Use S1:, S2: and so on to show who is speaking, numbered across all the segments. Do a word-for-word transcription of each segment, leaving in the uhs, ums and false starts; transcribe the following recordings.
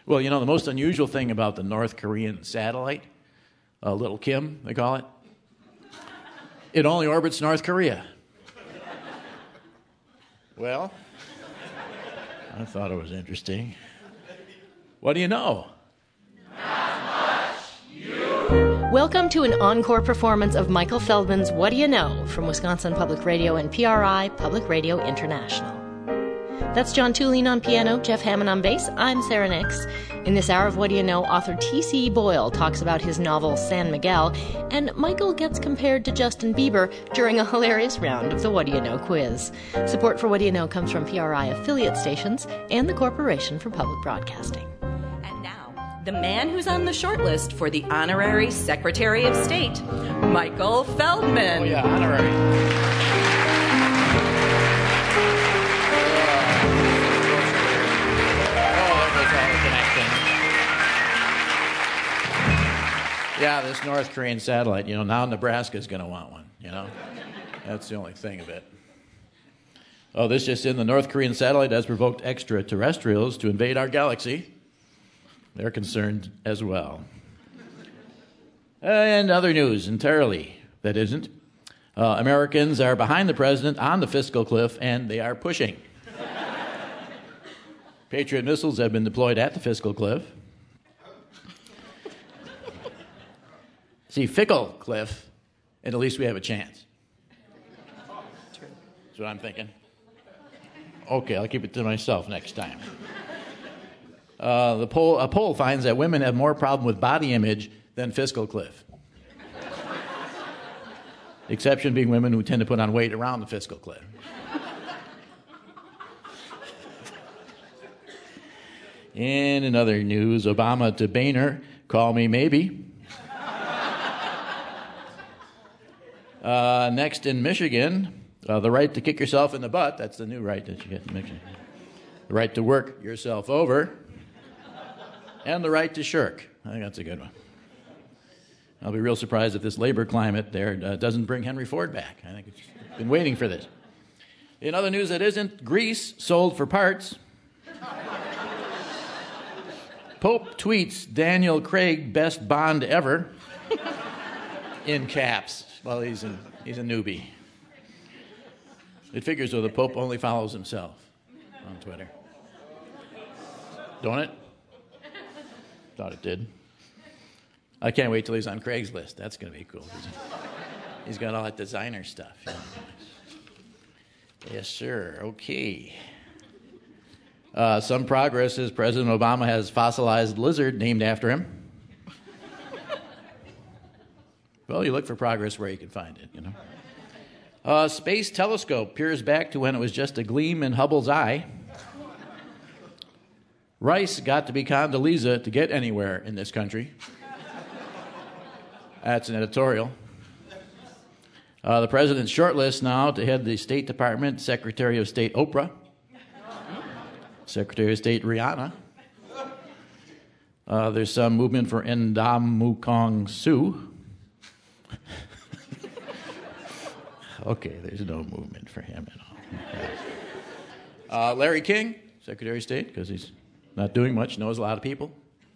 S1: Well, you know, the most unusual thing about the North Korean satellite, uh, Little Kim, they call it, it only orbits North Korea. Well, I thought it was interesting. What do you know?
S2: Welcome to an encore performance of Michael Feldman's What Do You Know? From Wisconsin Public Radio and P R I, Public Radio International. That's John Tulene on piano, Jeff Hammond on bass. I'm Sarah Nix. In this hour of What Do You Know, author T C Boyle talks about his novel San Miguel, and Michael gets compared to Justin Bieber during a hilarious round of the What Do You Know quiz. Support for What Do You Know comes from P R I affiliate stations and the Corporation for Public Broadcasting.
S3: The man who's on the short list for the Honorary Secretary of State, Michael Feldman.
S1: Oh, yeah, honorary. Oh, there goes all the connection. Yeah, this North Korean satellite, you know, now Nebraska's going to want one, you know. That's the only thing of it. Oh, this just in, the North Korean satellite has provoked extraterrestrials to invade our galaxy. They're concerned as well. And other news, entirely that isn't. Uh, Americans are behind the president on the fiscal cliff, and they are pushing. Patriot missiles have been deployed at the fiscal cliff. See, fickle cliff, and at least we have a chance. That's what I'm thinking. Okay, I'll keep it to myself next time. Uh, the poll, a poll finds that women have more problem with body image than fiscal cliff. The exception being women who tend to put on weight around the fiscal cliff. And in other news, Obama to Boehner, call me maybe. Uh, next in Michigan, uh, the right to kick yourself in the butt. That's the new right that you get in Michigan. The right to work yourself over. And the right to shirk. I think that's a good one. I'll be real surprised if this labor climate there uh, doesn't bring Henry Ford back. I think it's been waiting for this. In other news that isn't, Greece sold for parts. Pope tweets Daniel Craig best Bond ever. In caps. Well, he's a, he's a newbie. It figures though the Pope only follows himself on Twitter. Don't it? Thought it did. I can't wait till he's on Craig's list. That's going to be cool. He's got all that designer stuff. You know. Yes, sir. Okay. Uh, some progress is President Obama has fossilized lizard named after him. Well, you look for progress where you can find it, you know. Uh, space telescope peers back to when it was just a gleam in Hubble's eye. Rice got to be Condoleezza to get anywhere in this country. That's an editorial. Uh, the president's shortlist now to head the State Department, Secretary of State Oprah, Secretary of State Rihanna. Uh, there's some movement for Ndamukong Suh. Okay, there's no movement for him at all. Uh, Larry King, Secretary of State, because he's not doing much, knows a lot of people.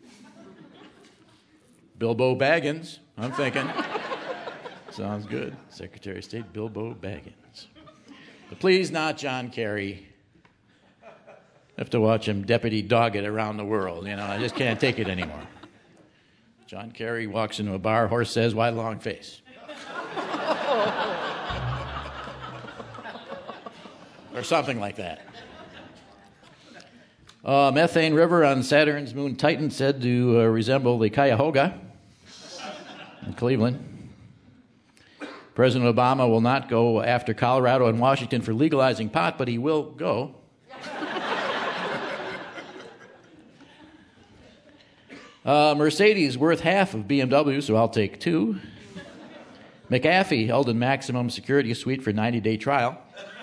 S1: Bilbo Baggins, I'm thinking. Sounds good. Secretary of State Bilbo Baggins. But please not John Kerry. I have to watch him deputy dog it around the world. You know, I just can't take it anymore. John Kerry walks into a bar, horse says, why long face? Or something like that. Uh, methane river on Saturn's moon Titan said to uh, resemble the Cuyahoga in Cleveland. President Obama will not go after Colorado and Washington for legalizing pot, but he will go. uh, Mercedes worth half of B M W, so I'll take two. McAfee held in maximum security suite for ninety-day trial.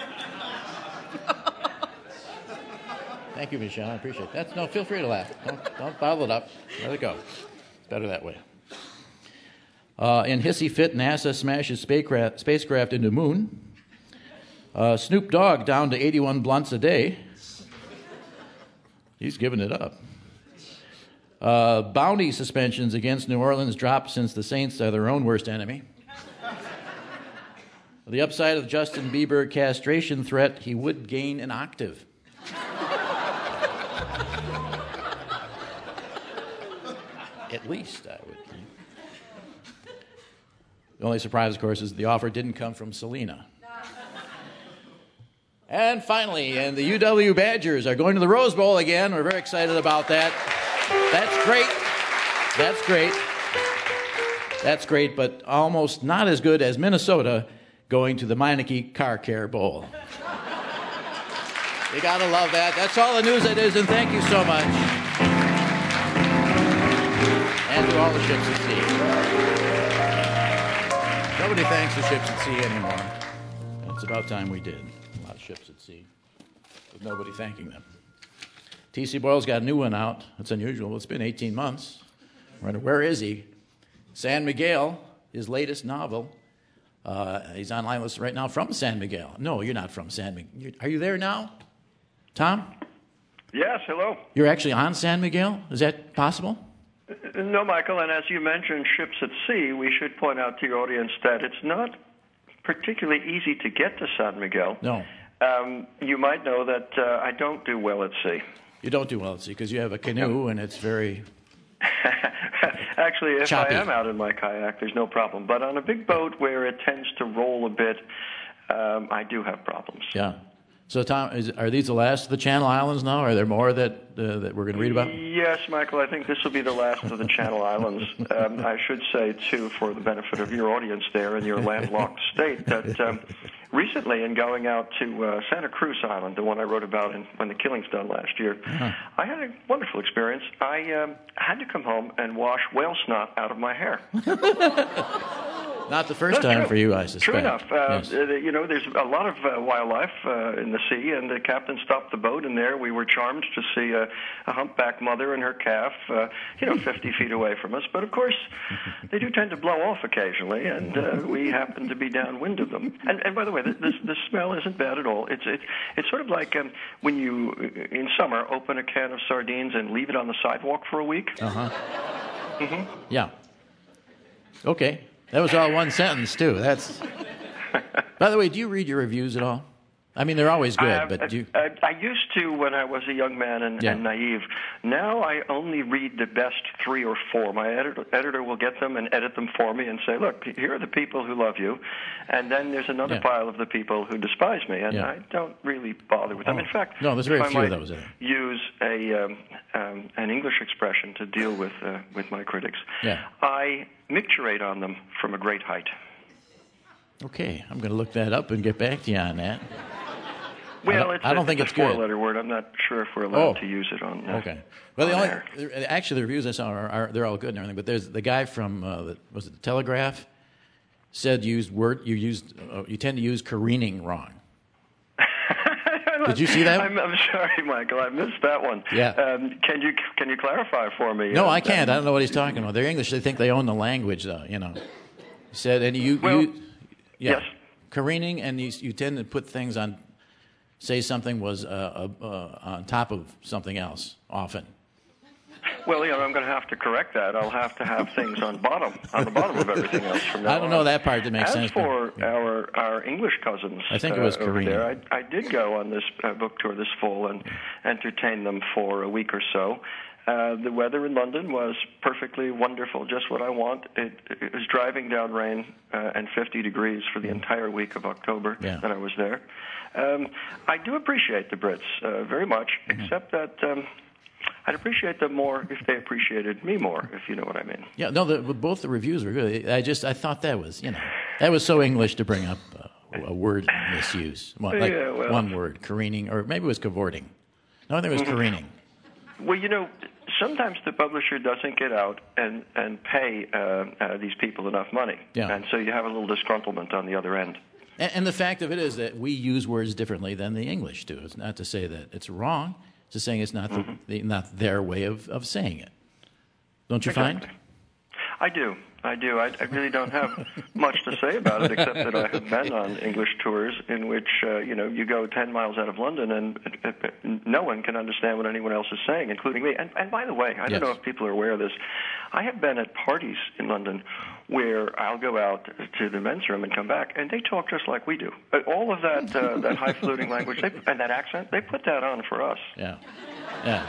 S1: Thank you, Michelle. I appreciate it. That's, no, feel free to laugh. Don't, don't bottle it up. Let it go. It's better that way. Uh, in hissy fit, NASA smashes spacecraft, spacecraft into moon. Uh, Snoop Dogg down to eighty-one blunts a day. He's giving it up. Uh, bounty suspensions against New Orleans dropped since the Saints are their own worst enemy. The upside of Justin Bieber castration threat, he would gain an octave. At least, I would think. The only surprise, of course, is the offer didn't come from Selena. And finally, and the U W Badgers are going to the Rose Bowl again. We're very excited about that. That's great. That's great. That's great, but almost not as good as Minnesota going to the Meineke Car Care Bowl. You gotta love that. That's all the news it is, and thank you so much. And to all the ships at sea. Nobody thanks the ships at sea anymore. It's about time we did. A lot of ships at sea, with nobody thanking them. T C. Boyle's got a new one out. It's unusual. It's been eighteen months. Where is he? San Miguel, his latest novel. Uh, he's online with us right now from San Miguel. No, you're not from San Miguel. Are you there now, Tom?
S4: Yes, hello.
S1: You're actually on San Miguel? Is that possible?
S4: No, Michael, and as you mentioned ships at sea, we should point out to your audience that it's not particularly easy to get to San Miguel.
S1: No.
S4: Um, you might know that uh, I don't do well at sea.
S1: You don't do well at sea because you have a canoe and it's very...
S4: Actually, if
S1: choppy.
S4: I am out in my kayak, there's no problem. But on a big boat where it tends to roll a bit, um, I do have problems.
S1: Yeah. So, Tom, is, are these the last of the Channel Islands now? Are there more that uh, that we're going to read about?
S4: Yes, Michael, I think this will be the last of the Channel Islands. Um, I should say, too, for the benefit of your audience there in your landlocked state, that um, recently in going out to uh, Santa Cruz Island, the one I wrote about in, when the killing's done last year, uh-huh. I had a wonderful experience. I um, had to come home and wash whale snot out of my hair.
S1: Not the first
S4: That's
S1: time
S4: true.
S1: for you, I suspect.
S4: True enough. Uh,
S1: yes.
S4: uh, you know, there's a lot of uh, wildlife uh, in the sea, and the captain stopped the boat, and there we were charmed to see a, a humpback mother and her calf, uh, you know, fifty feet away from us. But, of course, they do tend to blow off occasionally, and uh, we happen to be downwind of them. And, and by the way, the, the, the smell isn't bad at all. It's, it, it's sort of like um, when you, in summer, open a can of sardines and leave it on the sidewalk for a week.
S1: Uh-huh.
S4: Mm-hmm.
S1: Yeah. Okay. That was all one sentence, too. That's. By the way, do you read your reviews at all? I mean, they're always good,
S4: I,
S1: but do you...
S4: I, I used to when I was a young man and,
S1: yeah.
S4: and naive. Now I only read the best three or four. My editor, editor will get them and edit them for me and say, look, here are the people who love you, and then there's another
S1: yeah.
S4: pile of the people who despise me, and
S1: yeah.
S4: I don't really bother with them.
S1: Oh.
S4: In fact,
S1: no, there's very
S4: if
S1: few
S4: I
S1: of
S4: might
S1: those.
S4: use a um, um, an English expression to deal with uh, with my critics.
S1: Yeah.
S4: I micturate on them from a great height.
S1: Okay, I'm going to look that up and get back to you on that.
S4: Well,
S1: I don't,
S4: it's
S1: I don't
S4: a,
S1: think
S4: it's
S1: it's
S4: a
S1: good.
S4: four-letter word. I'm not sure if we're allowed
S1: oh.
S4: to use it on. Uh,
S1: okay. Well, the
S4: on
S1: only
S4: air.
S1: actually the reviews I saw are, are they're all good and everything. But there's the guy from uh, the, was it the Telegraph said you used word you used uh, you tend to use careening wrong. Did you see that?
S4: I'm, I'm sorry, Michael. I missed that one.
S1: Yeah.
S4: Um, can you can you clarify for me?
S1: No,
S4: uh,
S1: I can't.
S4: um,
S1: I don't know what he's talking about. They're English. They think they own the language, though. You know. He said, and you,
S4: Well,
S1: you yeah,
S4: yes.
S1: careening, and you, you tend to put things on. Say something was uh, uh, uh, on top of something else often.
S4: Well, yeah, I'm going to have to correct that. I'll have to have things on bottom, on the bottom of everything else from now
S1: I don't know
S4: on.
S1: that part that makes
S4: As
S1: sense.
S4: As for
S1: but, yeah.
S4: our our English cousins,
S1: I think it was
S4: uh, over
S1: careening.
S4: there, I, I did go on this uh, book tour this fall and entertain them for a week or so. Uh, the weather in London was perfectly wonderful, just what I want. It, it was driving down rain uh, and fifty degrees for the entire week of October
S1: yeah.
S4: that I was there. Um, I do appreciate the Brits uh, very much,
S1: Mm-hmm.
S4: except that um, I'd appreciate them more if they appreciated me more, if you know what I mean.
S1: Yeah, no, the, both the reviews were good. I just I thought that was you know that was so English to bring up uh, a word misuse, well, like
S4: Yeah, well.
S1: one word, careening, or maybe it was cavorting. No, I think it was careening.
S4: Well, you know, sometimes the publisher doesn't get out and, and pay uh, uh, these people enough money.
S1: Yeah.
S4: And so you have a little disgruntlement on the other end.
S1: And, and the fact of it is that we use words differently than the English do. It's not to say that it's wrong. It's just saying it's not the,
S4: Mm-hmm.
S1: the, not their way of, of saying it. Don't you
S4: Exactly.
S1: find?
S4: I do. I do. I, I really don't have much to say about it, except that I have been on English tours in which, uh, you know, you go ten miles out of London and uh, uh, no one can understand what anyone else is saying, including me. And, and by the way, I
S1: yes.
S4: don't know if people are aware of this. I have been at parties in London where I'll go out to the men's room and come back, and they talk just like we do. But all of that uh, that highfalutin language they, and that accent, they put that on for us.
S1: Yeah. Yeah.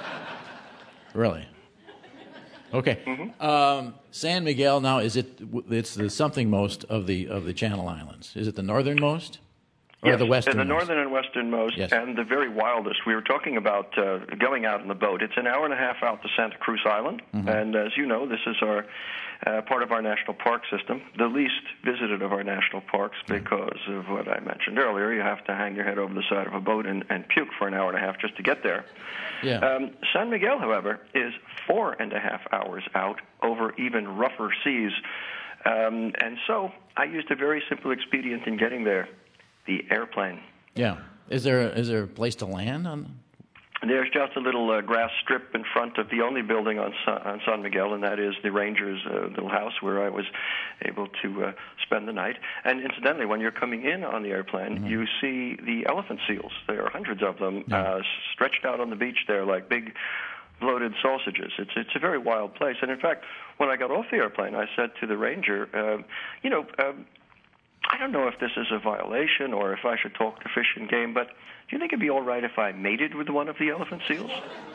S1: Really. Okay.
S4: Mm-hmm.
S1: Um, San Miguel now is it? It's the something most of the of the Channel Islands. Is it the northernmost or
S4: yes,
S1: the westernmost?
S4: The northern and westernmost,
S1: yes.
S4: and the very wildest. We were talking about uh, going out in the boat. It's an hour and a half out to Santa Cruz Island,
S1: mm-hmm.
S4: and as you know, this is our uh, part of our national park system, the least visited of our national parks because of what I mentioned earlier. You have to hang your head over the side of a boat and, and puke for an hour and a half just to get there.
S1: Yeah.
S4: Um, San Miguel, however, is four and a half hours out over even rougher seas. Um, and so I used a very simple expedient in getting there, the airplane.
S1: Yeah. Is there is there a place to land on?
S4: There's just a little uh, grass strip in front of the only building on San, on San Miguel, and that is the Rangers' uh, little house where I was able to uh, spend the night. And incidentally, when you're coming in on the airplane, mm-hmm. you see the elephant seals. There are hundreds of them yeah. uh, stretched out on the beach there like big bloated sausages. It's it's a very wild place. And in fact, when I got off the airplane, I said to the ranger, uh, you know, um, I don't know if this is a violation or if I should talk to Fish and Game, but do you think it'd be all right if I mated with one of the elephant seals?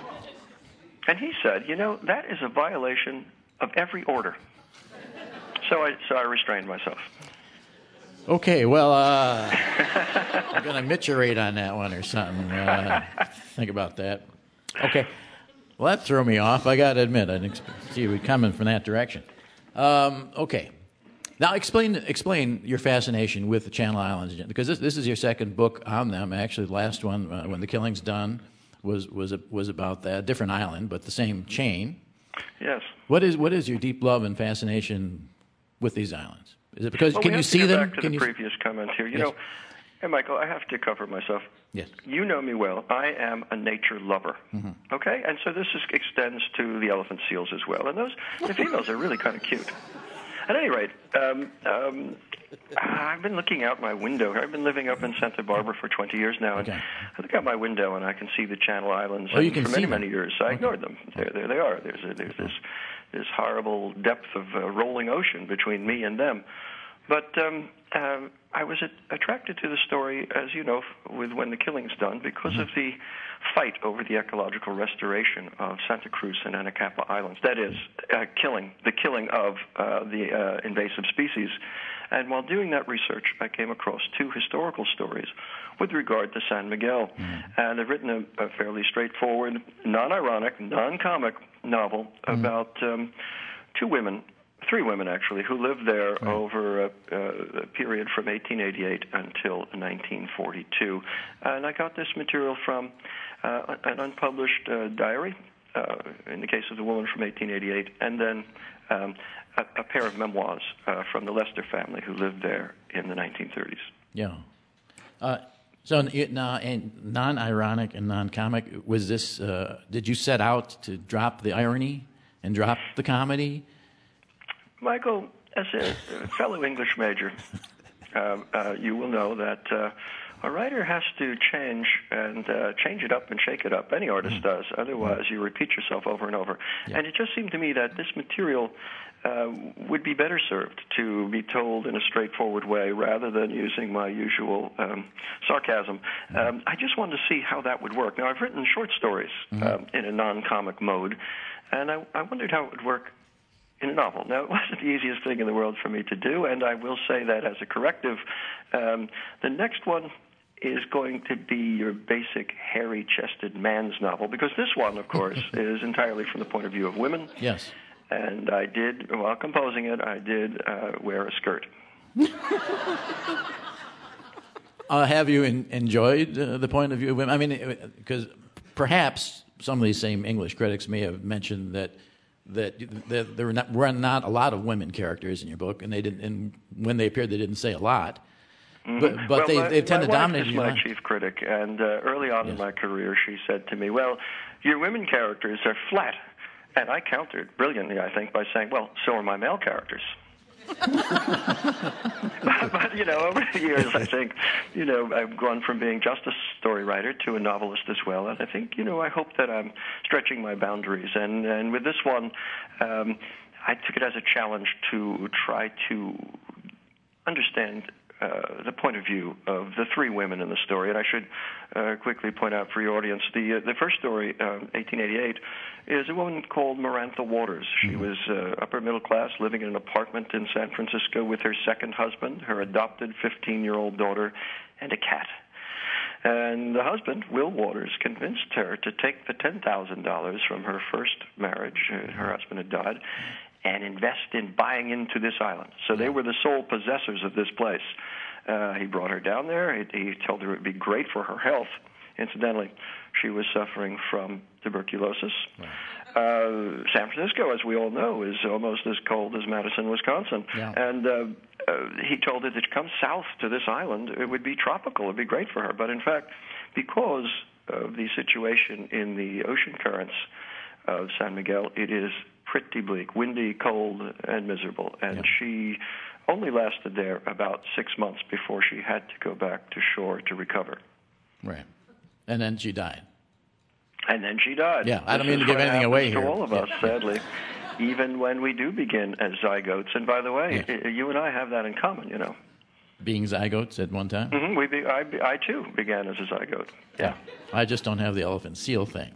S4: And he said, you know, that is a violation of every order. So I so I restrained myself.
S1: Okay, well, uh, I'm going to miturate on that one or something. Uh, think about that. Okay. Well, that threw me off. I got to admit, I didn't see you coming from that direction. Um, okay. Now, explain explain your fascination with the Channel Islands, because this this is your second book on them. Actually, the last one, uh, When the Killing's Done, was was was about that different island, but the same chain.
S4: Yes.
S1: What is what is your deep love and fascination with these islands? Is it because
S4: well,
S1: can
S4: we
S1: you
S4: have
S1: see
S4: to go
S1: them?
S4: Back to
S1: can
S4: the
S1: you...
S4: previous comment here. You
S1: yes.
S4: know, hey Michael, I have to cover myself.
S1: Yes.
S4: You know me well. I am a nature lover. Mm-hmm. Okay, and so this is, extends to the elephant seals as well. And those the females are really kind of cute. At any rate, um, um, I've been looking out my window. I've been living up in Santa Barbara for twenty years now, and
S1: okay.
S4: I look out my window and I can see the Channel Islands.
S1: Oh, you
S4: and
S1: can
S4: for
S1: see
S4: many,
S1: them.
S4: many years, I okay. ignored them. There, there they are. There's a, there's this this horrible depth of uh, rolling ocean between me and them. But um, uh, I was attracted to the story, as you know, with When the Killing's Done, because mm-hmm. of the fight over the ecological restoration of Santa Cruz and Anacapa Islands. That is, uh, killing, the killing of uh, the uh, invasive species. And while doing that research, I came across two historical stories with regard to San Miguel. Mm-hmm. And I've written a, a fairly straightforward, non-ironic, non-comic novel mm-hmm. about um, two women, three women actually, who lived there right. over a, a period from eighteen eighty-eight until nineteen forty-two. And I got this material from uh, an unpublished uh, diary, uh, in the case of the woman from eighteen eighty-eight, and then um, a, a pair of memoirs uh, from the Lester family who lived there in the nineteen thirties.
S1: Yeah. Uh, so, now, and non-ironic and non-comic, was this? Uh, did you set out to drop the irony and drop the comedy?
S4: Michael, as a fellow English major, uh, uh, you will know that uh, a writer has to change and uh, change it up and shake it up. Any artist mm-hmm. does. Otherwise, you repeat yourself over and over. Yeah. And it just seemed to me that this material uh, would be better served to be told in a straightforward way rather than using my usual um, sarcasm. Mm-hmm. Um, I just wanted to see how that would work. Now, I've written short stories mm-hmm. um, in a non-comic mode, and I, I wondered how it would work in a novel. Now, it wasn't the easiest thing in the world for me to do, and I will say that as a corrective. Um, the next one is going to be your basic hairy-chested man's novel, because this one, of course, is entirely from the point of view of women.
S1: Yes.
S4: And I did, while composing it, I did uh, wear a skirt.
S1: uh, have you in, enjoyed uh, the point of view of women? I mean, because perhaps some of these same English critics may have mentioned that that, that there were not, were not a lot of women characters in your book, and they didn't. And when they appeared, they didn't say a lot. Mm-hmm. But, but
S4: well,
S1: they
S4: my,
S1: they tend to dominate.
S4: My wife is my chief critic, and uh, early on yes. in my career, she said to me, "Well, your women characters are flat. And I countered brilliantly, I think, by saying, well, so are my male characters. But, you know, over the years, I think, you know, I've gone from being just a story writer to a novelist as well. And I think, you know, I hope that I'm stretching my boundaries. And, and with this one, um, I took it as a challenge to try to understand uh, the point of view of the three women in the story. And I should uh, quickly point out for your audience, the uh, the first story, uh, eighteen eighty-eight, is a woman called Marantha Waters. She mm-hmm. was uh, upper middle class, living in an apartment in San Francisco with her second husband, her adopted fifteen-year-old daughter, and a cat. And the husband, Will Waters, convinced her to take the ten thousand dollars from her first marriage, uh, her husband had died, and invest in buying into this island. So they were the sole possessors of this place. Uh, he brought her down there. He, he told her it would be great for her health. Incidentally, she was suffering from tuberculosis. Right. Uh, San Francisco, as we all know, is almost as cold as Madison, Wisconsin. Yeah. And uh, uh, he told her that to come south to this island, it would be tropical. It would be great for her. But in fact, because of the situation in the ocean currents of San Miguel, it is pretty bleak, windy, cold, and miserable. And yeah. she only lasted there about six months before she had to go back to shore to recover.
S1: Right. And then she died.
S4: And then she died.
S1: Yeah, I don't mean to give anything away here.
S4: To all of us, yeah. sadly, even when we do begin as zygotes. And by the way, yeah. you and I have that in common, you know.
S1: Being zygotes at one time?
S4: Mm-hmm. We be, I, I, too, began as a zygote. Yeah.
S1: yeah. I just don't have the elephant seal thing.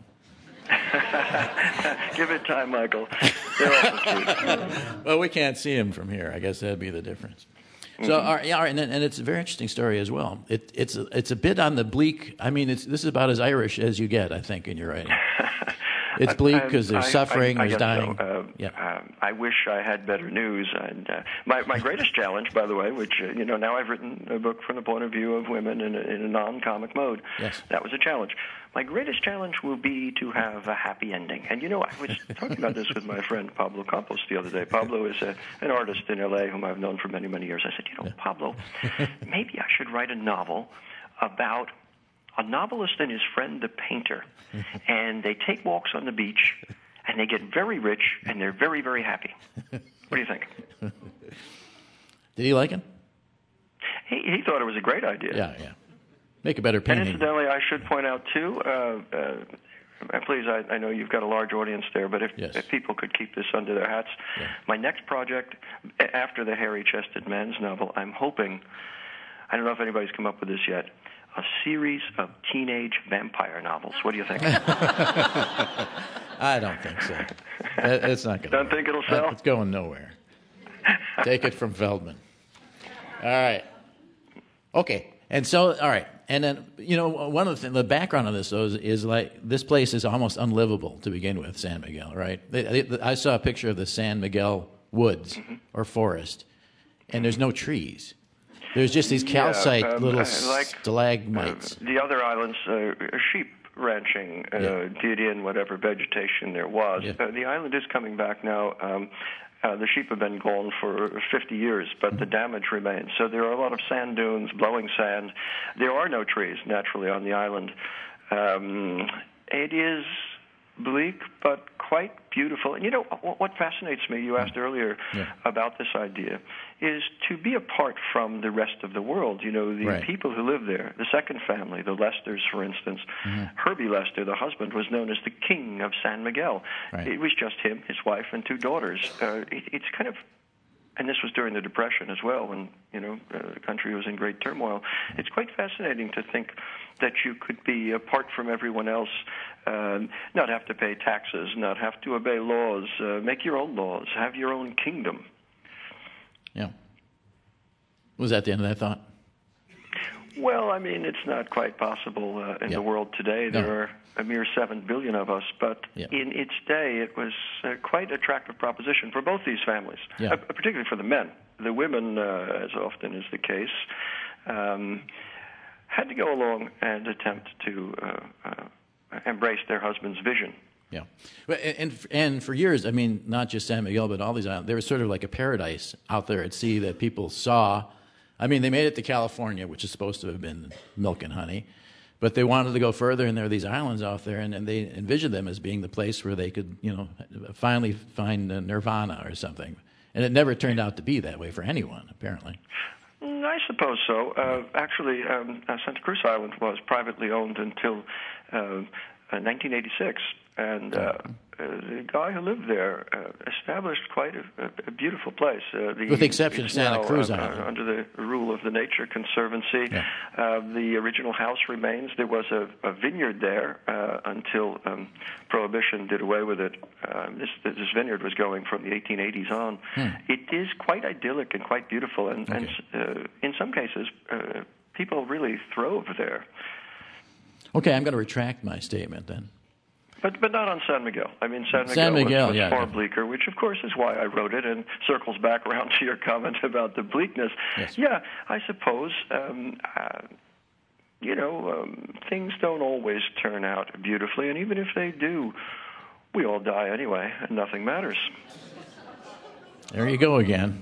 S4: Give it time, Michael.
S1: Well, we can't see him from here. I guess that'd be the difference. So, mm-hmm. all right, yeah, all right, and, and it's a very interesting story as well. It, it's a, it's a bit on the bleak. I mean, it's, this is about as Irish as you get, I think, in your writing. It's bleak because there's I, suffering,
S4: I, I,
S1: there's
S4: I
S1: dying.
S4: So. Uh,
S1: yeah.
S4: um, I wish I had better news. And uh, my my greatest challenge, by the way, which uh, you know now I've written a book from the point of view of women in a, in a non-comic mode.
S1: Yes.
S4: That was a challenge. My greatest challenge will be to have a happy ending. And you know, I was talking about this with my friend Pablo Campos the other day. Pablo is a, an artist in L A whom I've known for many many years. I said, you know, yeah. Pablo, maybe I should write a novel about a novelist and his friend, the painter, and they take walks on the beach, and they get very rich, and they're very, very happy. What do you think?
S1: Did he like it?
S4: He, he thought it was a great idea.
S1: Yeah, yeah. Make a better painting.
S4: And incidentally, I should point out, too, uh, uh, please, I, I know you've got a large audience there, but if,
S1: yes.
S4: if people could keep this under their hats, yeah. my next project, after the hairy-chested men's novel, I'm hoping, I don't know if anybody's come up with this yet, a series of teenage vampire novels. What do you think?
S1: I don't think so. It's not going.
S4: Don't think it'll sell?
S1: It's going nowhere. Take it from Feldman. All right. Okay. And so, all right. And then, you know, one of the things, the background of this, though, is, is like this place is almost unlivable to begin with, San Miguel, right? I saw a picture of the San Miguel woods mm-hmm. or forest, and there's no trees. There's just these calcite yeah, um, little like, stalagmites.
S4: Uh, the other islands, uh, sheep ranching uh, yeah. did in whatever vegetation there was. Yeah. Uh, the island is coming back now. Um, uh, the sheep have been gone for fifty years, but mm-hmm. the damage remains. So there are a lot of sand dunes, blowing sand. There are no trees, naturally, on the island. Um, it is bleak, but quite beautiful. And you know, what fascinates me, you asked earlier yeah. about this idea, is to be apart from the rest of the world. You know, the
S1: right.
S4: people who live there, the second family, the Lesters, for instance. Mm-hmm. Herbie Lester, the husband, was known as the king of San Miguel. Right. It was just him, his wife, and two daughters. Uh, it, it's kind of... And this was during the Depression as well, when, you know, uh, the country was in great turmoil. It's quite fascinating to think that you could be apart from everyone else, uh, not have to pay taxes, not have to obey laws, uh, make your own laws, have your own kingdom.
S1: Yeah. Was that the end of that thought?
S4: Well, I mean, it's not quite possible uh, in
S1: yeah.
S4: the world today. There no. are a mere seven billion of us, but
S1: yeah.
S4: in its day, it was uh, quite an attractive proposition for both these families,
S1: yeah.
S4: uh, particularly for the men. The women, uh, as often is the case, um, had to go along and attempt to uh, uh, embrace their husband's vision.
S1: Yeah, and and for years, I mean, not just San Miguel, but all these islands, there was sort of like a paradise out there at sea that people saw. I mean, they made it to California, which is supposed to have been milk and honey, But they wanted to go further, and there are these islands out there, and, and they envisioned them as being the place where they could, you know, finally find uh, nirvana or something. And it never turned out to be that way for anyone, apparently.
S4: Mm, I suppose so. Uh, actually, um, uh, Santa Cruz Island was privately owned until uh, uh, nineteen eighty-six, and uh, uh, the guy who lived there uh, established quite a, a, a beautiful place. Uh, the,
S1: With the exception of Santa
S4: now,
S1: Cruz
S4: uh,
S1: Island.
S4: Uh, under the rule of the Nature Conservancy,
S1: Yeah.
S4: uh, the original house remains. There was a, a vineyard there uh, until um, Prohibition did away with it. Uh, this, this vineyard was going from the eighteen eighties on.
S1: Hmm.
S4: It is quite idyllic and quite beautiful, and,
S1: Okay.
S4: and uh, in some cases, uh, people really throve there.
S1: Okay, I'm going to retract my statement then.
S4: But but not on San Miguel. I mean, San Miguel,
S1: San Miguel,
S4: was, was
S1: yeah,
S4: far
S1: yeah.
S4: bleaker, which of course is why I wrote it, and circles back around to your comment about the bleakness.
S1: Yes.
S4: Yeah, I suppose, um, uh, you know, um, things don't always turn out beautifully, and even if they do, we all die anyway, and nothing matters.
S1: There you go again.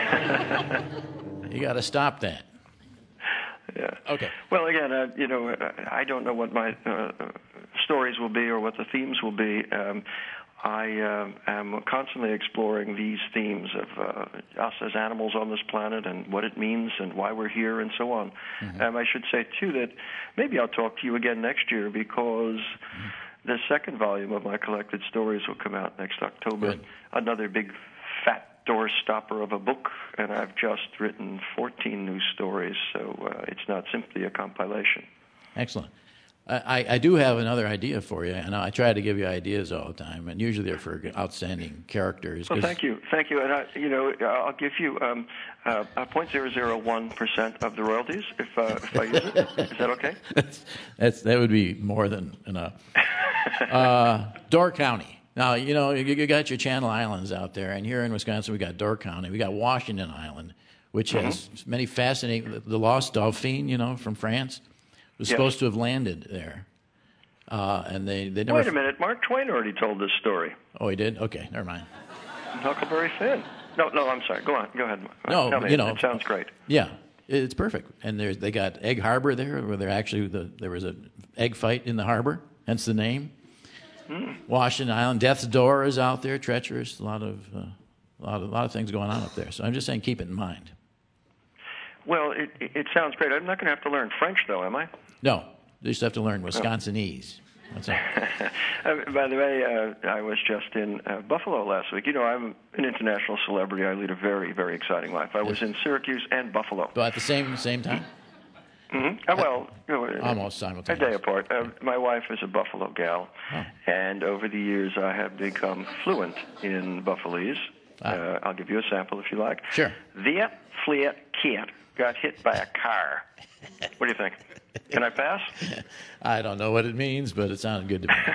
S1: You got to stop that.
S4: Yeah.
S1: Okay.
S4: Well, again, uh, you know, I don't know what my uh, stories will be or what the themes will be. Um, I uh, am constantly exploring these themes of uh, us as animals on this planet and what it means and why we're here and so on.
S1: Mm-hmm.
S4: Um, I should say, too, that maybe I'll talk to you again next year because mm-hmm. the second volume of my collected stories will come out next October.
S1: Good.
S4: Another big, fat door stopper of a book, and I've just written fourteen new stories, so uh, it's not simply a compilation.
S1: Excellent. I, I do have another idea for you, and I try to give you ideas all the time, and usually they're for outstanding characters.
S4: Well, thank you, thank you, and I, you know, I'll give you um, uh, a point zero zero one percent of the royalties if uh, if I use it. Is that okay?
S1: that's, that's that would be more than enough. uh, Door County. Now, you know, you, you got your Channel Islands out there, and here in Wisconsin we got Door County. We got Washington Island, which mm-hmm. has many fascinating. The Lost Dauphine, you know, from France, was
S4: yes.
S1: supposed to have landed there, uh, and they they never.
S4: Wait a minute, Mark Twain already told this story.
S1: Oh, he did. Okay, never mind.
S4: Huckleberry Finn. No, no, I'm sorry. Go on, go ahead.
S1: No,
S4: Tell me.
S1: you know,
S4: it sounds great.
S1: Yeah, it's perfect. And there's they got Egg Harbor there, where there actually the, there was a egg fight in the harbor, hence the name. Mm. Washington Island, Death's Door is out there, treacherous. A lot of, uh, a lot of, a lot of things going on up there. So I'm just saying, keep it in mind.
S4: Well, it, it sounds great. I'm not going to have to learn French, though, am I?
S1: No, you just have to learn Wisconsinese. That's all.
S4: uh, by the way, uh, I was just in uh, Buffalo last week. You know, I'm an international celebrity. I lead a very, very exciting life. I was in Syracuse and Buffalo.
S1: But at the same same time?
S4: Mm-hmm. Uh, well, you know,
S1: almost simultaneously.
S4: A day apart. Uh, my wife is a Buffalo gal,
S1: oh.
S4: and over the years I have become fluent in Buffalese. Ah. Uh, I'll give you a sample if you like.
S1: Sure.
S4: The fleet kid got hit by a car. What do you think? Can I pass?
S1: I don't know what it means, but it sounded good to me.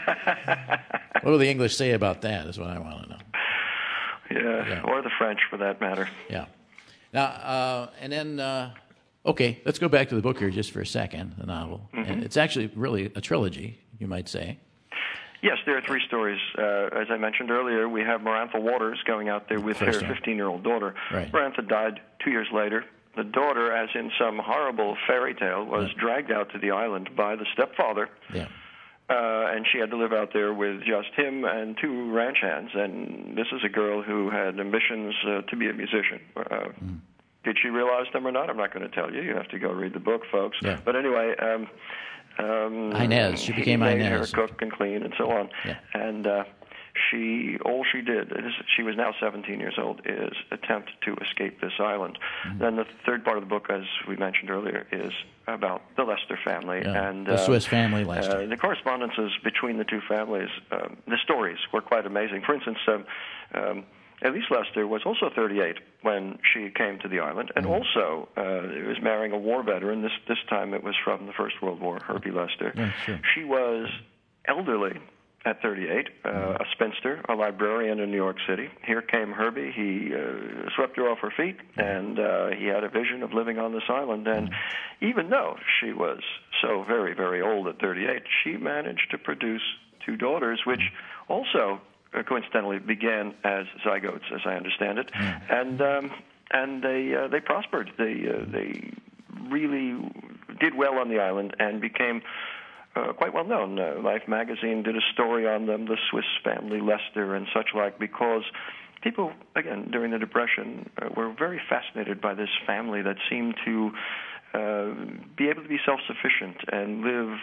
S1: What will the English say about that is what I want to know.
S4: Yeah, yeah. Or the French, for that matter.
S1: Yeah. Now, uh, and then... Uh, Okay, let's go back to the book here just for a second, the novel. Mm-hmm. And it's actually really a trilogy, you might say.
S4: Yes, there are three stories. Uh, as I mentioned earlier, we have Marantha Waters going out there with First her fifteen-year-old daughter.
S1: Right.
S4: Marantha died two years later. The daughter, as in some horrible fairy tale, was yeah. dragged out to the island by the stepfather.
S1: Yeah.
S4: Uh, and she had to live out there with just him and two ranch hands. And this is a girl who had ambitions uh, to be a musician. Uh, mm. Did she realize them or not? I'm not going to tell you. You have to go read the book, folks.
S1: Yeah.
S4: But anyway, um, um,
S1: Inez. She became
S4: he made
S1: Inez.
S4: her cook and clean and so on.
S1: Yeah.
S4: And uh, she, all she did, is, she was now seventeen years old, is attempt to escape this island. Mm-hmm. Then the third part of the book, as we mentioned earlier, is about the Lester family.
S1: Yeah.
S4: and
S1: The
S4: uh,
S1: Swiss family, Lester.
S4: Uh, the correspondences between the two families, um, the stories were quite amazing. For instance, um, um, Elise Lester was also thirty-eight when she came to the island, and mm. also uh, was marrying a war veteran. This this time it was from the First World War, Herbie Lester.
S1: Yeah, sure.
S4: She was elderly at thirty-eight, uh, mm. a spinster, a librarian in New York City. Here came Herbie. He uh, swept her off her feet, and uh, he had a vision of living on this island. And mm. even though she was so very, very old at thirty-eight, she managed to produce two daughters, which also... Uh, coincidentally began as zygotes, as I understand it,
S1: mm.
S4: and um, and they uh, they prospered. They uh, they really did well on the island and became uh, quite well known. Uh, Life magazine did a story on them, the Swiss family Lester and such like, because people, again, during the Depression, uh, were very fascinated by this family that seemed to uh, be able to be self-sufficient and live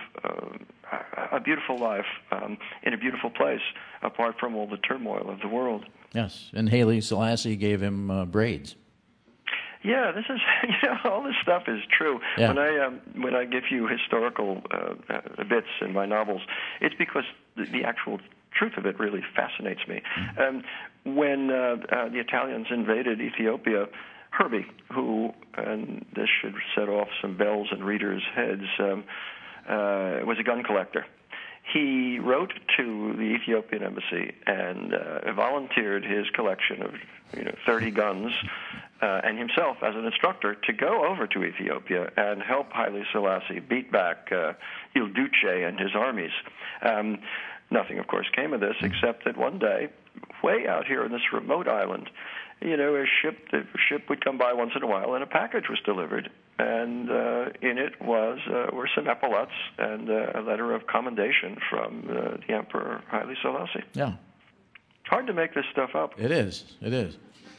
S4: uh, a beautiful life um, in a beautiful place, apart from all the turmoil of the world.
S1: Yes, and Haile Selassie gave him uh, braids.
S4: Yeah, this is, you know, all this stuff is true.
S1: Yeah.
S4: When I um, when I give you historical uh, uh, bits in my novels, it's because the, the actual truth of it really fascinates me. Mm-hmm. Um, when uh, uh, the Italians invaded Ethiopia, Herbie, who, and this should set off some bells in readers' heads, um, uh, was a gun collector. He wrote to the Ethiopian embassy and uh, volunteered his collection of, you know, thirty guns uh, and himself as an instructor to go over to Ethiopia and help Haile Selassie beat back uh, Il Duce and his armies. Um, nothing, of course, came of this except that one day, way out here in this remote island, you know, a ship, the ship would come by once in a while, and a package was delivered. And uh, in it was uh, were some epaulets and uh, a letter of commendation from uh, the Emperor Haile Selassie.
S1: Yeah,
S4: hard to make this stuff up.
S1: It is. It is.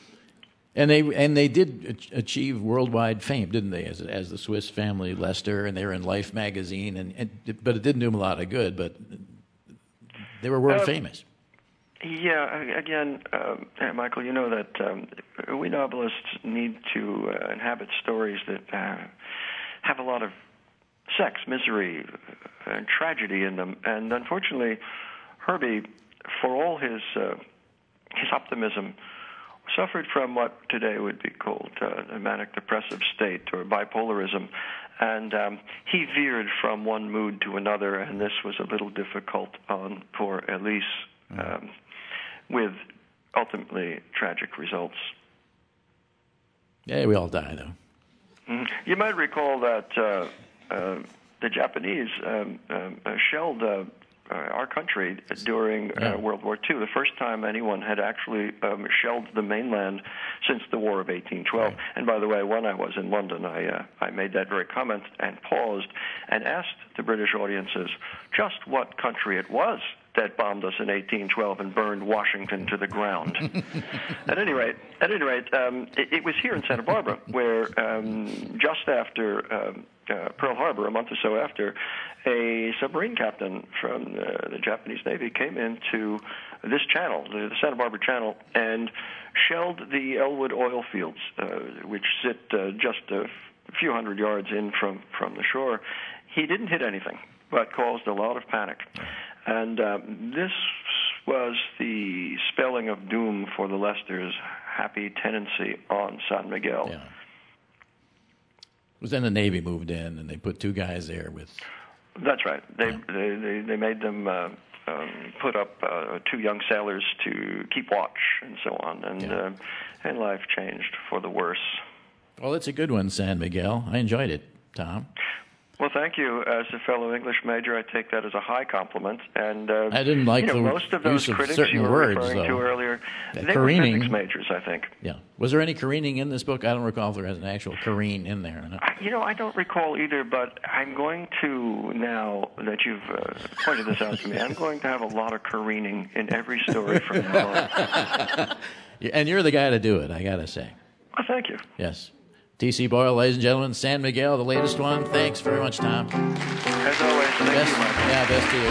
S1: And they and they did achieve worldwide fame, didn't they? As as the Swiss family Lester, and they were in Life magazine, and, and but it didn't do them a lot of good. But they were world uh, famous.
S4: Yeah, again, uh, Michael, you know that um, we novelists need to uh, inhabit stories that uh, have a lot of sex, misery, and tragedy in them. And unfortunately, Herbie, for all his uh, his optimism, suffered from what today would be called uh, a manic depressive state or bipolarism. And um, he veered from one mood to another, and this was a little difficult on poor Elise. Um, with ultimately tragic results.
S1: Yeah, we all die, though.
S4: Mm-hmm. You might recall that uh, uh, the Japanese um, um, uh, shelled uh, uh, our country during
S1: yeah.
S4: uh, World War Two, the first time anyone had actually um, shelled the mainland since the War of eighteen twelve. Right. And by the way, when I was in London, I, uh, I made that very comment and paused and asked the British audiences just what country it was that bombed us in eighteen twelve and burned Washington to the ground. At any rate, at any rate, um, it, it was here in Santa Barbara where um, just after um, uh, Pearl Harbor, a month or so after, a submarine captain from uh, the Japanese Navy came into this channel, the, the Santa Barbara Channel, and shelled the Elwood oil fields, uh, which sit uh, just a few hundred yards in from, from the shore. He didn't hit anything, but caused a lot of panic. And um, this was the spelling of doom for the Lesters' happy tenancy on San Miguel.
S1: Yeah. It was then the Navy moved in, and they put two guys there with...
S4: That's right. They
S1: yeah.
S4: they, they, they made them uh, um, put up uh, two young sailors to keep watch and so on, and, yeah. uh, and life changed for the worse.
S1: Well, it's a good one, San Miguel. I enjoyed it, Tom.
S4: Well, thank you. As a fellow English major, I take that as a high compliment. And uh,
S1: I didn't like
S4: you know,
S1: the
S4: most of those
S1: use of
S4: critics
S1: certain
S4: you were
S1: words,
S4: referring
S1: though.
S4: to earlier,
S1: That
S4: they
S1: careening,
S4: were physics majors, I think.
S1: Yeah. Was there any careening in this book? I don't recall if there has an actual careen in there. No.
S4: I, you know, I don't recall either, but I'm going to, now that you've uh, pointed this out to me, I'm going to have a lot of careening in every story from now on.
S1: And you're the guy to do it, I got to say.
S4: Well, thank you.
S1: Yes. T C. Boyle, ladies and gentlemen, San Miguel, the latest one. Thanks very much, Tom.
S4: As always, thank
S1: best,
S4: you, Michael.
S1: Yeah, best to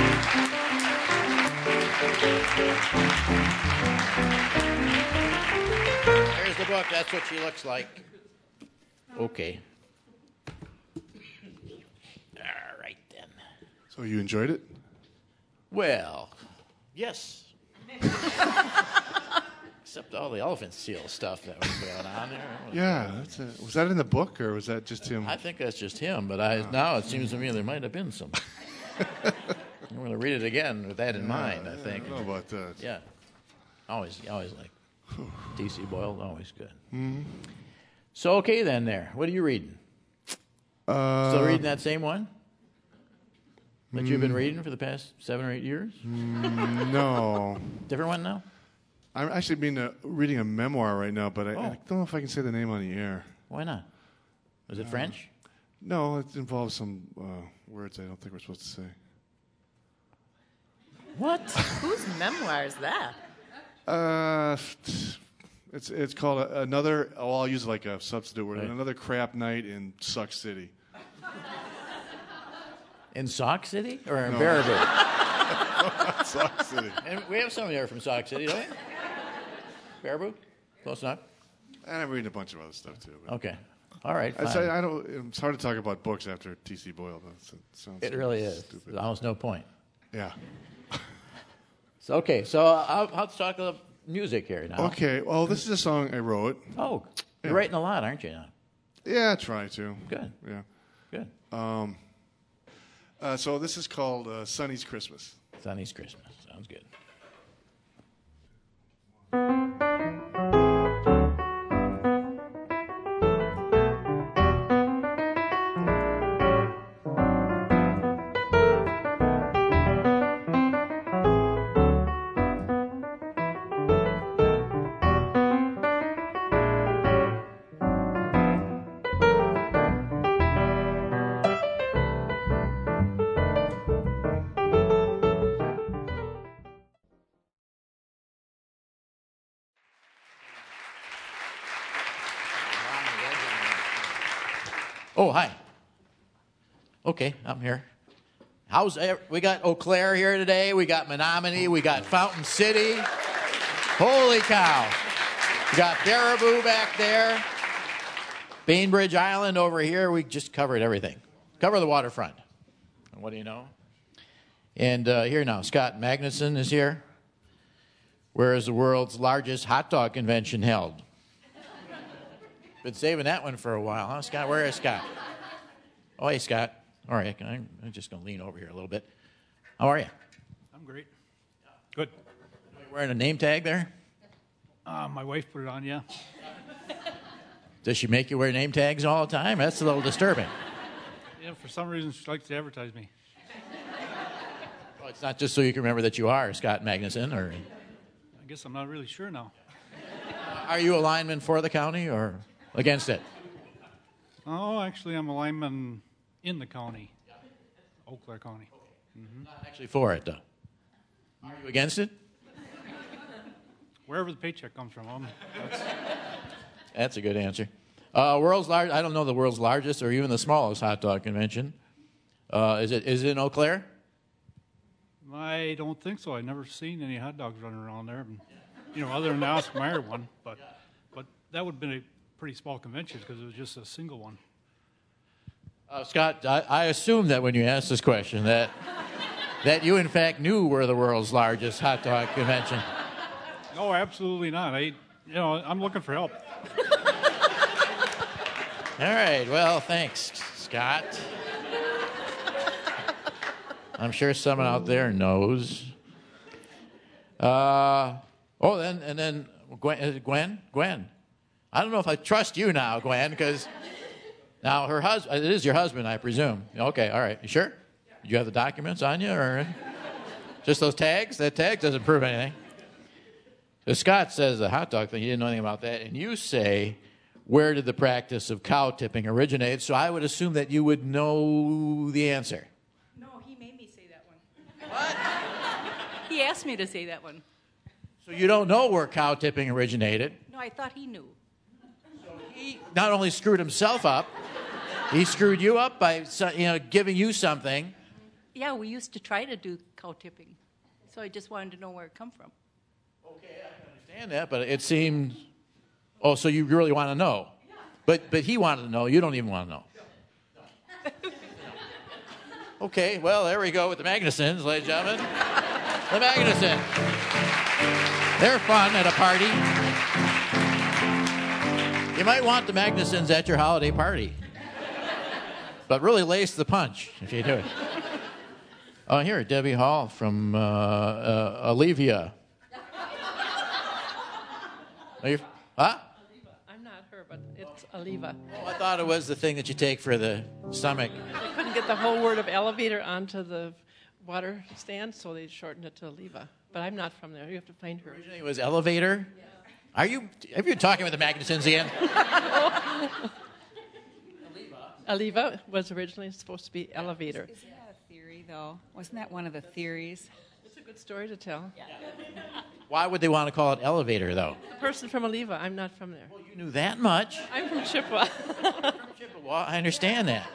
S1: you. There's the book. That's what she looks like. Okay. All right, then.
S5: So you enjoyed it?
S1: Well, yes. Except all the elephant seal stuff that was going on there.
S5: Yeah, that's a, was that in the book or was that just him?
S1: I think that's just him, but I, now it seems to me there might have been some. I'm going to read it again with that in
S5: yeah,
S1: mind, I
S5: yeah,
S1: think.
S5: I don't know about that.
S1: Yeah. Always, always like T C. Boyle, always good.
S5: Mm-hmm.
S1: So, okay then there. What are you reading?
S5: Uh,
S1: Still reading that same one? That mm, you've been reading for the past seven or eight years?
S5: Mm, no.
S1: Different one now?
S5: I'm actually being a, reading a memoir right now, but I,
S1: oh.
S5: I don't know if I can say the name on the air.
S1: Why not? Was it uh, French?
S5: No, it involves some uh, words I don't think we're supposed to say.
S1: What?
S3: Whose memoir is that?
S5: Uh, it's it's called a, another. Oh, I'll use like a substitute word.
S1: Right.
S5: Another crap night in Suck City.
S1: In Sauk City or in
S5: No.
S1: Baraboo?
S5: Suck City.
S1: And we have somebody there from Sauk City, don't we? Baraboo? Close enough.
S5: And I'm reading a bunch of other stuff too. But
S1: Okay. All right.
S5: I,
S1: Fine.
S5: say, I don't. It's hard to talk about books after T C Boyle. That's, it sounds
S1: It really is.
S5: stupid.
S1: There's almost no point.
S5: Yeah.
S1: So, okay, so uh, let's talk about music here now.
S5: Okay. Well, this is a song I wrote.
S1: Oh, you're
S5: Yeah.
S1: writing a lot, aren't you? Now?
S5: Yeah, I try to.
S1: Good,
S5: Yeah.
S1: good.
S5: Uh, so this is called uh, Sonny's Christmas.
S1: Sonny's Christmas. Sounds good. Oh, hi. Okay, I'm here. How's ev- we got Eau Claire here today? We got Menominee. We got Fountain City. Holy cow! We got Baraboo back there. Bainbridge Island over here. We just covered everything. Cover the waterfront. And what do you know? And uh, here now, Scott Magnuson is here. Where is the world's largest hot dog convention held? Been saving that one for a while, huh, Scott? Where is Scott? Oh, hey, Scott. All right, I'm I'm just going to lean over here a little bit. How are you?
S6: I'm great. Good.
S1: You wearing a name tag there?
S6: Uh, my wife put it on, yeah.
S1: Does she make you wear name tags all the time? That's a little disturbing.
S6: Yeah, for some reason she likes to advertise me.
S1: Well, it's not just so you can remember that you are Scott Magnuson, or
S6: I guess I'm not really sure now.
S1: are you a lineman for the county or against it?
S6: Oh, actually, I'm a lineman in the county, Eau Claire County.
S1: Not actually for it, though. Are you against it?
S6: Wherever the paycheck comes from. Um, that's,
S1: That's a good answer. Uh, world's large. I don't know the world's largest or even the smallest hot dog convention. Uh, is it? Is it in Eau Claire?
S6: I don't think so. I've never seen any hot dogs running around there. You know, other than the Oscar Mayer one. But but that would have been a pretty small convention because it was just a single one.
S1: Uh, Scott, I, I assume that when you asked this question that that you in fact knew where the world's largest hot dog convention.
S6: No, absolutely not. I, you know, I'm looking for help.
S1: All right. Well, thanks, Scott. I'm sure someone out there knows. Uh, oh, then and then Gwen, is it Gwen. Gwen. I don't know if I trust you now, Gwen, because now her husband. It is your husband, I presume. Okay. All right. You sure? Do you have the documents on you, or just those tags? That tag doesn't prove anything. So Scott says the hot dog thing. He didn't know anything about that, and you say, where did the practice of cow tipping originate? So I would assume that you would know the answer.
S3: No, he made me say that one. What? He asked me to say that one.
S1: So you don't know where cow tipping originated.
S3: No, I thought he knew.
S1: He not only screwed himself up, he screwed you up by so- you know giving you something.
S3: Yeah, we used to try to do cow tipping. So I just wanted to know where it come from.
S1: Okay, I can understand that, but it seemed. Oh, so you really want to know? But but he wanted to know. You don't even want to know. Okay, well there we go with the Magnusons, ladies and gentlemen. The Magnuson. They're fun at a party. You might want the Magnusons at your holiday party. But really lace the punch if you do it. Oh, here, Debbie Hall from uh, uh, Olivia. Are you, huh?
S7: I'm not her, but it's Aliva.
S1: Oh, I thought it was the thing that you take for the stomach.
S7: I couldn't get the whole word of elevator onto the water stand, so they shortened it to Aliva. But I'm not from there. You have to find her.
S1: Originally it was elevator. Yeah. Are you? Have you been talking with the Magnusons again?
S7: Aliva was originally supposed to be elevator.
S8: Isn't that a theory, though? Wasn't that one of the theories?
S7: It's a good story to tell.
S1: Why would they want to call it elevator, though?
S7: A person from Aliva. I'm not from there.
S1: Well, you knew that much.
S7: I'm from Chippewa.
S1: Chippewa, I understand that.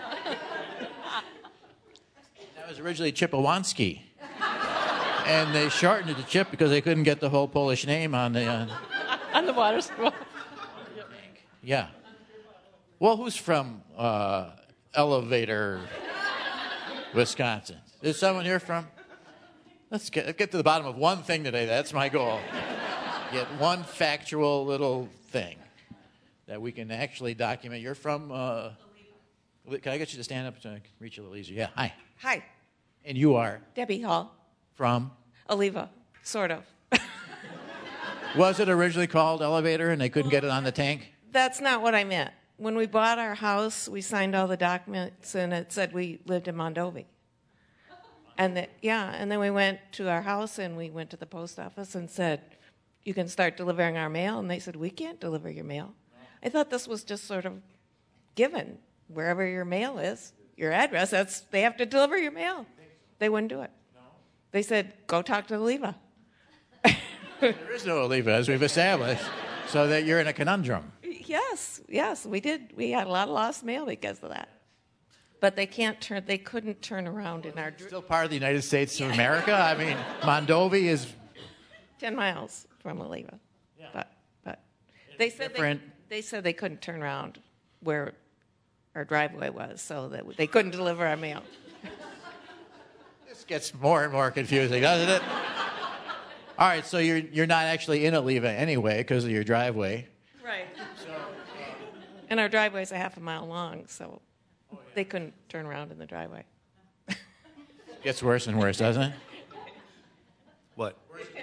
S1: That was originally Chippewanski. And they shortened it to Chip because they couldn't get the whole Polish name on the... Uh,
S7: On the water.
S1: yeah. Well, who's from uh, Elevator, Wisconsin? Is someone here from? Let's get, let's get to the bottom of one thing today. That's my goal. Get one factual little thing that we can actually document. You're from... Uh, can I get you to stand up so I can reach you a little easier? Yeah, hi.
S9: Hi,
S1: And you are
S9: Debbie Hall,
S1: from?
S9: Oliva, sort of.
S1: Was it originally called Elevator and they couldn't get it on the tank?
S9: That's not what I meant. When we bought our house, we signed all the documents, and it said we lived in Mondovi. And the, yeah, and then we went to our house, and we went to the post office and said, you can start delivering our mail. And they said, we can't deliver your mail. I thought this was just sort of given. Wherever your mail is, your address, that's they have to deliver your mail. They wouldn't do it. They said, go talk to Oliva.
S1: There is no Oliva, as we've established, so that you're in a conundrum.
S9: Yes, yes, we did. We had a lot of lost mail because of that. But they can't turn. They couldn't turn around in our
S1: Still part of the United States of America. I mean, Mondovi is
S9: ten miles from Oliva. Yeah. But but they said they,
S1: different.
S9: they said they couldn't turn around where our driveway was, so that they couldn't deliver our mail.
S1: This gets more and more confusing, doesn't it? All right, so you're you're not actually in Oliva anyway because of your driveway.
S9: Right. So, and our driveway's a half a mile long, so oh, yeah. They couldn't turn around in the driveway.
S1: Gets worse and worse, doesn't it?
S10: What?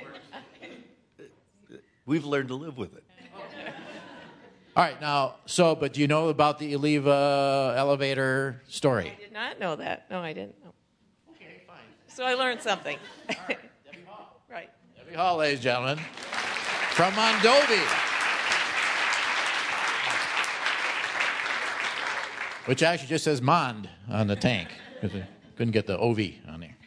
S10: We've learned to live with it.
S1: All right, now, so, but do you know about the Oliva elevator story?
S9: I did not know that. No, I didn't know.
S1: Okay, fine.
S9: So I learned something.
S1: All right, Debbie Hall.
S9: Right.
S1: Debbie Hall, ladies and gentlemen, from Mondovi. Which actually just says Mond on the tank, because we couldn't get the O V on there.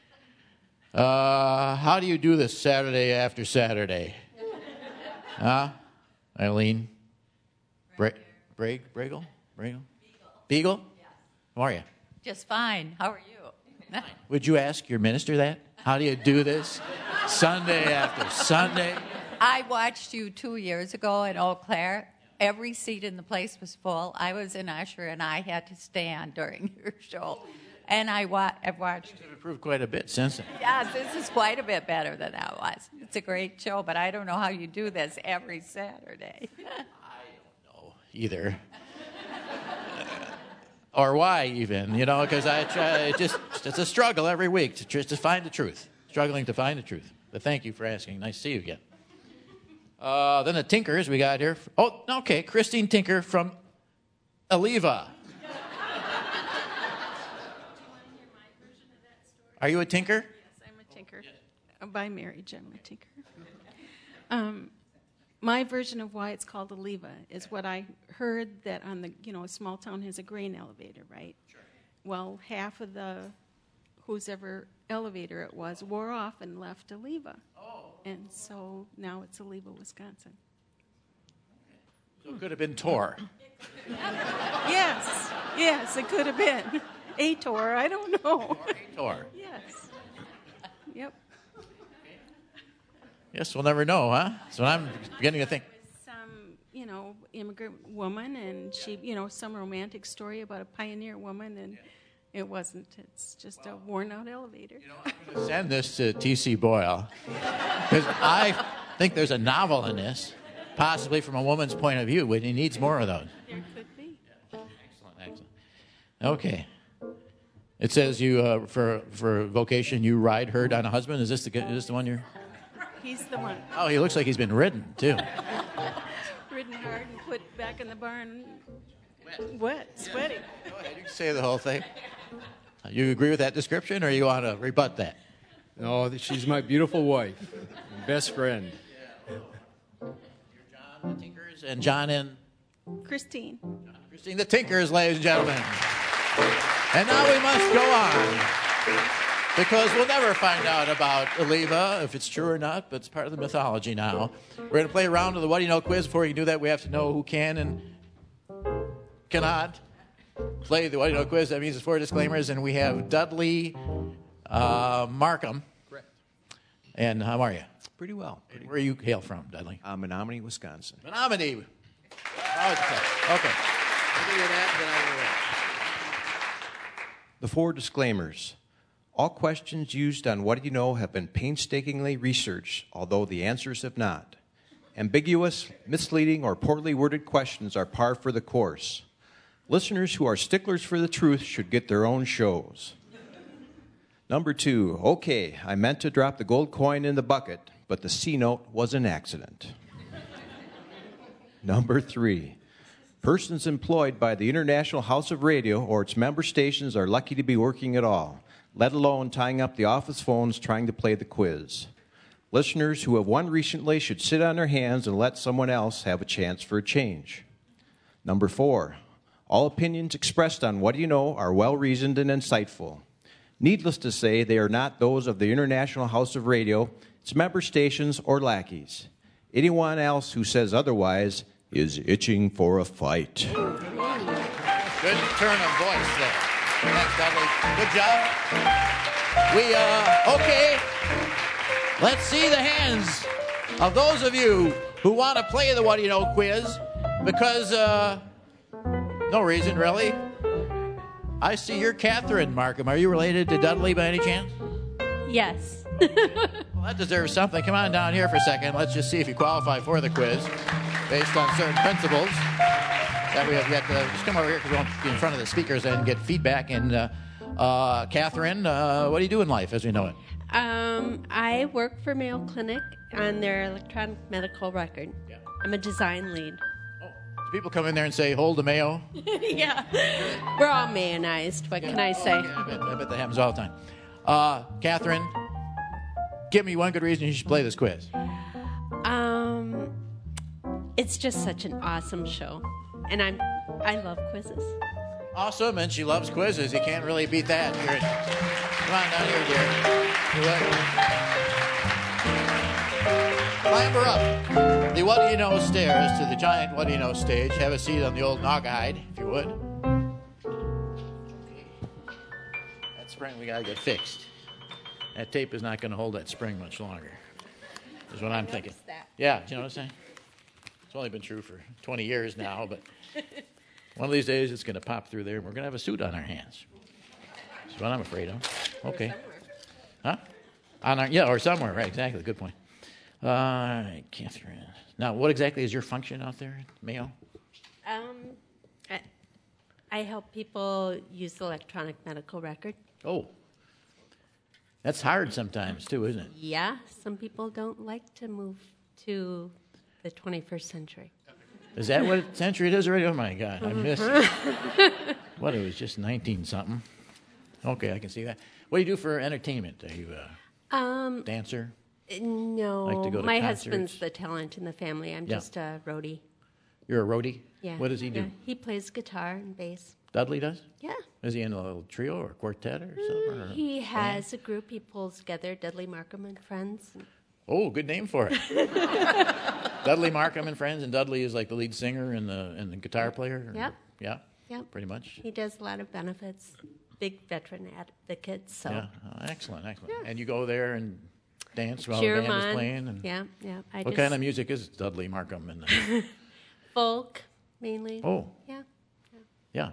S1: Uh, how do you do this Saturday after Saturday? Huh? Eileen? Bra- Brag? Bragle? Bragle? Beagle? Beagle?
S11: Yes.
S1: How are you?
S11: Just fine. How are you?
S1: Would you ask your minister that? How do you do this Sunday after Sunday?
S11: I watched you two years ago in Eau Claire. Every seat in the place was full. I was an usher, and I had to stand during your show. And I wa- I've watched...
S1: You've improved quite a bit since then.
S11: Yes, this is quite a bit better than that was. It's a great show, but I don't know how you do this every Saturday.
S1: I don't know either. Or why even, you know, because I try, it just, it's a struggle every week to, tr- to find the truth. Struggling to find the truth. But thank you for asking. Nice to see you again. Uh, then the Tinkers we got here. Oh, okay, Christine Tinker from Oliva. Are you a tinker?
S12: Yes, I'm a tinker. Yes. By marriage, I'm a tinker. Um, my version of why it's called Oliva is what I heard that on the, you know, a small town has a grain elevator, right? Sure. Well, half of the, whose ever elevator it was, wore off and left Oliva. Oh. And so now it's Oliva, Wisconsin.
S1: So it could have been Tor.
S12: Yes, yes, it could have been. A Tor, I don't know.
S1: Or a Tor.
S12: Yes. Yep.
S1: Yes, we'll never know, huh? So I'm beginning to think.
S12: Some, you know, immigrant woman, and she, you know, some romantic story about a pioneer woman, and it wasn't. It's just a worn-out elevator.
S1: You know, I'm going to send this to T C. Boyle because I think there's a novel in this, possibly from a woman's point of view, but he needs more of those.
S12: There could be.
S1: Yeah. Excellent, excellent. Okay. It says you uh, for for vocation you ride herd on a husband. Is this the is this the one you're?
S12: He's the one.
S1: Oh, he looks like he's been ridden too.
S12: Ridden hard and put back in the barn. Wet, Wet sweaty.
S1: Go ahead, you can say the whole thing. You agree with that description, or you want to rebut that?
S13: No, she's my beautiful wife, best friend.
S1: You're John the Tinkers and John and
S12: Christine.
S1: John and Interesting. The Tinkers, ladies and gentlemen. And now we must go on, because we'll never find out about Aliva, if it's true or not, but it's part of the mythology now. We're going to play a round of the What Do You Know quiz. Before we can do that, we have to know who can and cannot play the What Do You Know quiz. That means it's four disclaimers, and we have Dudley uh, Markham.
S14: Correct.
S1: And how are you?
S14: Pretty well. Pretty
S1: Where you hail from, Dudley?
S14: Uh, Menominee, Wisconsin.
S1: Menominee. Oh, okay. Okay. I'll give you that, then I'll do that.
S14: The four disclaimers. All questions used on What Do You Know have been painstakingly researched, although the answers have not. Ambiguous, misleading, or poorly worded questions are par for the course. Listeners who are sticklers for the truth should get their own shows. Number two, okay, I meant to drop the gold coin in the bucket, but the C note was an accident. Number three, persons employed by the International House of Radio or its member stations are lucky to be working at all, let alone tying up the office phones trying to play the quiz. Listeners who have won recently should sit on their hands and let someone else have a chance for a change. Number four, all opinions expressed on What Do You Know are well-reasoned and insightful. Needless to say, they are not those of the International House of Radio, its member stations, or lackeys. Anyone else who says otherwise is itching for a fight.
S1: Good turn of voice there. Thanks, Dudley. Good job. We, uh, okay. Let's see the hands of those of you who want to play the What Do You Know quiz, because, uh, no reason, really. I see you're Catherine Markham. Are you related to Dudley by any chance?
S15: Yes.
S1: Well, that deserves something. Come on down here for a second. Let's just see if you qualify for the quiz based on certain principles that we have yet to. Just come over here because we won't be in front of the speakers and get feedback. And uh, uh, Catherine, uh, what do you do in life as we know it?
S15: Um, I work for Mayo Clinic on their electronic medical record.
S1: Yeah.
S15: I'm a design lead.
S1: Do people come in there and say, hold the mayo?
S15: Yeah. We're all mayonized. What can I say?
S1: Oh, yeah, I, bet, I bet that happens all the time. Uh, Catherine, give me one good reason you should play this quiz.
S15: Um, it's just such an awesome show, and I'm I love quizzes.
S1: Awesome, and she loves quizzes. You can't really beat that. You're, come on down here, dear. Clamber up the What Do You Know stairs to the giant What Do You Know stage. Have a seat on the old Naugahyde, if you would. Okay. That spring we gotta get fixed. That tape is not going to hold that spring much longer, is what I'm thinking.
S15: That.
S1: Yeah, do you know what I'm saying? It's only been true for twenty years now, but one of these days it's going to pop through there, and we're going to have a suit on our hands. That's what I'm afraid of. Okay. Huh? On our, yeah, or somewhere, right, exactly. Good point. All right, Catherine. Now, what exactly is your function out there at Mayo?
S15: Um, I, I help people use the electronic medical record.
S1: Oh. That's hard sometimes, too, isn't it?
S15: Yeah, some people don't like to move to the twenty-first century.
S1: Is that what century it is already? Oh, my God, I missed What, it was just nineteen-something. Okay, I can see that. What do you do for entertainment? Are you a
S15: um,
S1: dancer?
S15: No.
S1: Like to go to
S15: My
S1: concerts?
S15: husband's the talent in the family. I'm
S1: Yeah.
S15: just a roadie.
S1: You're a roadie?
S15: Yeah.
S1: What does he do?
S15: Yeah. He plays guitar and bass.
S1: Dudley does?
S15: Yeah.
S1: Is he in a little trio or quartet or something? Or
S15: He has a group he pulls together, Dudley Markham and Friends.
S1: Oh, good name for it. Dudley Markham and Friends, and Dudley is like the lead singer and the and the guitar player? Or-
S15: Yep.
S1: Yeah?
S15: Yep.
S1: Pretty much?
S15: He does a lot of benefits. Big veteran advocates. So.
S1: Yeah. Oh, excellent, excellent. And you go there and dance while
S15: Cheer
S1: the band
S15: 'em
S1: is
S15: on.
S1: playing? And
S15: Yeah, yeah. I
S1: what
S15: just,
S1: kind of music is Dudley Markham? And the,
S15: folk, mainly.
S1: Oh.
S15: Yeah.
S1: yeah.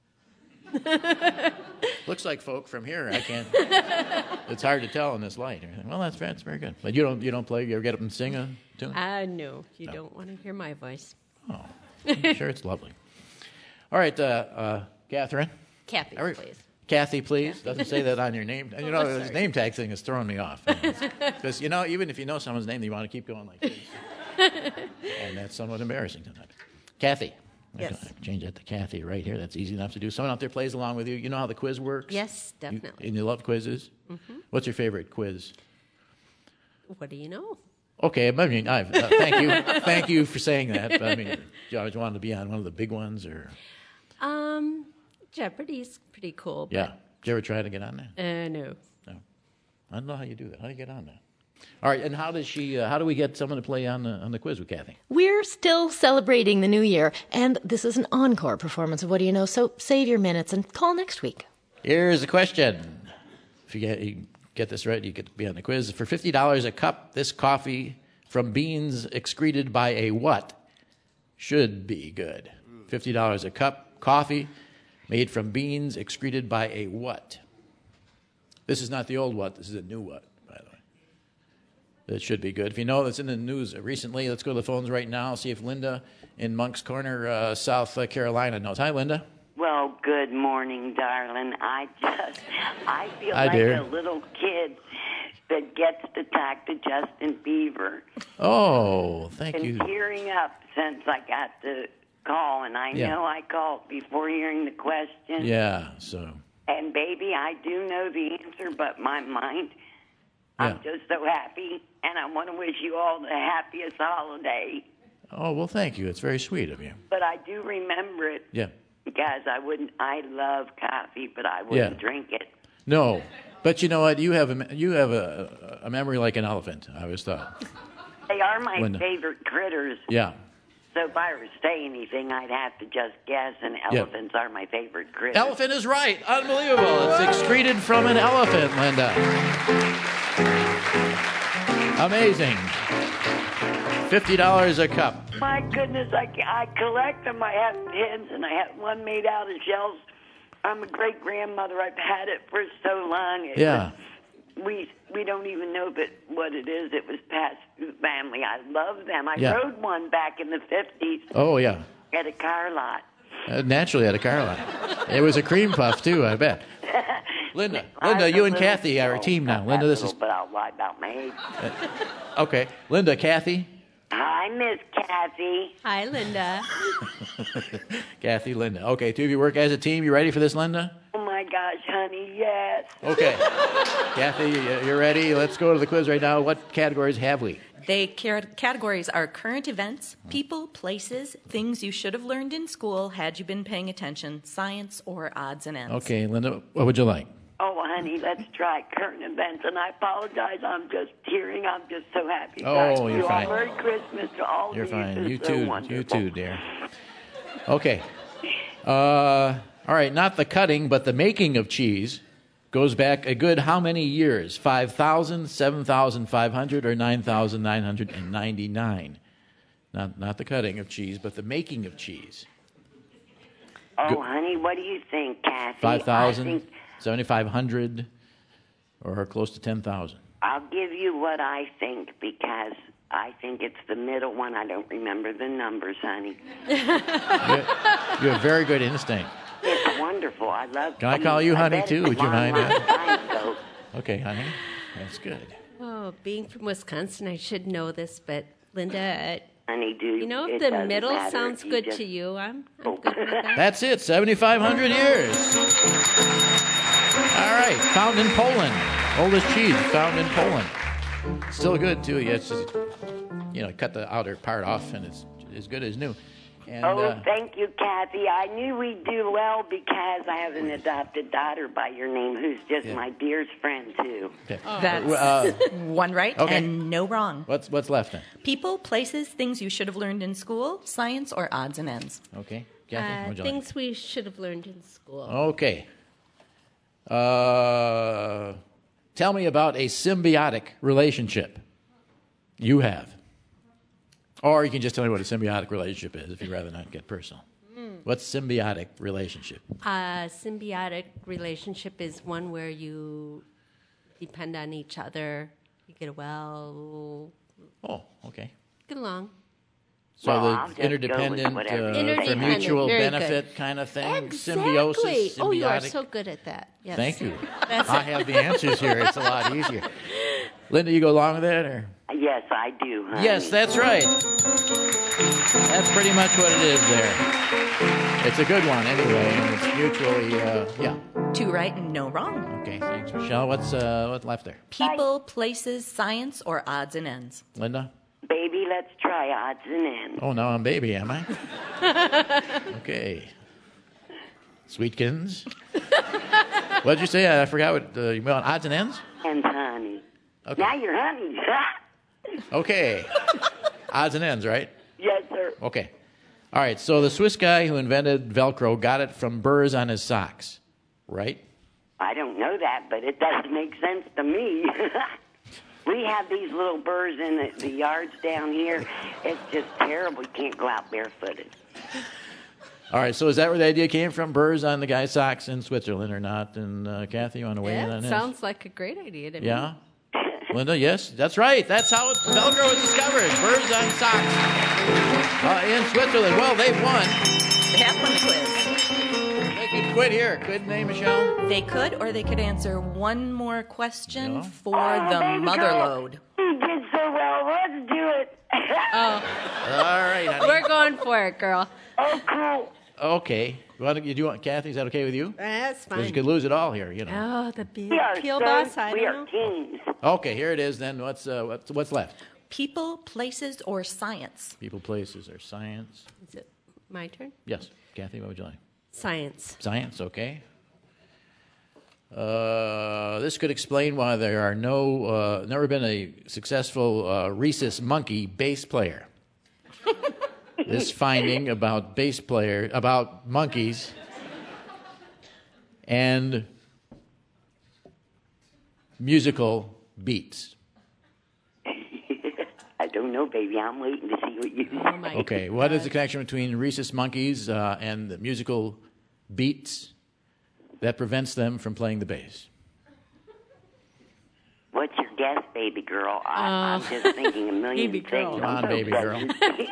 S1: Looks like folk from here. I can't. It's hard to tell in this light. Well, that's that's very good. But you don't you don't play. You ever get up and sing a tune?
S15: Uh, no, you
S1: No.
S15: don't want to hear my voice.
S1: Oh, I'm sure it's lovely. All right, uh, uh, Catherine.
S15: Kathy,
S1: Every-
S15: please.
S1: Kathy, please. Doesn't say that on your name. And you know,
S15: Oh,
S1: this
S15: sorry.
S1: name tag thing is throwing me off. Because, you know, even if you know someone's name, you want to keep going like this. And that's somewhat embarrassing sometimes. Kathy.
S15: Yes.
S1: I can change that to Kathy right here. That's easy enough to do. Someone out there plays along with you. You know how the quiz works?
S15: Yes,
S1: You-
S15: definitely.
S1: and you love quizzes?
S15: Mhm.
S1: What's your favorite quiz?
S15: What do you know?
S1: Okay, I mean, I've, uh, thank you, thank you for saying that. But I mean, do you always wanted to be on one of the big ones, or
S15: Um, Jeopardy's pretty cool.
S1: Yeah. Did you ever try to get on there?
S15: Uh, no.
S1: No. I don't know how you do that. How do you get on there? All right, and how does she? Uh, how do we get someone to play on the on the quiz with Kathy?
S2: We're still celebrating the new year, and this is an encore performance of What Do You Know, so save your minutes and call next week.
S1: Here's a question. If you get, you get this right, you get to be on the quiz. For fifty dollars a cup, this coffee from beans excreted by a what should be good? fifty dollars a cup, coffee made from beans excreted by a what? This is not the old what, this is a new what, by the way. That should be good. If you know that's in the news recently, let's go to the phones right now, see if Linda in Monk's Corner, uh, South Carolina knows. Hi, Linda.
S16: Well, good morning, darling. I just, I feel
S1: Hi,
S16: like
S1: dear.
S16: a little kid that gets to talk to Justin Bieber.
S1: Oh, thank
S16: Been
S1: you.
S16: tearing up since I got the call, and I
S1: Yeah.
S16: know I called before hearing the question.
S1: Yeah, so.
S16: And baby, I do know the answer, but my mind, I'm
S1: Yeah.
S16: just so happy, and I want to wish you all the happiest holiday.
S1: Oh, well, thank you. It's very sweet of you.
S16: But I do remember it
S1: Yeah.
S16: because I wouldn't. I love coffee, but I wouldn't
S1: Yeah.
S16: drink it.
S1: No, but you know what? You have a you have a, a memory like an elephant. I always thought.
S16: They are my
S1: Linda.
S16: favorite critters.
S1: Yeah.
S16: So if I were to say anything, I'd have to just guess, and
S1: Yeah.
S16: elephants are my favorite critters.
S1: Elephant is right. Unbelievable. It's excreted from an elephant, Linda. Amazing. Fifty dollars a cup.
S16: My goodness, I, I collect them. I have pins, and I have one made out of shells. I'm a great grandmother. I've had it for so long. It
S1: Yeah.
S16: was- we we don't even know but what it is. It was passed through the family. I love them. I
S1: Yeah.
S16: rode one back in the fifties
S1: Oh yeah.
S16: at a car lot.
S1: Uh, naturally at a car lot. It was a cream puff too, I bet. Linda, Linda, you and Kathy are a team now. Linda, this is
S16: But I'll lie about my age.
S1: okay. Linda, Kathy,
S16: Hi, Miss Kathy.
S15: Hi, Linda.
S1: Kathy, Linda. Okay, two of you work as a team. You ready for this, Linda?
S16: Oh my gosh, honey, yes.
S1: Okay. Kathy, you're ready. Let's go to the quiz right now. What categories have we?
S3: They categories are current events, people, places, things you should have learned in school had you been paying attention, science, or odds and ends.
S1: Okay, Linda, what would you like?
S16: Oh, honey, let's try current events. And I apologize. I'm just tearing. I'm just so happy.
S1: Oh,
S16: Guys,
S1: you're
S16: you all
S1: fine.
S16: Merry Christmas to all
S1: You're
S16: of
S1: fine.
S16: you.
S1: You
S16: This is so
S1: too.
S16: wonderful.
S1: You too, dear. Okay. Uh, all right. Not the cutting, but the making of cheese goes back a good how many years? five thousand, seven thousand five hundred, or nine thousand nine hundred ninety-nine? Not, not the cutting of cheese, but the making of cheese.
S16: Oh,
S1: Go-
S16: honey, what do you think, Kathy?
S1: five
S16: I
S1: thousand,
S16: think
S1: seventy-five hundred, or close to ten thousand?
S16: I'll give you what I think because I think it's the middle one. I don't remember the numbers, honey.
S1: You have very good instinct.
S16: It's wonderful. I love.
S1: Can I call you
S16: I
S1: honey,
S16: read
S1: too?
S16: it
S1: Would you
S16: long,
S1: mind
S16: long
S1: that?
S16: time ago.
S1: Okay, honey. That's good.
S15: Oh, being from Wisconsin, I should know this, but Linda, uh,
S16: honey, do
S15: you know
S16: it
S15: if the
S16: doesn't
S15: middle
S16: matter
S15: sounds
S16: if you
S15: good
S16: just-
S15: to you, I'm, I'm good with that.
S1: That's it, seventy-five hundred years. All right, found in Poland. Oldest cheese found in Poland. Still good, too. Yeah, it's just, you know, cut the outer part off, and it's as good as new. And,
S16: oh,
S1: uh,
S16: thank you, Kathy. I knew we'd do well because I have an adopted daughter by your name who's just
S1: Yeah.
S16: my dearest friend, too.
S1: okay.
S3: That's
S1: Uh,
S3: one right
S1: okay.
S3: and no wrong.
S1: What's what's left then?
S3: People, places, things you should have learned in school, science, or odds and ends.
S1: Okay, Kathy,
S15: Uh,
S1: what'd you like?
S15: things we should have learned in school.
S1: Okay. Uh, tell me about a symbiotic relationship you have. Or you can just tell me what a symbiotic relationship is if you'd rather not get personal.
S15: Mm.
S1: What's symbiotic relationship?
S15: A symbiotic relationship is one where you depend on each other. You get well.
S1: Oh, okay.
S15: Get along.
S1: So
S16: Well,
S1: the
S16: I'll just go with
S1: interdependent,
S16: whatever
S1: uh,
S16: you
S1: for
S15: Interdependent,
S1: mutual
S15: very good.
S1: benefit kind of thing,
S15: Exactly.
S1: symbiosis, symbiotic.
S15: Oh, you are so good at that. Yes.
S1: Thank you.
S15: That's
S1: I
S15: it.
S1: have the answers here. It's a lot easier. Linda, you go along with that, or?
S16: Yes, I do, honey.
S1: Yes, that's right. That's pretty much what it is there. It's a good one anyway, and it's mutually, uh, yeah.
S3: Two right and no wrong.
S1: Okay, thanks, Michelle. What's uh, what's left there?
S3: People, places, science, or odds and ends.
S1: Linda?
S16: Baby, let's try odds and ends.
S1: Oh, now I'm baby, am I? Okay. Sweetkins. What'd you say? I forgot what uh, you went on. Odds and ends?
S16: And honey.
S1: Okay.
S16: Now you're honey.
S1: Okay. Odds and ends, right?
S16: Yes, sir.
S1: Okay. All right, so the Swiss guy who invented Velcro got it from burrs on his socks, right?
S16: I don't know that, but it doesn't make sense to me. We have these little burrs in the, the yards down here. It's just terrible. You can't go out barefooted.
S1: All right, so is that where the idea came from? Burrs on the guy's socks in Switzerland or not? And uh, Kathy, you want to weigh in
S15: Yeah,
S1: on
S15: it
S1: this?
S15: sounds like a great idea to me.
S1: Yeah? Linda, yes, that's right. That's how it, Velcro was discovered. Burrs on socks uh, in Switzerland. Well, they've won.
S3: They have won the quiz.
S1: They could quit here, couldn't they, Michelle?
S3: They could, or they could answer one more question
S1: Yeah.
S3: for
S16: Oh,
S3: the
S16: baby
S3: mother
S16: girl.
S3: load.
S16: You did so well. Let's do it.
S15: Oh,
S1: All right, honey.
S15: we're going for it, girl.
S16: Oh, cool.
S1: Okay. You want to, you do want, Kathy, is that okay with you?
S15: That's
S1: Because
S15: fine.
S1: you could lose it all here, you know.
S15: Oh, the big
S16: We are
S15: kielbasa.
S16: sons.
S15: I
S16: We
S15: don't
S16: are
S15: know.
S16: kings.
S1: Okay, here it is then. What's, uh, what's, what's left?
S3: People, places, or science?
S1: People, places, or science?
S15: Is it my turn?
S1: Yes. Kathy, what would you like?
S15: Science.
S1: Science, okay. Uh, this could explain why there are no, uh, never been a successful uh, rhesus monkey bass player. This finding about bass player, about monkeys and musical beats.
S16: I don't know, baby. I'm waiting to see what you say.
S15: Oh my
S1: Okay, what is the connection between rhesus monkeys uh, and the musical beats that prevents them from playing the bass?
S16: What's your guess, baby girl? I,
S15: Uh,
S16: I'm just thinking a million
S15: baby girl.
S16: things.
S1: Come on,
S16: I'm so
S1: baby girl.
S16: excited.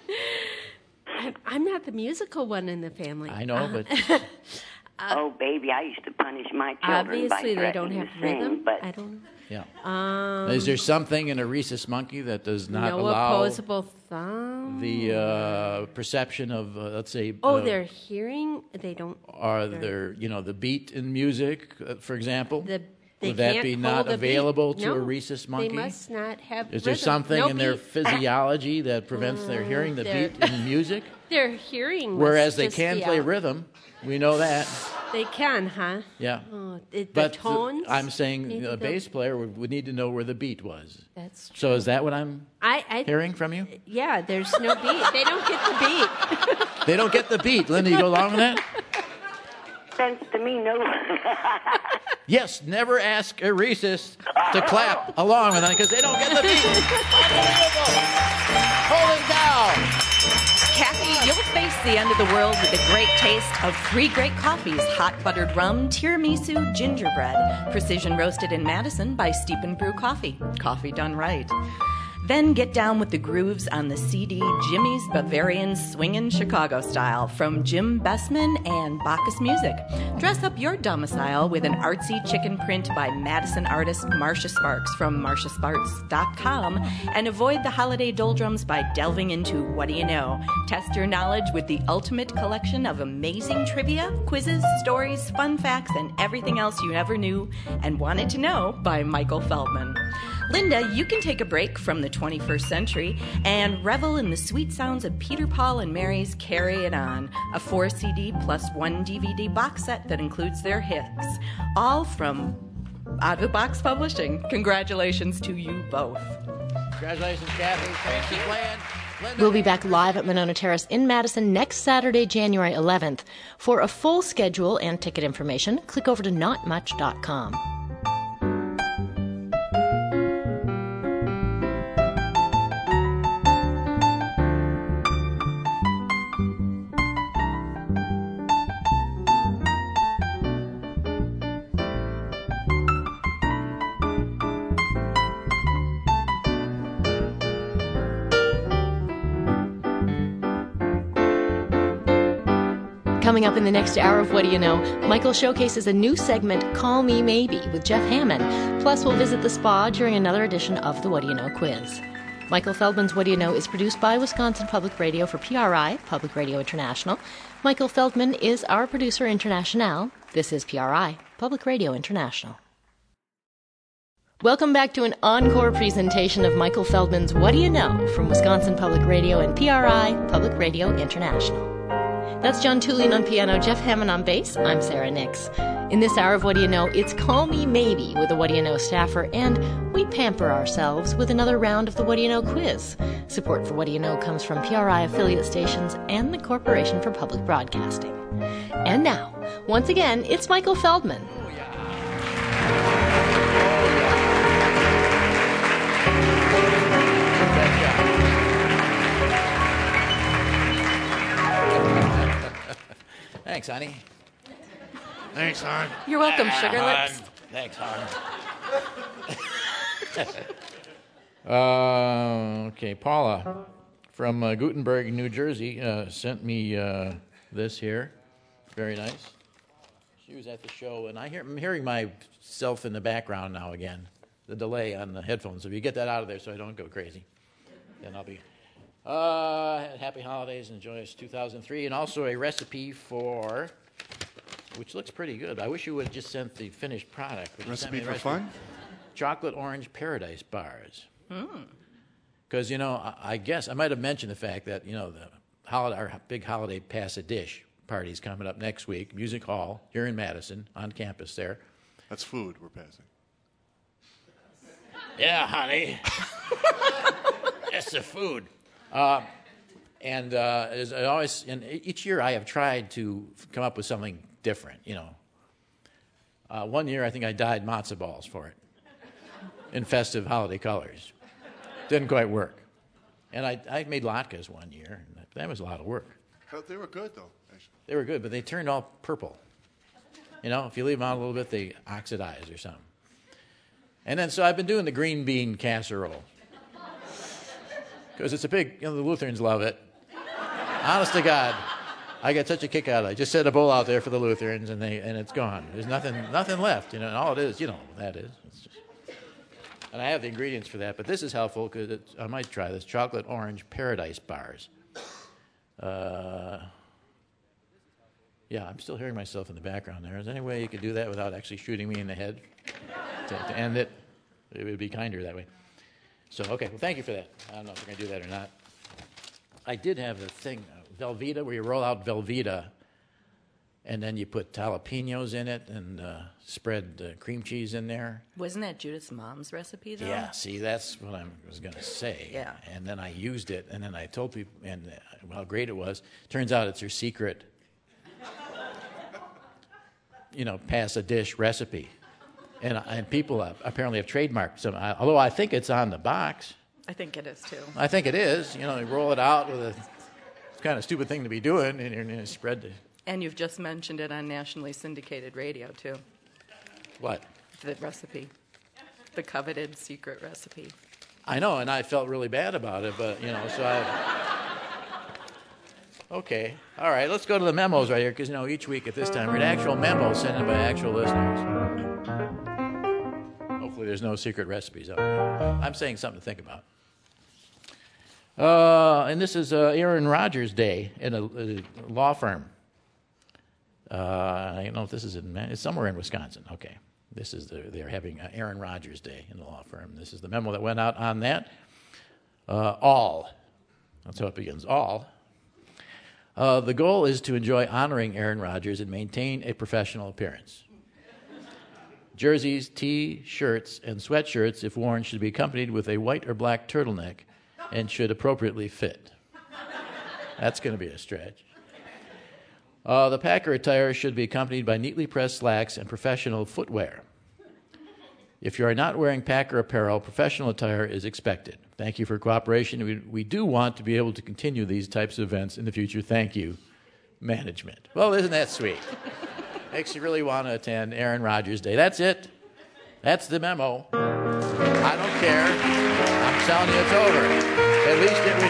S15: I'm, I'm not the musical one in the family.
S1: I know, but
S16: Oh, baby, I used to punish my children by
S15: Obviously, they don't
S16: threatening
S15: have
S16: to sing,
S15: rhythm.
S16: but
S15: I don't know.
S1: yeah.
S15: Um,
S1: Is there something in a rhesus monkey that does not
S15: no
S1: allow
S15: opposable thumb.
S1: the uh, perception of, uh, let's say,
S15: Oh,
S1: uh,
S15: their hearing. They don't.
S1: are
S15: they're-
S1: there, you know, the beat in music, uh, for example?
S15: The, they
S1: Would that
S15: can't
S1: be
S15: hold
S1: not
S15: a beat.
S1: available to
S15: No,
S1: a rhesus monkey?
S15: They must not have.
S1: Is there
S15: rhythm.
S1: something
S15: No
S1: in their
S15: beat.
S1: physiology that prevents their hearing the
S15: their-
S1: beat in music?
S15: Their hearing. must
S1: Whereas they
S15: just
S1: can
S15: be
S1: play
S15: out.
S1: rhythm. We know that.
S15: They can, huh?
S1: Yeah.
S15: Oh, the, the
S1: But
S15: tones.
S1: I'm saying
S15: maybe
S1: a
S15: they'll-
S1: bass player would, would need to know where the beat was.
S15: That's true.
S1: So is that what I'm
S15: I, I
S1: hearing from you?
S15: Yeah, there's no beat. They don't get the beat.
S1: They don't get the beat. Linda, you go along with that?
S16: sense to me, no.
S1: Yes, never ask a rhesus to clap along with them because they don't get the beat. Unbelievable. Holy cow.
S3: Kathy, you'll face the end of the world with a great taste of three great coffees: hot buttered rum, tiramisu, gingerbread. Precision roasted in Madison by Steep and Brew Coffee. Coffee done right. Then get down with the grooves on the C D Jimmy's Bavarian Swingin' Chicago Style from Jim Bessman and Bacchus Music. Dress up your domicile with an artsy chicken print by Madison artist Marcia Sparks from marcia sparks dot com and avoid the holiday doldrums by delving into What Do You Know? Test your knowledge with the ultimate collection of amazing trivia, quizzes, stories, fun facts, and everything else you never knew and wanted to know by Michael Feldman. Linda, you can take a break from the twenty-first century and revel in the sweet sounds of Peter, Paul, and Mary's Carry It On, a four C D plus one D V D box set that includes their hits, all from Out of the Box Publishing. Congratulations to you both.
S1: Congratulations, Kathy. Thanks for playing. Linda.
S2: We'll be back live at Monona Terrace in Madison next Saturday, January eleventh. For a full schedule and ticket information, click over to not much dot com. Coming up in the next hour of What Do You Know, Michael showcases a new segment, Call Me Maybe, with Jeff Hammond. Plus, we'll visit the spa during another edition of the What Do You Know quiz. Michael Feldman's What Do You Know is produced by Wisconsin Public Radio for P R I, Public Radio International. Michael Feldman is our producer international. This is P R I, Public Radio International. Welcome back to an encore presentation of Michael Feldman's What Do You Know from Wisconsin Public Radio and P R I, Public Radio International. That's John Tulin on piano, Jeff Hammond on bass. I'm Sarah Nix. In this hour of What Do You Know, it's Call Me Maybe with a What Do You Know staffer, and we pamper ourselves with another round of the What Do You Know quiz. Support for What Do You Know comes from P R I affiliate stations and the Corporation for Public Broadcasting. And now, once again, it's Michael Feldman.
S1: Thanks, honey.
S5: Thanks, hon.
S3: You're welcome,
S1: Ah,
S3: sugar
S1: hon.
S3: lips.
S1: Thanks, hon. uh, okay, Paula from uh, Gutenberg, New Jersey, uh, sent me uh, this here. Very nice. She was at the show, and I hear, I'm hearing myself in the background now again. The delay on the headphones. If you get that out of there so I don't go crazy, then I'll be... Uh, happy holidays and joyous two thousand three, and also a recipe for, which looks pretty good. I wish you would have just sent the finished product. But you sent me
S5: Recipe
S1: the
S5: for fun?
S1: Chocolate orange paradise bars.
S3: Mm.
S1: Because, you know, I, I guess I might have mentioned the fact that, you know, the holiday, our big holiday pass-a-dish party is coming up next week, Music Hall, here in Madison, on campus there.
S5: That's food we're passing.
S1: Yeah, honey. That's the food. Uh, and uh, as I always, and each year I have tried to come up with something different, you know. Uh, one year I think I dyed matzo balls for it in festive holiday colors. Didn't quite work. And I, I made latkes one year. And that was a lot of work.
S5: But they were good, though, actually.
S1: They were good, but they turned all purple. You know, if you leave them out a little bit, they oxidize or something. And then so I've been doing the green bean casserole. Because it's a big, you know, the Lutherans love it. Honest to God, I get such a kick out of it. I just set a bowl out there for the Lutherans, and they and it's gone. There's nothing nothing left, you know. And all it is, you know, that is. It's just, and I have the ingredients for that, but this is helpful because I might try this chocolate orange paradise bars. Uh, yeah, I'm still hearing myself in the background there. Is there any way you could do that without actually shooting me in the head to, to end it? It would be kinder that way. So, okay, well, thank you for that. I don't know if we're going to do that or not. I did have the thing, uh, Velveeta, where you roll out Velveeta, and then you put jalapenos in it and uh, spread uh, cream cheese in there.
S3: Wasn't that Judith's mom's recipe, though?
S1: Yeah, see, that's what I was going to say.
S3: Yeah.
S1: And then I used it, and then I told people and uh, how great it was. Turns out it's her secret, you know, pass-a-dish recipe. And, and people uh, apparently have trademarked some, I, although I think it's on the box.
S3: I think it is, too.
S1: I think it is. You know, you roll it out with a it's kind of stupid thing to be doing, and you're spread the...
S3: And you've just mentioned it on nationally syndicated radio, too.
S1: What?
S3: The recipe. The coveted secret recipe.
S1: I know, and I felt really bad about it, but, you know, so I... Okay. All right, let's go to the memos right here, because, you know, each week at this time, we're at actual memos sent in by actual listeners. Hopefully there's no secret recipes out there. I'm saying something to think about. Uh, and this is uh, Aaron Rodgers Day in a, a law firm. Uh, I don't know if this is in, it's somewhere in Wisconsin. Okay. This is the, they're having uh, Aaron Rodgers Day in the law firm. This is the memo that went out on that. Uh, all. That's how it begins. All. Uh, the goal is to enjoy honoring Aaron Rodgers and maintain a professional appearance. Jerseys, T-shirts, and sweatshirts, if worn, should be accompanied with a white or black turtleneck and should appropriately fit. That's going to be a stretch. Uh, the Packer attire should be accompanied by neatly pressed slacks and professional footwear. If you are not wearing Packer apparel, professional attire is expected. Thank you for cooperation. We, we do want to be able to continue these types of events in the future. Thank you, management. Well, isn't that sweet? Makes you really want to attend Aaron Rodgers Day. That's it. That's the memo. I don't care. I'm telling you it's over. At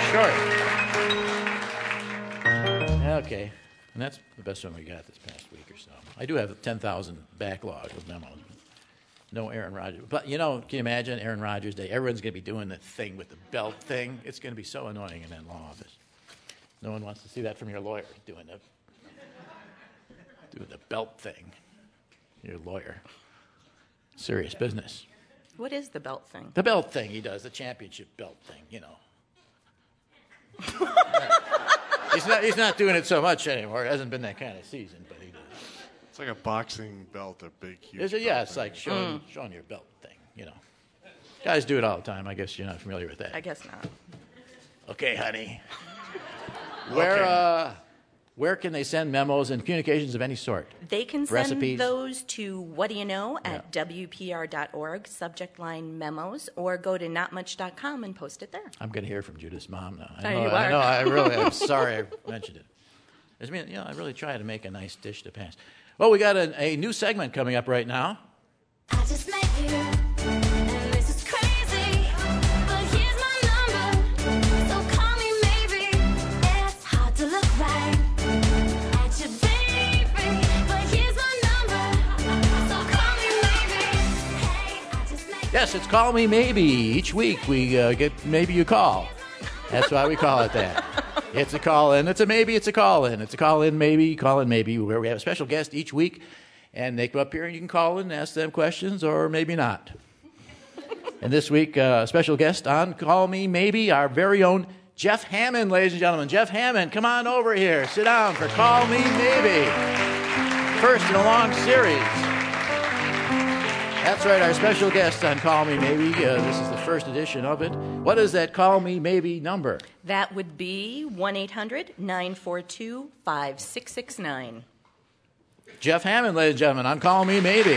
S1: least it was short. Okay. And that's the best one we got this past week or so. I do have a ten thousand backlog of memos. No Aaron Rodgers. But, you know, can you imagine Aaron Rodgers Day? Everyone's going to be doing the thing with the belt thing. It's going to be so annoying in that law office. No one wants to see that from your lawyer, doing the, doing the belt thing. Your lawyer. Serious business.
S3: What is the belt thing?
S1: The belt thing he does, the championship belt thing, you know. He's not, he's not doing it so much anymore. It hasn't been that kind of season, but he does.
S5: It's like a boxing belt, a big, huge.
S1: Is it? Yeah, it's like showing,
S3: Mm.
S1: showing your belt thing, you know. Guys do it all the time. I guess you're not familiar with that.
S3: I guess not.
S1: Okay, honey. Where,
S3: Okay.
S1: uh, where can they send memos and communications of any sort?
S3: They can send
S1: Recipes?
S3: those to what do you know at W P R dot org, subject line memos, or go to not much dot com and post it there.
S1: I'm going to hear from Judith's mom now. I
S3: There
S1: know,
S3: you
S1: I
S3: are.
S1: know. I really, I'm sorry I mentioned it. I mean, you know, I really try to make a nice dish to pass. Well, we got a, a new segment coming up right now.
S17: I just met you, and this is crazy, but here's my number, so call me maybe. It's hard to look right at your baby, but here's my number, so call me maybe. Hey, I just met
S1: Yes, it's Call Me Maybe. Each week we uh, get Maybe You Call. That's why we call it that. It's a call-in. It's a maybe. It's a call-in. It's a call-in maybe, call-in maybe, where we have a special guest each week, and they come up here and you can call in and ask them questions or maybe not. And this week, uh, special guest on Call Me Maybe, our very own Jeff Hammond, ladies and gentlemen. Jeff Hammond, come on over here. Sit down for Call Me Maybe. First in a long series. That's right, our special guest on Call Me Maybe. Uh, this is the first edition of it. What is that Call Me Maybe number?
S3: That would be one eight hundred nine four two five six six nine.
S1: Jeff Hammond, ladies and gentlemen, on Call Me Maybe.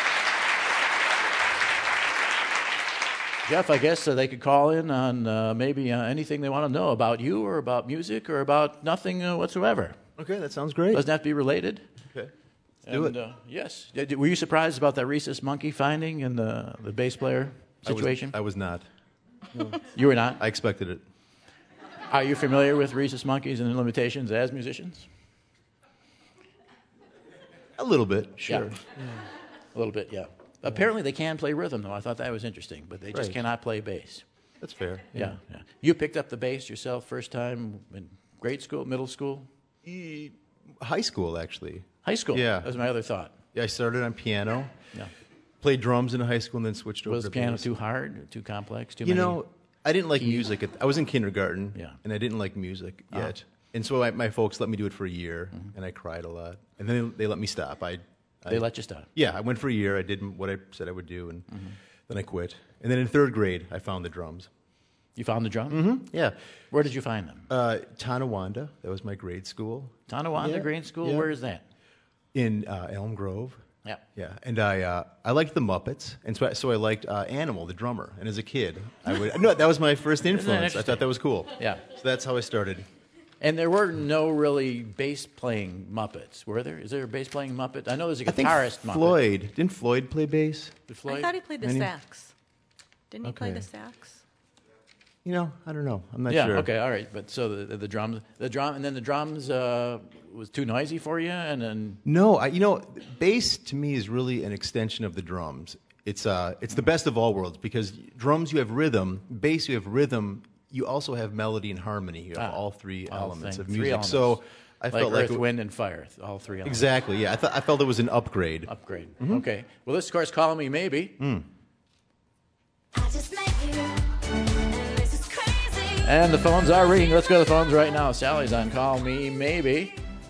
S1: Jeff, I guess uh, they could call in on uh, maybe uh, anything they want to know about you or about music or about nothing uh, whatsoever.
S10: Okay, that sounds great.
S1: Doesn't have to be related.
S10: Okay.
S1: Do
S10: do
S1: it. Uh, yes. Did- Were you surprised about that rhesus monkey finding in the, the bass player situation?
S10: I was, I was not. No.
S1: You were not?
S10: I expected it.
S1: Are you familiar with rhesus monkeys and their limitations as musicians?
S10: A little bit, sure.
S1: Yeah. A little bit, yeah. Apparently they can play rhythm, though. I thought that was interesting, but they just
S10: Right.
S1: cannot play bass.
S10: That's fair.
S1: Yeah. yeah. You picked up the bass yourself first time in grade school, middle school?
S10: E- high school, actually.
S1: High school?
S10: Yeah.
S1: That was my other thought.
S10: Yeah, I started on piano.
S1: Yeah.
S10: Played drums in high school and then switched over
S1: Was
S10: to
S1: piano
S10: bass.
S1: too hard, too complex, too
S10: you
S1: many?
S10: know, I didn't like music. At, I was in kindergarten,
S1: Yeah.
S10: and I didn't like music
S1: Ah.
S10: yet. And so I, my folks let me do it for a year, and I cried a lot. And then they, they let me stop. I, I
S1: They let you stop?
S10: Yeah, I went for a year. I did what I said I would do, and
S1: Mm-hmm.
S10: then I quit. And then in third grade, I found the drums.
S1: You found the drums?
S10: Mm-hmm. Yeah.
S1: Where did you find them?
S10: Uh, Tonawanda. That was my grade school.
S1: Tonawanda
S10: Yeah,
S1: Grade School?
S10: yeah.
S1: Where is that?
S10: In uh, Elm Grove.
S1: Yeah.
S10: Yeah, and I uh, I liked the Muppets, and so I, so I liked uh, Animal, the drummer. And as a kid, I would no, that was my first
S1: Isn't that
S10: influence. I
S1: interesting?
S10: thought that was cool.
S1: Yeah.
S10: So that's how I started.
S1: And there were no really bass-playing Muppets, were there? Is there a bass-playing Muppet? I know there's a
S10: I think
S1: guitarist Muppet.
S10: Floyd didn't Floyd play bass?
S1: Did Floyd?
S3: I thought he played the
S10: Any-
S3: sax. Didn't he play
S10: Okay.
S3: the sax?
S10: You know, I don't know. I'm not
S1: yeah,
S10: sure.
S1: okay, all right. But so the, the, the drums, the drum, and then the drums uh, was too noisy for you, and then
S10: No, I, you know, bass to me is really an extension of the drums. It's uh, it's the best of all worlds because drums you have rhythm, bass you have rhythm. You also have melody and harmony. You have
S1: Ah,
S10: all three
S1: all
S10: elements
S1: thing-
S10: of
S1: three
S10: music.
S1: elements.
S10: So I
S1: like
S10: felt like
S1: Earth,
S10: it-
S1: Wind, and Fire, all three elements.
S10: exactly. Yeah, I thought I felt it was an upgrade.
S1: Upgrade.
S10: Mhm.
S1: Okay. Well, this, of course, Call Me Maybe.
S10: Mm.
S17: I just met you, and this is crazy.
S1: And the phones are ringing. Let's go to the phones right now. Sally's on Call Me Maybe.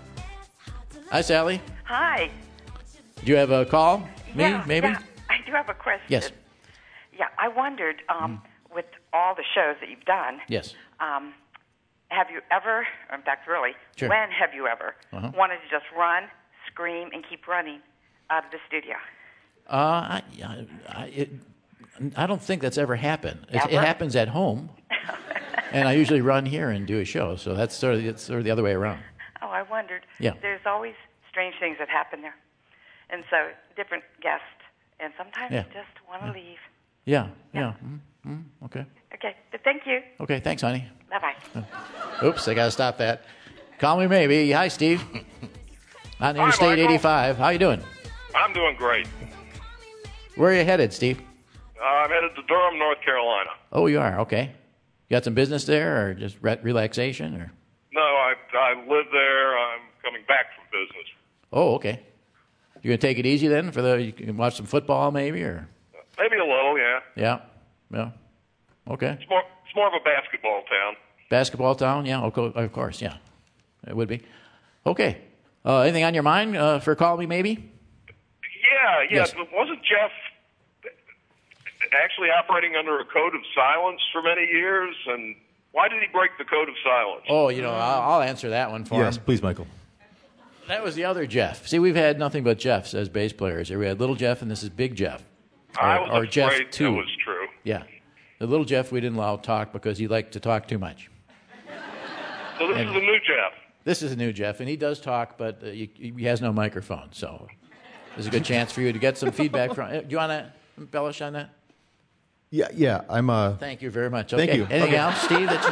S1: Hi, Sally.
S18: Hi.
S1: Do you have a call? Me,
S18: yeah,
S1: maybe?
S18: yeah, I do have a question.
S1: Yes.
S18: Yeah, I wondered, um, with all the shows that you've done,
S1: Yes.
S18: um, have you ever, in fact, really,
S1: Sure.
S18: when have you ever
S1: Uh-huh.
S18: wanted to just run, scream, and keep running out of the studio?
S1: Uh, I, I, I, it, I don't think that's ever happened. It, it
S18: Ever?
S1: happens at home, and I usually run here and do a show. So that's sort of it's sort of the other way around.
S18: Oh, I wondered.
S1: Yeah.
S18: There's always strange things that happen there. And so, different guests, and sometimes
S1: Yeah.
S18: you just want to leave.
S1: Yeah, yeah. Mm, mm, okay.
S18: Okay, but thank you.
S1: Okay, thanks, honey.
S18: Bye-bye.
S1: Oops, I got to stop that. Call Me Maybe. Hi, Steve. On
S19: Hi,
S1: Interstate
S19: Michael.
S1: eighty-five. How you doing?
S19: I'm doing great.
S1: Where are you headed, Steve?
S19: Uh, I'm headed to Durham, North Carolina.
S1: Oh, you are? Okay. You got some business there or just re- relaxation? or?
S19: No, I I live there. I'm coming back from business.
S1: Oh, okay. You going to take it easy then? For the You can watch some football maybe? or
S19: Maybe a little, yeah.
S1: Yeah, yeah. Okay.
S19: It's more it's more of a basketball town.
S1: Basketball town? Yeah, of co- of course, yeah. it would be. Okay. Uh, anything on your mind uh, for Call Me Maybe?
S19: Yeah, yeah.
S1: Yes.
S19: But wasn't Jeff actually operating under a code of silence for many years? And why did he break the code of silence?
S1: Oh, you know, I'll, I'll answer that one for
S10: Yes,
S1: him.
S10: please, Michael.
S1: That was the other Jeff. See, we've had nothing but Jeffs as bass players here. We had Little Jeff, and this is Big Jeff. Or,
S19: I was
S1: or
S19: afraid
S1: Jeff
S19: that
S1: two.
S19: was true.
S1: Yeah. The Little Jeff we didn't allow to talk because he liked to talk too much.
S19: So this
S1: And-
S19: is a new Jeff.
S1: This is a new Jeff, and he does talk, but uh, he, he has no microphone, so there's a good chance for you to get some feedback from. Do you want to embellish on that?
S10: Yeah, yeah. I'm. Uh,
S1: Thank you very much.
S10: Thank
S1: Okay.
S10: you.
S1: Anything
S10: Okay.
S1: else, Steve? That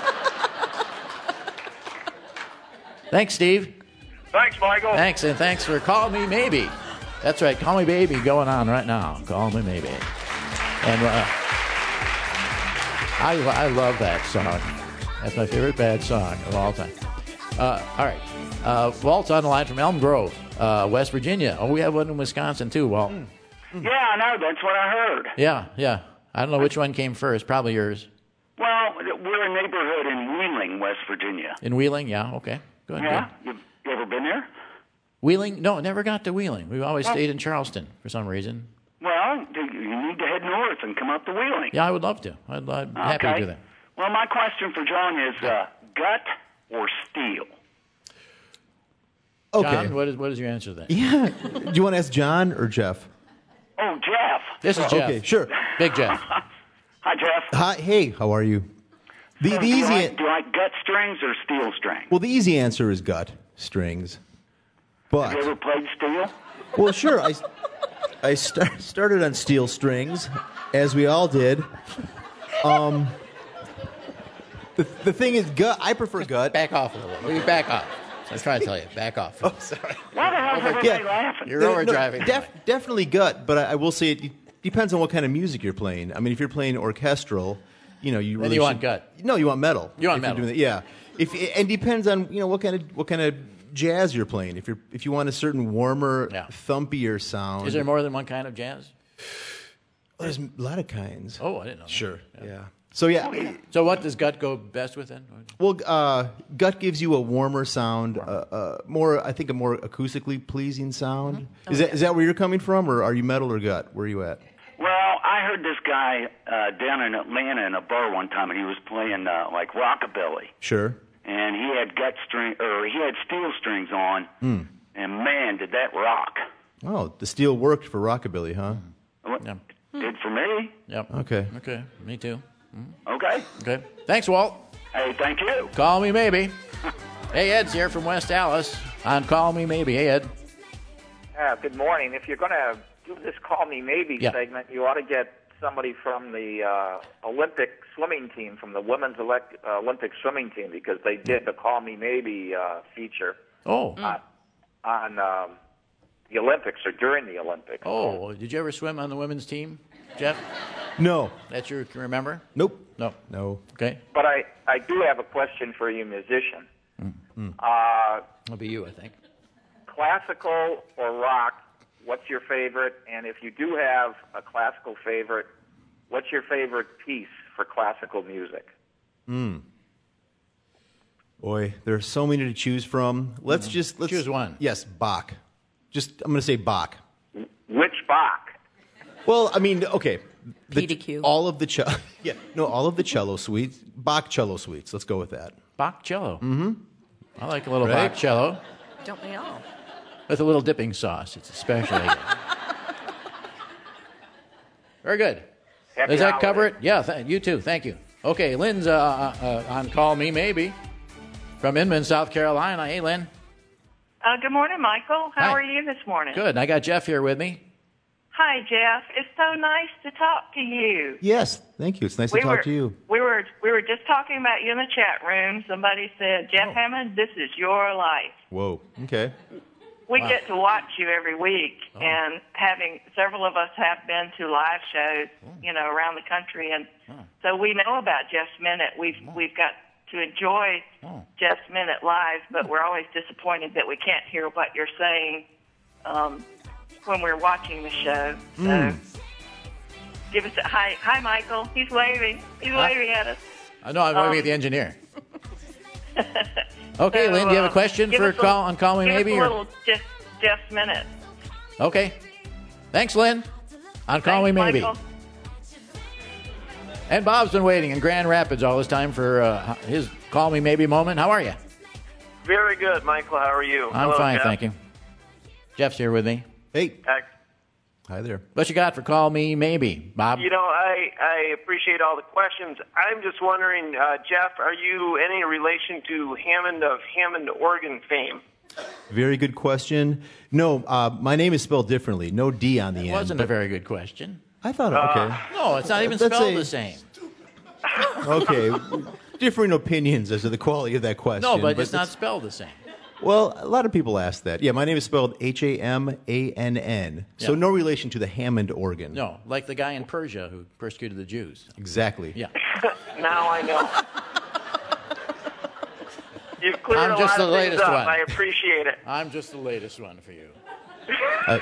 S1: you... Thanks, Steve.
S19: Thanks, Michael.
S1: Thanks, and thanks for Call Me Maybe. That's right, Call Me Baby going on right now. Call Me Maybe. And uh, I, I love that song. That's my favorite bad song of all time. Uh, all right. Uh, Walt's on the line from Elm Grove, uh, West Virginia. Oh, we have one in Wisconsin, too, Walt.
S20: Yeah, I know. That's what I heard.
S1: Yeah, yeah. I don't know which one came first. Probably yours.
S20: Well, we're a neighborhood in Wheeling, West Virginia.
S1: In Wheeling? Yeah, okay. Good,
S20: Yeah?
S1: good.
S20: You, you ever been there?
S1: Wheeling? No, never got to Wheeling. We always
S20: Oh.
S1: stayed in Charleston for some reason.
S20: Well, you need to head north and come up to Wheeling.
S1: Yeah, I would love to. I'd, I'd be happy
S20: Okay.
S1: to do that.
S20: Well, my question for John is uh, gut or steel?
S10: Okay.
S1: John, what is, what is your answer to that?
S10: Yeah. Do you want to ask John or Jeff?
S20: Oh, Jeff.
S1: This is Jeff.
S10: Okay, sure.
S1: Big Jeff.
S20: Hi, Jeff.
S10: Hi, hey, how are you? The,
S20: So
S10: the
S20: do you
S10: easy
S20: like, do you like gut strings or steel strings?
S10: well, the easy answer is gut strings. But
S20: Have you ever played steel?
S10: well, sure. I I start, started on steel strings, as we all did. Um, the the thing is, gut. I prefer gut.
S1: Back off a little. Will you back off? I was trying to tell you. Back off.
S10: Oh, sorry.
S20: Why the hell is everybody laughing?
S1: You're
S10: No, no,
S1: overdriving.
S10: def- definitely gut, but I, I will say it depends on what kind of music you're playing. I mean, if you're playing orchestral, you know, you
S1: Then
S10: really
S1: you want
S10: should-
S1: gut.
S10: No, you want metal.
S1: You want
S10: if you're
S1: metal.
S10: doing that. Yeah. If and depends on you know what kind of what kind of jazz you're playing. If you're if you want a certain warmer,
S1: Yeah.
S10: thumpier sound.
S1: Is there more than one kind of jazz?
S10: Oh, there's a lot of kinds.
S1: Oh, I didn't know. that.
S10: Sure. Yeah. So yeah.
S1: So what does gut go best with then?
S10: Well, uh, gut gives you a warmer sound, uh, uh, more I think a more acoustically pleasing sound.
S1: Mm-hmm.
S10: Is that is that where you're coming from, or are you metal or gut? Where are you at?
S20: Well, I heard this guy uh, down in Atlanta in a bar one time, and he was playing uh, like rockabilly,
S10: Sure.
S20: and he had gut string or he had steel strings on,
S10: Mm.
S20: and man, did that rock!
S10: Oh, the steel worked for rockabilly, huh?
S20: What
S1: Yeah.
S20: did for me?
S1: Yep.
S10: Okay.
S1: Okay. Me too.
S20: Okay.
S1: Okay. Thanks, Walt.
S20: Hey, thank you.
S1: Call me maybe. Hey, Ed's here from West Dallas on Call Me Maybe. Hey, Ed.
S21: Uh, good morning. If you're going to do this Call Me Maybe
S1: Yeah.
S21: segment, you ought to get somebody from the uh, Olympic swimming team, from the women's elect- uh, Olympic swimming team, because they did the Call Me Maybe uh, feature
S1: Oh.
S21: uh, on um, the Olympics or during the Olympics.
S1: Oh, did you ever swim on the women's team, Jeff?
S10: No.
S1: That you can remember?
S10: Nope.
S1: No.
S10: No.
S1: Okay.
S21: But I, I do have a question for you, musician.
S1: Mm.
S21: Uh,
S1: That'll be you, I think.
S21: classical or rock, what's your favorite? And if you do have a classical favorite, what's your favorite piece for classical music?
S10: Hmm. Boy, there are so many to choose from. Let's just let's
S1: Choose one.
S10: Yes, Bach. Just I'm going to say Bach.
S21: Which Bach?
S10: Well, I mean, okay. The-
S3: P D Q.
S10: All of the cello. Yeah, no, all of the cello suites. Bach cello suites. Let's go with that.
S1: Bach cello.
S10: Mm-hmm.
S1: I like a little
S10: Right?
S1: Bach cello
S3: Don't we all?
S1: with a little dipping sauce. It's especially good. Very good.
S21: Happy
S1: Does that
S21: holidays.
S1: cover it? Yeah, th- you too. Thank you. Okay, Lynn's uh, uh, on Call Me Maybe from Inman, South Carolina. Hey, Lynn.
S22: Uh, good morning, Michael. How
S1: Hi.
S22: are you this morning?
S1: Good. I got Jeff here with me.
S22: Hi, Jeff. It's so nice to talk to you.
S10: Yes, thank you. It's nice
S22: we
S10: to talk
S22: were,
S10: to you.
S22: We were we were just talking about you in the chat room. Somebody said, Jeff
S10: Oh.
S22: Hammond, this is your life.
S10: Whoa. Okay.
S22: We
S1: Wow.
S22: get to watch you every week,
S10: Oh.
S22: and having several of us have been to live shows, you know, around the country, and
S1: Oh.
S22: so we know about Jeff's Minute. We've we've got to enjoy
S1: Oh.
S22: Jeff's Minute live, but we're always disappointed that we can't hear what you're saying um, when we're watching the show. So
S1: Mm.
S22: give us a hi, hi, Michael. He's waving. He's
S1: Huh?
S22: waving at us.
S1: I know I'm
S22: Um,
S1: waving at the engineer. Okay,
S22: So,
S1: Lynn, do you have a
S22: uh,
S1: question
S22: give
S1: for
S22: us a-
S1: call on Call Me
S22: give
S1: Maybe?
S22: Us a
S1: or-
S22: little Jeff, Jeff minute.
S1: Okay. Thanks, Lynn. On Call
S22: Thanks,
S1: Me Maybe.
S22: Michael.
S1: And Bob's been waiting in Grand Rapids all this time for uh, his Call Me Maybe moment. How are you?
S4: Very good, Michael. How are you?
S1: I'm
S4: Hello,
S1: fine,
S4: Jeff.
S1: thank you. Jeff's here with me.
S10: Hey.
S4: Uh,
S10: Hi there.
S1: What you got for Call Me Maybe, Bob?
S4: You know, I, I appreciate all the questions. I'm just wondering, uh, Jeff, are you any relation to Hammond of Hammond, Oregon fame?
S10: Very good question. No, uh, my name is spelled differently. No D on the
S1: It
S10: end.
S1: wasn't
S10: but
S1: a very good question.
S10: I thought,
S4: Uh,
S10: okay.
S1: No, it's not even
S10: Let's
S1: spelled
S10: say-
S1: the same.
S10: Okay. Differing opinions as to the quality of that question.
S1: No, but it's not
S10: that's-
S1: spelled the same.
S10: Well, a lot of people ask that. Yeah, my name is spelled H A M A N N. So
S1: Yeah.
S10: no relation to the Hammond organ.
S1: No, like the guy in Persia who persecuted the Jews.
S10: Exactly.
S1: Yeah.
S4: Now I know. You've cleared
S1: I'm
S4: a
S1: just
S4: lot
S1: the
S4: of things
S1: latest
S4: up.
S1: one.
S4: I appreciate it.
S1: I'm just the latest one for you.
S10: I,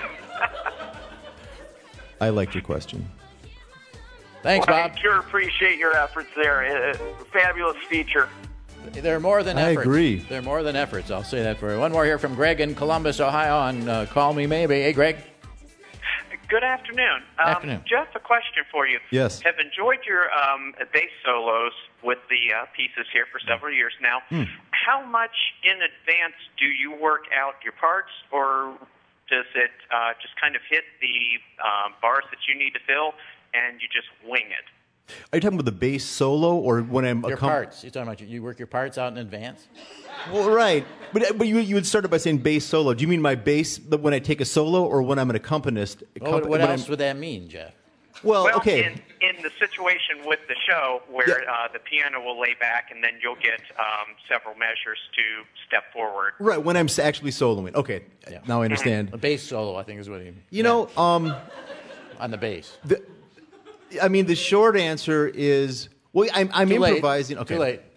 S10: I liked your question.
S1: Thanks,
S4: Well,
S1: Bob.
S4: I sure appreciate your efforts there. Uh, fabulous feature.
S1: They're more than
S10: I
S1: efforts.
S10: agree.
S1: They're more than efforts. I'll say that for you. One more here from Greg in Columbus, Ohio on uh, Call Me Maybe. Hey, Greg.
S6: Good afternoon. Um,
S1: Afternoon.
S6: Jeff, a question for you.
S10: Yes.
S6: Have enjoyed your um, bass solos with the uh, pieces here for several years now.
S10: Hmm.
S6: How much in advance do you work out your parts, or does it uh, just kind of hit the um, bars that you need to fill and you just wing it?
S10: Are you talking about the bass solo or when I'm
S1: Your
S10: accom-
S1: parts. You're talking about you, you work your parts out in advance?
S10: Well, right. But but you you would start it by saying bass solo. Do you mean my bass the- when I take a solo or when I'm an accompanist?
S1: Well, what
S10: accomp-
S1: what
S10: when
S1: else
S10: I'm-
S1: would that mean, Jeff?
S10: Well,
S6: well
S10: okay.
S6: in, in the situation with the show where uh, the piano will lay back and then you'll get um, several measures to step forward.
S10: Right, when I'm s- actually soloing. Okay, now I understand.
S1: A bass solo, I think, is what he
S10: You know, um,
S1: on the bass.
S10: The, I mean, the short answer is well, I'm, I'm
S1: Too late.
S10: improvising. Okay,
S1: Too late.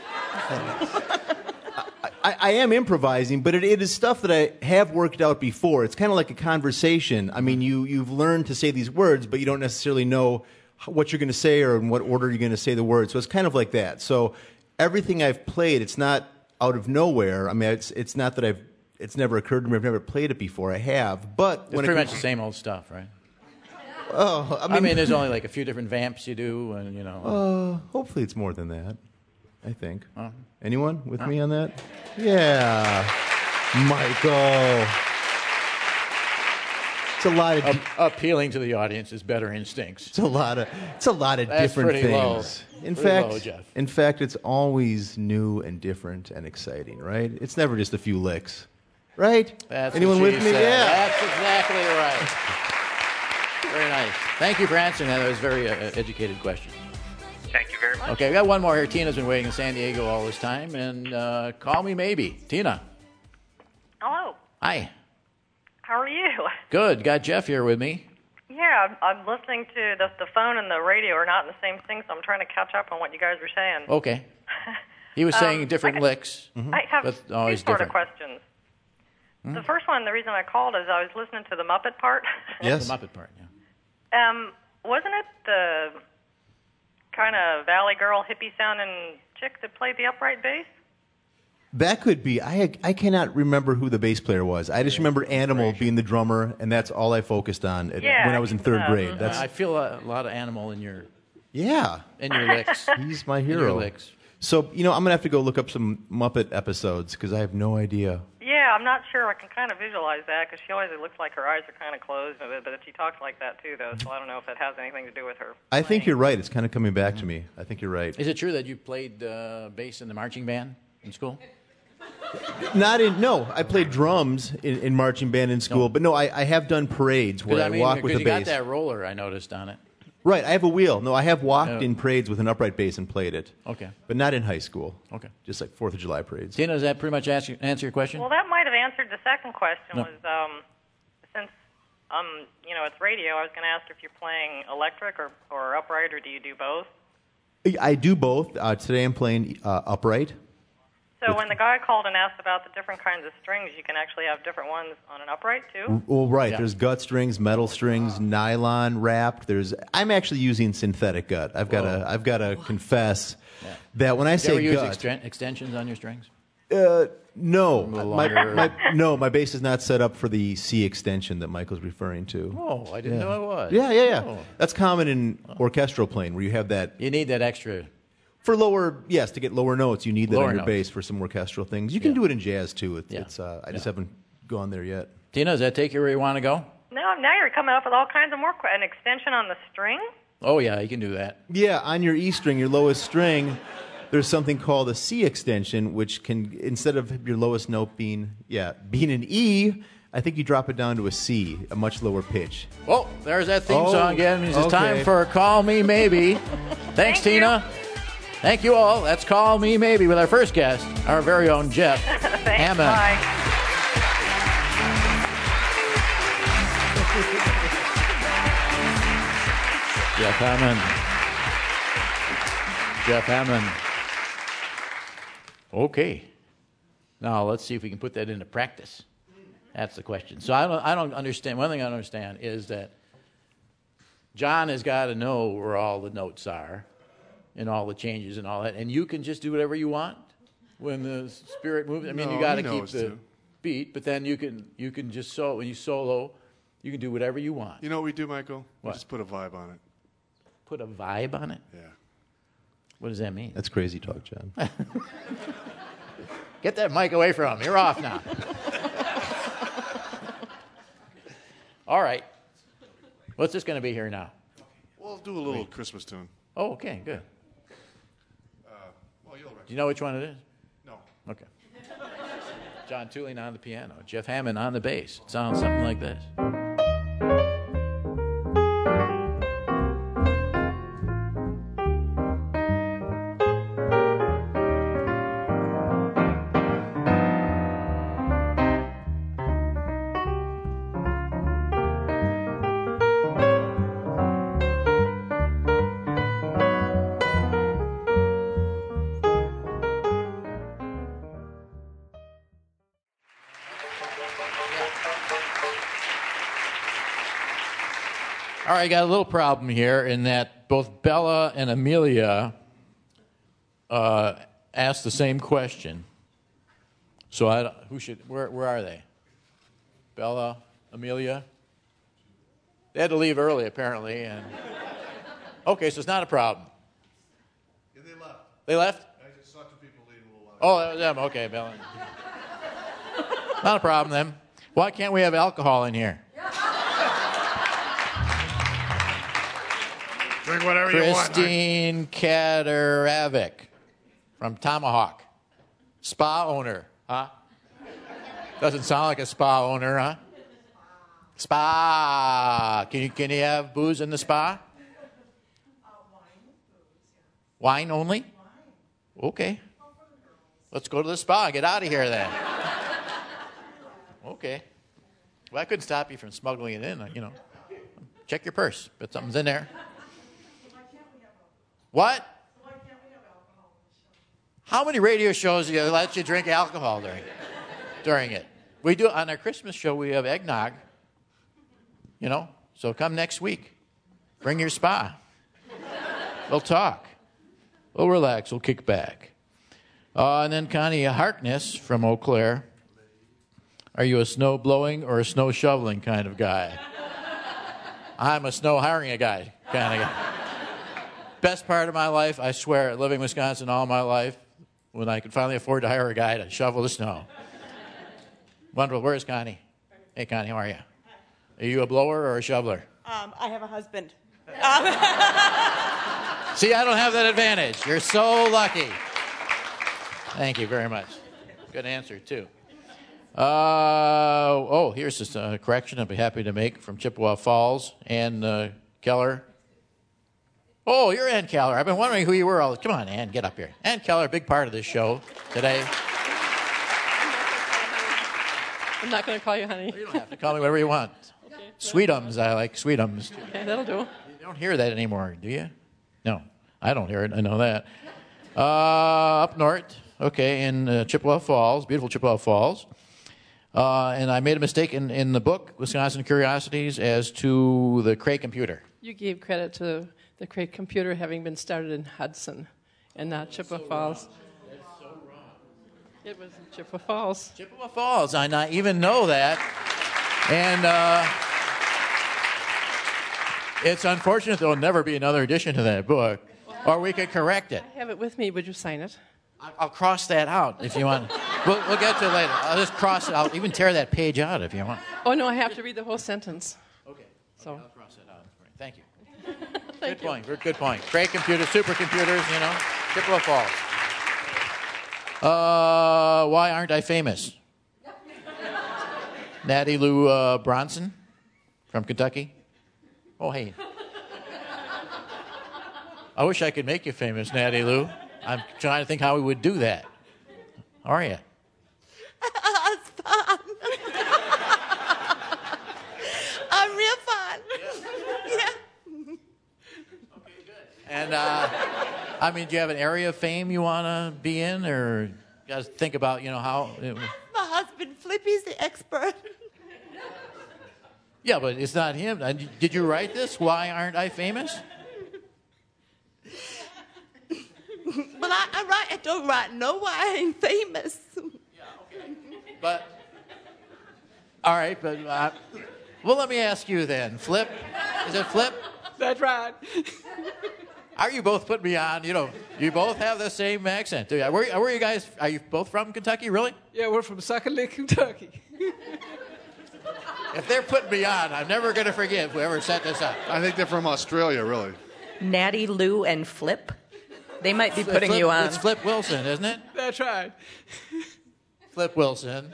S10: I, I am improvising, but it, it is stuff that I have worked out before. It's kind of like a conversation. I mean, you you've learned to say these words, but you don't necessarily know what you're going to say or in what order you're going to say the words. So it's kind of like that. So everything I've played, it's not out of nowhere. I mean, it's it's not that I've it's never occurred to me. I've never played it before. I have, but
S1: It's
S10: when
S1: pretty
S10: it
S1: much the same old stuff, right?
S10: Oh, I mean,
S1: I mean, there's only like a few different vamps you do, and you know.
S10: Uh, hopefully, it's more than that. I think.
S1: Uh,
S10: Anyone with me on that? Yeah, Michael. It's a lot of
S1: Ap- appealing to the audience is better instincts.
S10: It's a lot of it's a lot of
S1: That's
S10: different
S1: pretty low.
S10: things. In
S1: Pretty
S10: fact,
S1: low, Jeff.
S10: in fact, it's always new and different and exciting, right? It's never just a few licks, right?
S1: That's
S10: Anyone
S1: what
S10: with
S1: she
S10: me?
S1: said.
S10: Yeah.
S1: That's exactly right. Very nice. Thank you for answering that. That was a very uh, educated question.
S6: Thank you very much.
S1: Okay, we got one more here. Tina's been waiting in San Diego all this time, and uh, call me maybe. Tina,
S23: Hello.
S1: hi.
S23: How are you?
S1: Good. Got Jeff here with me.
S23: Yeah, I'm, I'm listening to the the phone and the radio are not in the same thing, so I'm trying to catch up on what you guys were saying.
S1: Okay. He was
S23: Um,
S1: saying different
S23: I-
S1: licks.
S23: I have
S1: but
S23: two
S1: always
S23: sort
S1: different.
S23: of questions.
S1: Hmm?
S23: The first one, the reason I called is I was listening to the Muppet part.
S1: Yes. The Muppet part, yeah.
S23: Um, wasn't it the kind of Valley Girl hippie sounding chick that played the upright bass?
S10: That could be. I I cannot remember who the bass player was. I just remember Animal being the drummer, and that's all I focused on at,
S1: Yeah,
S10: when I was in third grade. That's
S1: I feel a lot of animal in your
S10: yeah.
S1: in your licks.
S10: He's my
S1: In your
S10: hero.
S1: licks.
S10: So you know, I'm gonna have to go look up some Muppet episodes because I have no idea.
S23: Yeah, I'm not sure. I can kind of visualize that because she always looks like her eyes are kind of closed, but, but she talks like that too, though. So I don't know if it has anything to do with her.
S10: I think you're right. It's kind of coming back to me. I think you're right.
S1: Is it true that you played uh, bass in the marching band in school?
S10: Not in no. I played drums in, in marching band in school, but no, I, I have done parades where
S1: 'Cause,
S10: I,
S1: I mean,
S10: walk with
S1: because
S10: a
S1: you
S10: bass.
S1: got that roller I noticed on it.
S10: Right, I have a wheel. No, I have walked
S1: Yeah.
S10: in parades with an upright bass and played it.
S1: Okay.
S10: But not in high school.
S1: Okay.
S10: Just like Fourth of July parades.
S1: Tina, does that pretty much ask you, answer your question?
S23: Well, that might have answered the second question.
S1: No.
S23: Was um, since um, you know, it's radio. I was going to ask if you're playing electric or or upright, or do you do both?
S10: I do both. Uh, today I'm playing uh, upright.
S23: So when the guy called and asked about the different kinds of strings, you can actually have different ones on an upright too.
S10: Well, right. There's gut strings, metal strings, nylon wrapped. There's. I'm actually using synthetic gut. I've got to. I've got to confess that when I
S1: Did you ever
S10: say
S1: use
S10: gut,
S1: exten- extensions on your strings?
S10: Uh, no,
S1: little
S10: my,
S1: longer.
S10: my, no, my bass is not set up for the C extension that Michael's referring to.
S1: Oh, I didn't
S10: Yeah.
S1: know it was.
S10: Yeah, yeah, yeah.
S1: Oh.
S10: That's common in orchestral playing, where you have that.
S1: You need that extra.
S10: For lower, yes, to get lower notes, you need that
S1: Lower
S10: on your
S1: notes.
S10: bass for some orchestral things. You can do it in jazz too. It's,
S1: Yeah.
S10: it's uh, I just
S1: Yeah.
S10: haven't gone there yet.
S1: Tina, does that take you where you want to go?
S23: No, now you're coming up with all kinds of more que- an extension on the string.
S1: Oh, yeah, you can do that.
S10: Yeah, on your E string, your lowest string, there's something called a C extension, which can, instead of your lowest note being, yeah, being an E, I think you drop it down to a C, a much lower pitch.
S1: Well, there's that theme
S10: Oh,
S1: song again. It's
S10: okay.
S1: time for Call Me Maybe. Thanks,
S23: Thank
S1: Tina. Thank you all. That's Call Me Maybe with our first guest, our very own Jeff Hammond.
S23: Bye.
S1: Jeff Hammond. Jeff Hammond. Okay. Now let's see if we can put that into practice. That's the question. So I don't, I don't understand. One thing I don't understand is that John has got to know where all the notes are and all the changes and all that, and you can just do whatever you want when the spirit moves. I mean,
S5: No,
S1: you got
S5: he
S1: to keep
S5: knows
S1: the
S5: to.
S1: beat, but then you can you can just solo. When you solo, you can do whatever you want.
S5: You know what we do, Michael?
S1: What?
S5: We just put a vibe on it.
S1: Put a vibe on it.
S5: Yeah.
S1: What does that mean?
S10: That's crazy talk, John.
S1: Get that mic away from him. You're off now. All right. What's this going to be here now?
S5: We'll do a little Christmas tune.
S1: Oh, okay, good.
S5: Uh, well, you'll
S1: Do you know which one it is?
S5: No.
S1: Okay. John Tulane on the piano, Jeff Hammond on the bass. It sounds something like this. All right, got a little problem here in that both Bella and Amelia uh, asked the same question. So I, who should? Where, where are they? Bella, Amelia. They had to leave early apparently, and okay, so it's not a problem.
S5: Yeah, they left.
S1: They left.
S5: I just saw two people leave a little while.
S1: Oh, that was them. Okay, Bella. Not a problem then. Why can't we have alcohol in here?
S5: Drink whatever you want.
S1: Christine Kadaravic from Tomahawk. Spa owner, huh? Doesn't sound like a spa owner, huh? Spa. Can you, can you have booze in the spa? Wine only? Okay. Let's go to the spa and get out of here then. Okay. Well, I couldn't stop you from smuggling it in, you know. Check your purse, but something's in there. What? How many radio shows do you let you drink alcohol during during it? We do on our Christmas show. We have eggnog. You know, so come next week. Bring your spa. We'll talk. We'll relax. We'll kick back. Uh, and then Connie Harkness from Eau Claire. Are you a snow blowing or a snow shoveling kind of guy? I'm a snow hiring a guy kind of guy. Best part of my life, I swear, living in Wisconsin all my life, when I could finally afford to hire a guy to shovel the snow. Wonderful. Where's Connie? Hey, Connie, how are you? Are you a blower or a shoveler?
S7: Um, I have a husband.
S1: See, I don't have that advantage. You're so lucky. Thank you very much. Good answer, too. Uh, oh, here's just a correction I'd be happy to make from Chippewa Falls. Ann uh, Keller. Oh, you're Ann Keller. I've been wondering who you were all. Come on, Ann, get up here. Ann Keller, big part of this show today.
S23: I'm not going to call you honey.
S1: You don't have to call me whatever you want.
S23: Okay.
S1: Sweetums, I like Sweetums.
S23: Okay, that'll do.
S1: You don't hear that anymore, do you? No, I don't hear it. I know that. Uh, up north, okay, in uh, Chippewa Falls, beautiful Chippewa Falls. Uh, and I made a mistake in, in the book, Wisconsin Curiosities, as to the Cray computer.
S23: You gave credit to the Cray computer having been started in Hudson and not Chippewa Falls.
S7: It was Chippewa Falls.
S1: Chippewa Falls. I not even know that. And uh, it's unfortunate there will never be another edition to that book, or we could correct it.
S7: I have it with me. Would you sign it?
S1: I'll cross that out if you want. We'll, we'll get to it later. I'll just cross it. I'll even tear that page out if you want.
S7: Oh, no, I have to read the whole sentence.
S1: Okay.
S7: So.
S1: I'll cross it out. Thank you. Good point. Good point. Great computers, supercomputers, you know. Chippewa Falls. Uh, why aren't I famous? Natty Lou uh, Bronson from Kentucky. Oh, hey. I wish I could make you famous, Natty Lou. I'm trying to think how we would do that. How are you?
S8: It's fun. I'm real fun. Yeah.
S1: And, uh, I mean, do you have an area of fame you want to be in? Or you guys think about, you know, how... It,
S8: My husband, Flippy's the expert.
S1: yeah, but it's not him. Uh, Did you write this? Why aren't I famous?
S8: But I, I write, I don't write no why I ain't famous.
S1: But, all right, but, uh, well, let me ask you then. Flip? Is it Flip?
S7: That's right.
S1: Are you both putting me on? You know, you both have the same accent. Where, where are you guys? Are you both from Kentucky, really?
S7: Yeah, we're from Sucker Lake, Kentucky.
S1: If they're putting me on, I'm never going to forgive whoever set this up.
S5: I think they're from Australia, really.
S3: Natty Lou and Flip. They might be
S1: Flip-
S3: putting
S1: Flip-
S3: you on.
S1: It's Flip Wilson, isn't it?
S7: That's right.
S1: Flip Wilson.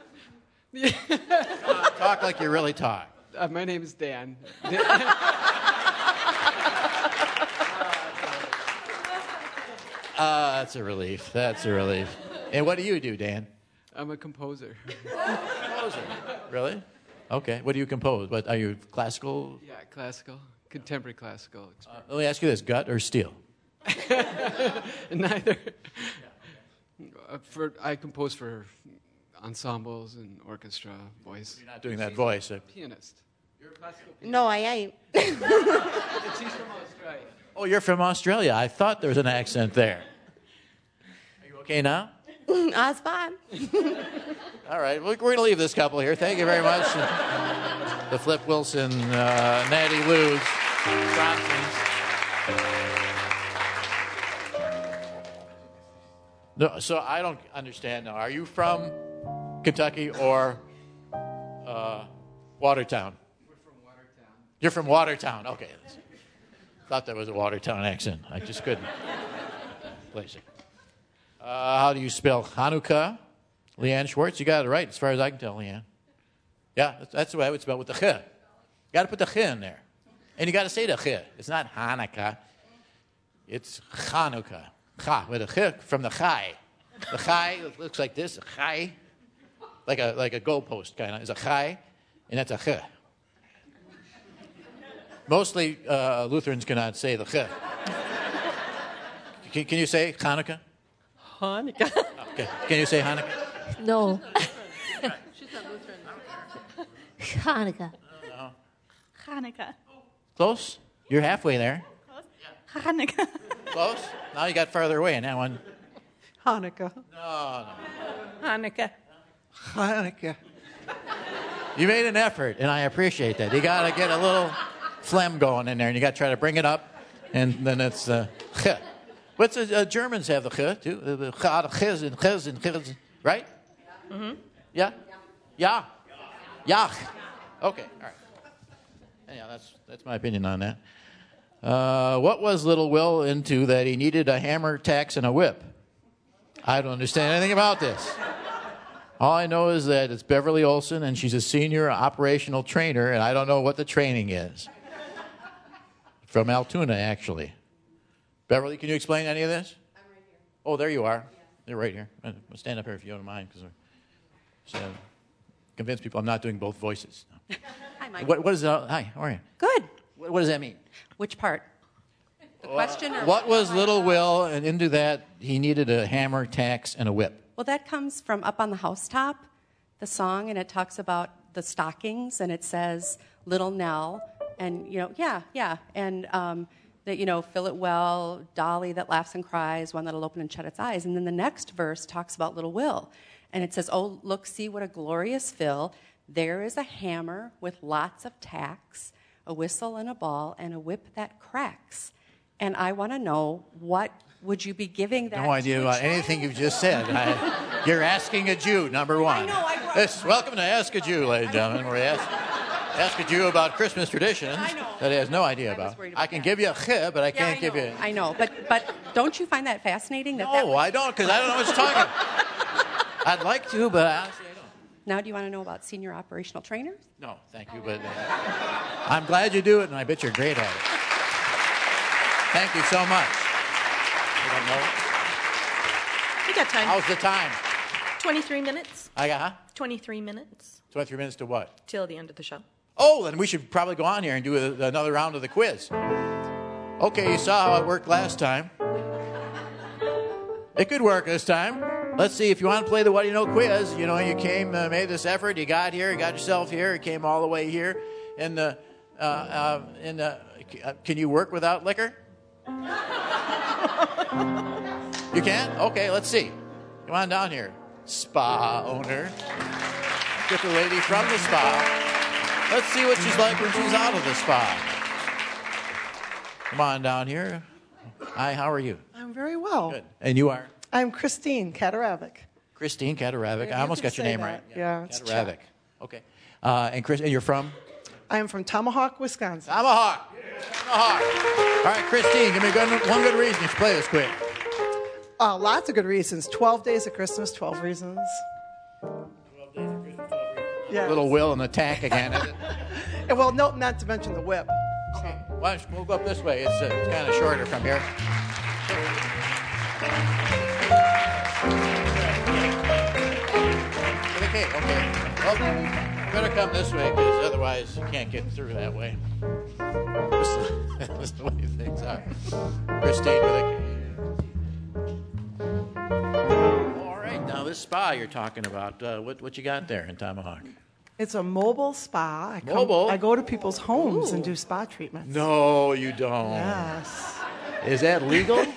S1: Uh, talk like you really talk.
S7: Uh, my name is Dan.
S1: Uh, that's a relief. That's a relief. And what do you do, Dan?
S7: I'm a composer.
S1: Composer. Really? Okay. What do you compose? What are you classical?
S7: Yeah, classical, contemporary classical.
S1: Uh, let me ask you this: gut or steel?
S7: Neither. Uh, for I compose for ensembles and orchestra, voice.
S1: You're not doing that voice. Uh,
S7: Pianist. You're a classical pianist.
S8: No, I ain't.
S7: She's from Australia.
S1: Oh, you're from Australia. I thought there was an accent there. Are you okay now?
S8: I was fine.
S1: All right. We're going to leave this couple here. Thank you very much. The Flip Wilson, uh, Natty Lou's, Bronsons. No, so I don't understand now. Are you from Kentucky or uh, Watertown?
S7: We're from Watertown.
S1: You're from Watertown. Okay. Thought that was a Watertown accent. I just couldn't place it. Uh, how do you spell Hanukkah? Leanne Schwartz, you got it right as far as I can tell, Leanne. Yeah, that's, that's the way I would spell it, with the ch. You got to put the ch in there. And you got to say the ch. It's not Hanukkah. It's Hanukkah. Cha, with a ch from the chai. The chai looks like this, a chai, like a, like a goalpost kind of, is a chai, and that's a ch. Mostly uh, Lutherans cannot say the ch. Can, can you say Hanukkah?
S7: Hanukkah.
S1: Okay. Can you say Hanukkah?
S2: No.
S7: She's not Lutheran.
S2: Hanukkah.
S1: No.
S9: Hanukkah.
S1: Close? You're halfway there.
S9: Hanukkah.
S1: Close? Now you got farther away in that one.
S7: Hanukkah.
S1: No, no.
S9: Hanukkah.
S1: Hanukkah. You made an effort, and I appreciate that. You got to get a little phlegm going in there, and you got to try to bring it up, and then it's uh, ch. But the uh, Germans have the ch, too. The the ch and ches and ches, right?
S9: Mm-hmm.
S1: Yeah? Yeah. Yeah. Okay, all right. Yeah, that's that's my opinion on that. Uh, what was Little Will into that he needed a hammer, tacks, and a whip? I don't understand anything about this. All I know is that it's Beverly Olson, and she's a senior operational trainer, and I don't know what the training is. From Altoona, actually. Beverly, can you explain any of this? I'm right here. Oh, there you are. Yeah. You're right here. I'll stand up here if you don't mind, because we're so convince people I'm not doing both voices.
S24: Hi, Mike.
S1: What, what is that? Hi, how are you?
S24: Good.
S1: What, what does that mean?
S24: Which part? The question? Or
S1: What was Little Will, and into that he needed a hammer, tacks, and a whip?
S24: Well, that comes from Up on the Housetop, the song, and it talks about the stockings, and it says Little Nell, and, you know, yeah, yeah, and um, that, you know, fill it well, Dolly that laughs and cries, one that'll open and shut its eyes. And then the next verse talks about little Will. And it says, oh, look, see what a glorious fill. There is a hammer with lots of tacks, a whistle and a ball, and a whip that cracks. And I want to know, what would you be giving that
S1: No idea
S24: to a
S1: about
S24: child?
S1: anything you've just said. I, you're asking a Jew, number one.
S24: I know, I brought-
S1: This, welcome to Ask a Jew, ladies and gentlemen, where we ask, ask a Jew about Christmas traditions that he has no idea about. I can give you a cheh, but I
S24: Yeah,
S1: can't
S24: I
S1: give
S24: know,
S1: you...
S24: I know, but but don't you find that fascinating? That that
S1: No, I don't, because I don't know what you're talking about. I'd like to, but honestly, I don't.
S24: Now, do you want to know about senior operational trainers?
S1: No, thank you, but uh, I'm glad you do it, and I bet you're great at it. Thank you so much. I don't know.
S9: We got time.
S1: How's the time?
S9: twenty-three minutes.
S1: I got, huh?
S9: twenty-three minutes
S1: twenty-three minutes to what?
S9: till the end of the show.
S1: Oh, then we should probably go on here and do a, another round of the quiz. Okay, you saw how it worked last time. It could work this time. Let's see, if you want to play the What Do You Know quiz, you know, you came, uh, made this effort, you got here, you got yourself here, you came all the way here. And, uh, uh, uh, and uh, can you work without liquor? You can? Okay, let's see. Come on down here. Spa owner. Get the lady from the spa. Let's see what she's like when she's out of the spa. Come on down here. Hi, how are you?
S11: I'm very well.
S1: Good. And you are?
S11: I'm Christine Kataravic.
S1: Christine Kataravic.
S11: Yeah,
S1: I
S11: you
S1: almost
S11: could
S1: got your
S11: say
S1: name
S11: that.
S1: right.
S11: Yeah, it's
S1: Kataravic.
S11: Chuck.
S1: Okay. Uh, and Chris, and you're from?
S11: I am from Tomahawk, Wisconsin.
S1: Tomahawk. Tomahawk. All right, Christine, give me good, one good reason you should play this quick.
S11: Uh, lots of good reasons. twelve Days of Christmas, twelve Reasons. Yes.
S1: Little Will and the tack again, is it?
S11: And well, no, not to mention the whip.
S1: Okay. Why don't you move up this way? It's, uh, it's kind of shorter from here. Okay, okay. Well, you better come this way, because otherwise you can't get through that way. This is the way things are. Christine with a K. All right, now this spa you're talking about, uh, what, what you got there in Tomahawk?
S11: It's a mobile spa. I come-
S1: Mobile?
S11: I go to people's homes and do spa treatments.
S1: No, you don't.
S11: Yes.
S1: Is that legal?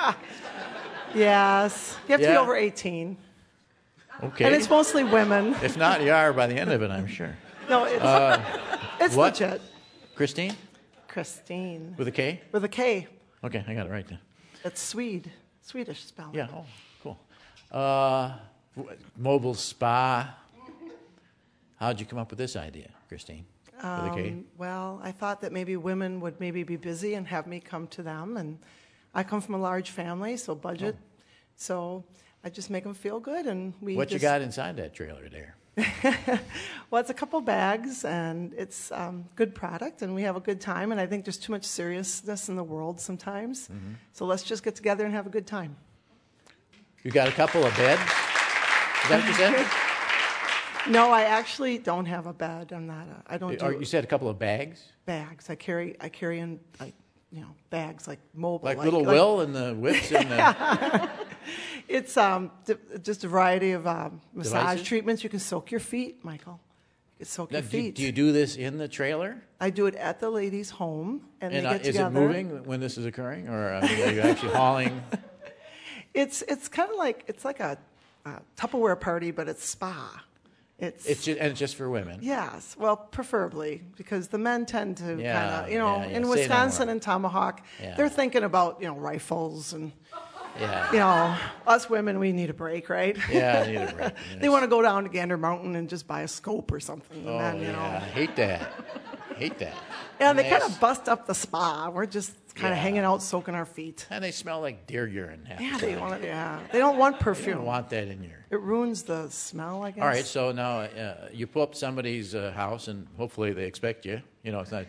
S11: Yes. You have to be
S1: Yeah.
S11: over eighteen.
S1: Okay.
S11: And it's mostly women.
S1: If not, you are by the end of it, I'm sure.
S11: No, it's,
S1: Uh,
S11: it's
S1: what?
S11: legit.
S1: Christine?
S11: Christine.
S1: With a K?
S11: With a K.
S1: Okay, I got it right there.
S11: It's Swede. Swedish spelling.
S1: Yeah, oh, cool. Uh, w- mobile spa. How'd you come up with this idea, Christine? With a K?
S11: Um, well, I thought that maybe women would maybe be busy and have me come to them. And I come from a large family, so budget. So I just make them feel good. And we
S1: What you
S11: just-
S1: got inside that trailer there?
S11: Well, it's a couple bags, and it's um, good product, and we have a good time. And I think there's too much seriousness in the world sometimes.
S1: Mhm.
S11: So let's just get together and have a good time.
S1: You got a couple of beds? Is that what you said?
S11: No, I actually don't have a bed. I'm not. A, I don't do
S1: Or you said a couple of bags?
S11: bags. I carry. I carry in like you know bags like mobile.
S1: Like, little Will and the whips and the...
S11: It's um, d- just a variety of um, massage
S1: Devices?
S11: treatments. You can soak your feet, Michael. You can soak
S1: Now,
S11: your
S1: do, you-
S11: feet.
S1: do you do this in the trailer?
S11: I do it at the ladies' home, and,
S1: And
S11: they
S1: uh,
S11: get
S1: is
S11: together.
S1: it moving when this is occurring? Or I mean, are you actually hauling?
S11: It's it's kind of like it's like a, a Tupperware party, but it's spa. It's
S1: It's just, and it's just for women.
S11: yes, well, preferably because the men tend to
S1: Yeah,
S11: kind of you know
S1: yeah, yeah.
S11: in
S1: Say no
S11: Wisconsin
S1: more.
S11: and Tomahawk,
S1: Yeah.
S11: they're thinking about you know rifles and
S1: Yeah.
S11: you know us women we need a break, right?
S1: Yeah, I need a break.
S11: They want to go down to Gander Mountain and just buy a scope or something.
S1: Oh,
S11: and then, you
S1: yeah. I
S11: know.
S1: hate that. hate that.
S11: Yeah,
S1: And
S11: they
S1: they
S11: kind
S1: s-
S11: of bust up the spa. We're just kind of
S1: Yeah.
S11: hanging out, soaking our feet.
S1: And they smell like deer urine. half the
S11: Yeah, they
S1: time.
S11: want it. Yeah, they don't want
S1: You
S11: perfume.
S1: don't want that in your...
S11: It ruins the smell, I guess.
S1: All right, so now uh, you pull up somebody's uh, house, and hopefully they expect you. You know, it's not...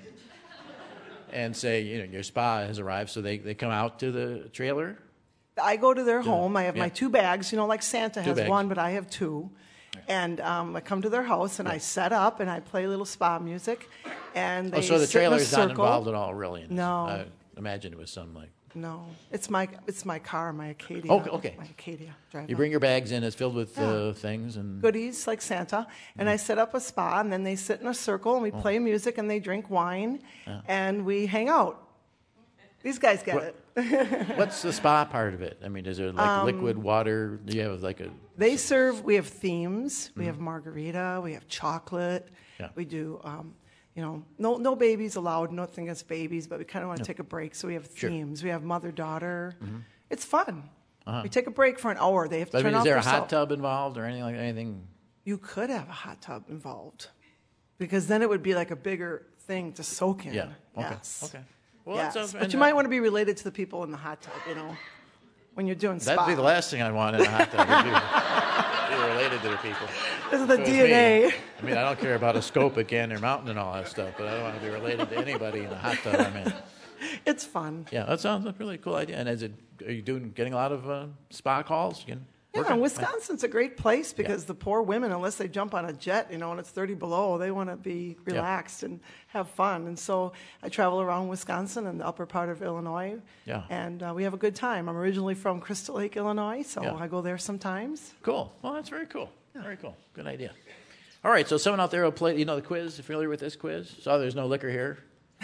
S1: And say, you know, your spa has arrived, so they, they come out to the trailer.
S11: I go to their home. I have my
S1: yeah.
S11: two bags. You know, like Santa
S1: Two
S11: has
S1: bags.
S11: one, but I have two. And um, I come to their house and I set up and I play a little spa music. And they
S1: Oh, so the
S11: sit in a
S1: trailer is not
S11: circle.
S1: involved at all, really? in this.
S11: No.
S1: I imagine it was some like...
S11: No, it's my it's my car, my Acadia.
S1: Okay, okay.
S11: My Acadia. Drive
S1: You
S11: up.
S1: bring your bags in, it's filled with
S11: Yeah.
S1: uh, things and...
S11: goodies like Santa, and I set up a spa, and then they sit in a circle, and we
S1: Oh.
S11: play music, and they drink wine,
S1: Yeah.
S11: and we hang out. These guys get
S1: What-
S11: it.
S1: What's the spa part of it? I mean, is there like
S11: Um,
S1: liquid water? Do you have like a
S11: They serve, we have themes. We
S1: Mhm.
S11: have margarita. We have chocolate.
S1: Yeah.
S11: We do, um, you know, no no babies allowed, nothing against babies, but we kind of want to
S1: No.
S11: take a break. So we have
S1: Sure.
S11: themes. We have mother-daughter.
S1: Mhm.
S11: It's fun.
S1: Uh-huh.
S11: We take a break for an hour. They have to
S1: But I
S11: turn
S1: mean, is
S11: off
S1: there
S11: their
S1: a hot
S11: cell-
S1: tub involved or anything like anything?
S11: You could have a hot tub involved because then it would be like a bigger thing to soak in.
S1: Yeah. Okay.
S11: Yes.
S1: Okay. Well, that
S11: Yes.
S1: sounds-
S11: But
S1: and
S11: you
S1: that-
S11: might want to be related to the people in the hot tub, you know, when you're doing spa.
S1: That'd be the last thing I want in a hot tub. would be, be related to the people.
S11: This is the
S1: So it's
S11: D N A.
S1: me. I mean, I don't care about a scope at Gander Mountain and all that stuff, but I don't want to be related to anybody in the hot tub I'm in.
S11: It's fun.
S1: Yeah, that sounds like a really cool idea. And is it? Are you doing getting a lot of uh, spa calls? You can
S11: Yeah,
S1: work on-
S11: and Wisconsin's a great place because the poor women, unless they jump on a jet, you know, and it's thirty below, they want to be relaxed and have fun. And so I travel around Wisconsin and the upper part of Illinois,
S1: Yeah.
S11: and uh, we have a good time. I'm originally from Crystal Lake, Illinois, so
S1: Yeah.
S11: I go there sometimes.
S1: Cool. Well, that's very cool. Very cool. Good idea. All right, so someone out there will play, you know, the quiz. Familiar with this quiz? So there's no liquor here,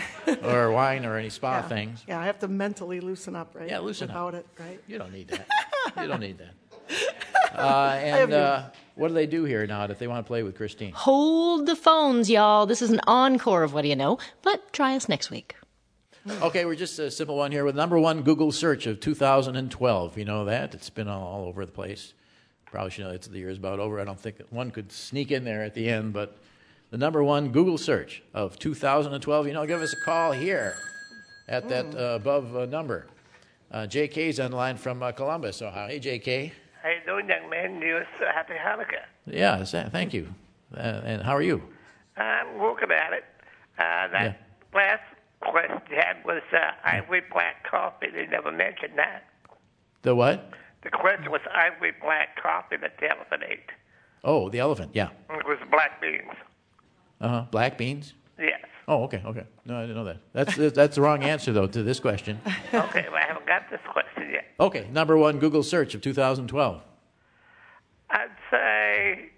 S1: or wine, or any spa
S11: yeah.
S1: things.
S11: Yeah, I have to mentally loosen up, right?
S1: Yeah, loosen
S11: Without
S1: up.
S11: it, right?
S1: You don't need that. You don't need that. Uh,
S11: have
S1: and
S11: you.
S1: uh, what do they do here now if they want to play with Christine?
S2: Hold the phones, y'all. This is an encore of What Do You Know? But try us next week.
S1: Okay, we're just a simple one here with number one Google search of two thousand twelve. You know that? It's been all, all over the place. Probably should know it's the year's about over. I don't think one could sneak in there at the end, but the number one Google search of two thousand twelve. You know, give us a call here at that uh, above uh, number. Uh, J K's on the line from uh, Columbus, Ohio. Hey, J K.
S12: How you doing, young man? You uh, happy Hanukkah?
S1: Yeah, is that- thank you. Uh, and how are you?
S12: I'm working at it. Uh, that last question you had was uh, ivory black coffee. They never mentioned that.
S1: The what?
S12: The question was ivory black coffee that the elephant ate.
S1: Oh, the elephant. Yeah.
S12: It was black beans.
S1: Uh huh. Black beans.
S12: Yes.
S1: Oh, okay, okay. No, I didn't know that. That's that's the wrong answer though to this question.
S12: Okay, well, I haven't got this question yet.
S1: Okay, number one Google search of two thousand twelve.
S12: I'd say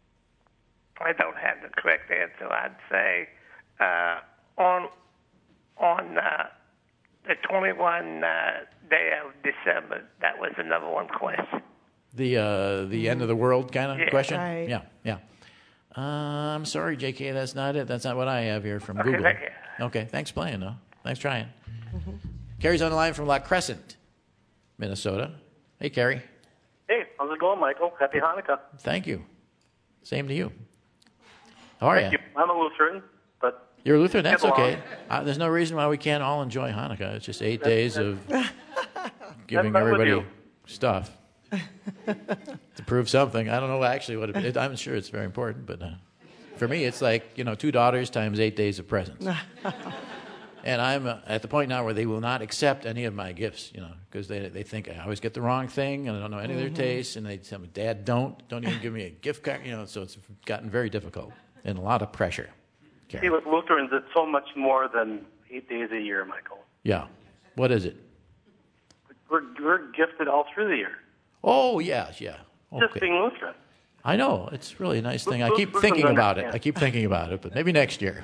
S12: I don't have the correct answer. I'd say uh, on on uh, the twenty-first uh, day of December. That was the number one question.
S1: The uh, the end of the world kind of
S12: Yeah.
S1: question.
S12: Right.
S1: Yeah, yeah. Uh, I'm sorry, J K. That's not it. That's not what I have here from
S12: Okay,
S1: Google.
S12: thank you.
S1: Okay, thanks for playing though. Thanks for trying. Carrie's on the line from La Crescent, Minnesota. Hey, Carrie.
S13: Hey, how's it going, Michael? Happy Hanukkah.
S1: Thank you. Same to you. How are
S13: Thank
S1: you?
S13: you. I'm a Lutheran, but
S1: You're a Lutheran. That's
S13: Get along.
S1: okay. Uh, there's no reason why we can't all enjoy Hanukkah. It's just eight days of giving
S13: I'm with
S1: everybody
S13: you.
S1: stuff to prove something. I don't know actually what it, it, I'm sure it's very important, but uh, for me, it's like, you know, two daughters times eight days of presents. And I'm uh, at the point now where they will not accept any of my gifts, you know, because they they think I always get the wrong thing and I don't know any of
S13: Mhm.
S1: their tastes, and they tell me, Dad, don't, don't even give me a gift card, you know. So it's gotten very difficult and a lot of pressure.
S13: see, with Lutherans, it's so much more than eight days a year, Michael.
S1: Yeah. What is it?
S13: We're we're gifted all through the year.
S1: Oh yes, yeah.
S13: Just
S1: Okay.
S13: being Lutheran.
S1: I know it's really a nice thing. I
S13: Lu-
S1: keep
S13: Lu-
S1: thinking
S13: Lutherans
S1: about it.
S13: understand.
S1: I keep thinking about it, but maybe next year.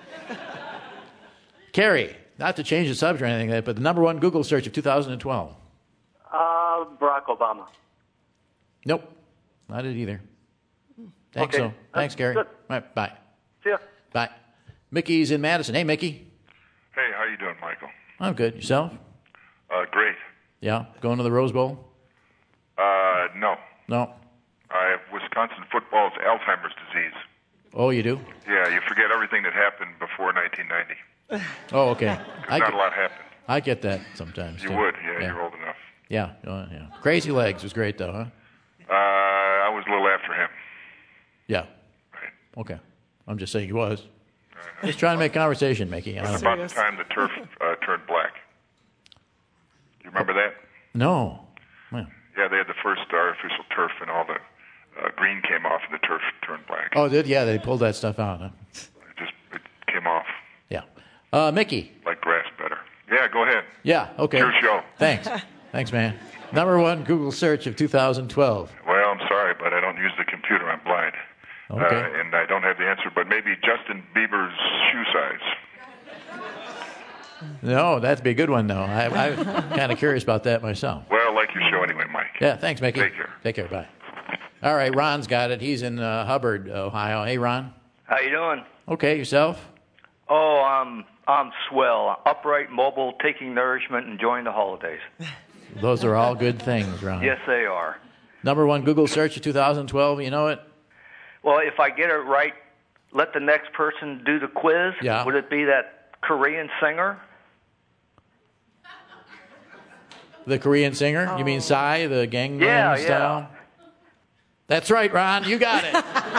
S1: Carrie, not to change the subject or anything, like that, but the number one Google search of two thousand twelve.
S13: Uh, Barack Obama.
S1: Nope, not it either. Thanks,
S13: Okay.
S1: so. Thanks, Gary.
S13: Good.
S1: All right, bye.
S13: See ya.
S1: Bye. Mickey's in Madison. Hey, Mickey.
S14: Hey, how you doing, Michael?
S1: I'm good. Yourself?
S14: Uh, great.
S1: Yeah. Going to the Rose Bowl?
S14: Uh, no.
S1: No.
S14: I have Wisconsin football's Alzheimer's disease.
S1: Oh, you do?
S14: Yeah, you forget everything that happened before nineteen ninety.
S1: Oh, okay. I
S14: Not
S1: get,
S14: a lot happened.
S1: I get that sometimes.
S14: You
S1: too.
S14: would, yeah,
S1: yeah.
S14: you're old enough.
S1: Yeah. Oh, yeah. Crazy Legs was great, though, huh?
S14: Uh, I was a little after him.
S1: Yeah. Okay. I'm just saying he was. Just trying to make conversation, Mickey. I
S14: It
S1: don't
S14: was
S1: know.
S14: about the time the turf uh, turned black. You remember that?
S1: No. Well,
S14: Yeah, they had the first artificial turf, and all the uh, green came off, and the turf turned black.
S1: oh, did yeah? They pulled that stuff out. Huh?
S14: It just it came off
S1: Yeah. Uh, Mickey.
S14: like grass better. Yeah, go ahead.
S1: Yeah. Okay.
S14: Your show.
S1: Thanks. Thanks, man. Number one Google search of two thousand twelve.
S14: Well, I'm sorry, but I don't use the computer. I'm blind.
S1: Okay.
S14: Uh, and I don't have the answer, but maybe Justin Bieber's shoe size.
S1: No, that'd be a good one, though. I, I'm kind of curious about that myself.
S14: Well, I like your show anyway, Mike.
S1: Yeah, thanks, Mickey.
S14: Take care.
S1: Take care. Bye. All right, Ron's got it. He's in uh, Hubbard, Ohio. Hey, Ron.
S15: How you doing?
S1: Okay, yourself?
S15: Oh, I'm I'm swell. Upright, mobile, taking nourishment, enjoying the holidays.
S1: Those are all good things, Ron.
S15: Yes, they are.
S1: Number one Google search of two thousand twelve, you know it?
S15: Well, if I get it right, let the next person do the quiz.
S1: Yeah.
S15: Would it be that Korean singer?
S1: The Korean singer? You mean Psy, the Gangnam
S15: Yeah, yeah.
S1: Style? That's right, Ron. You got it.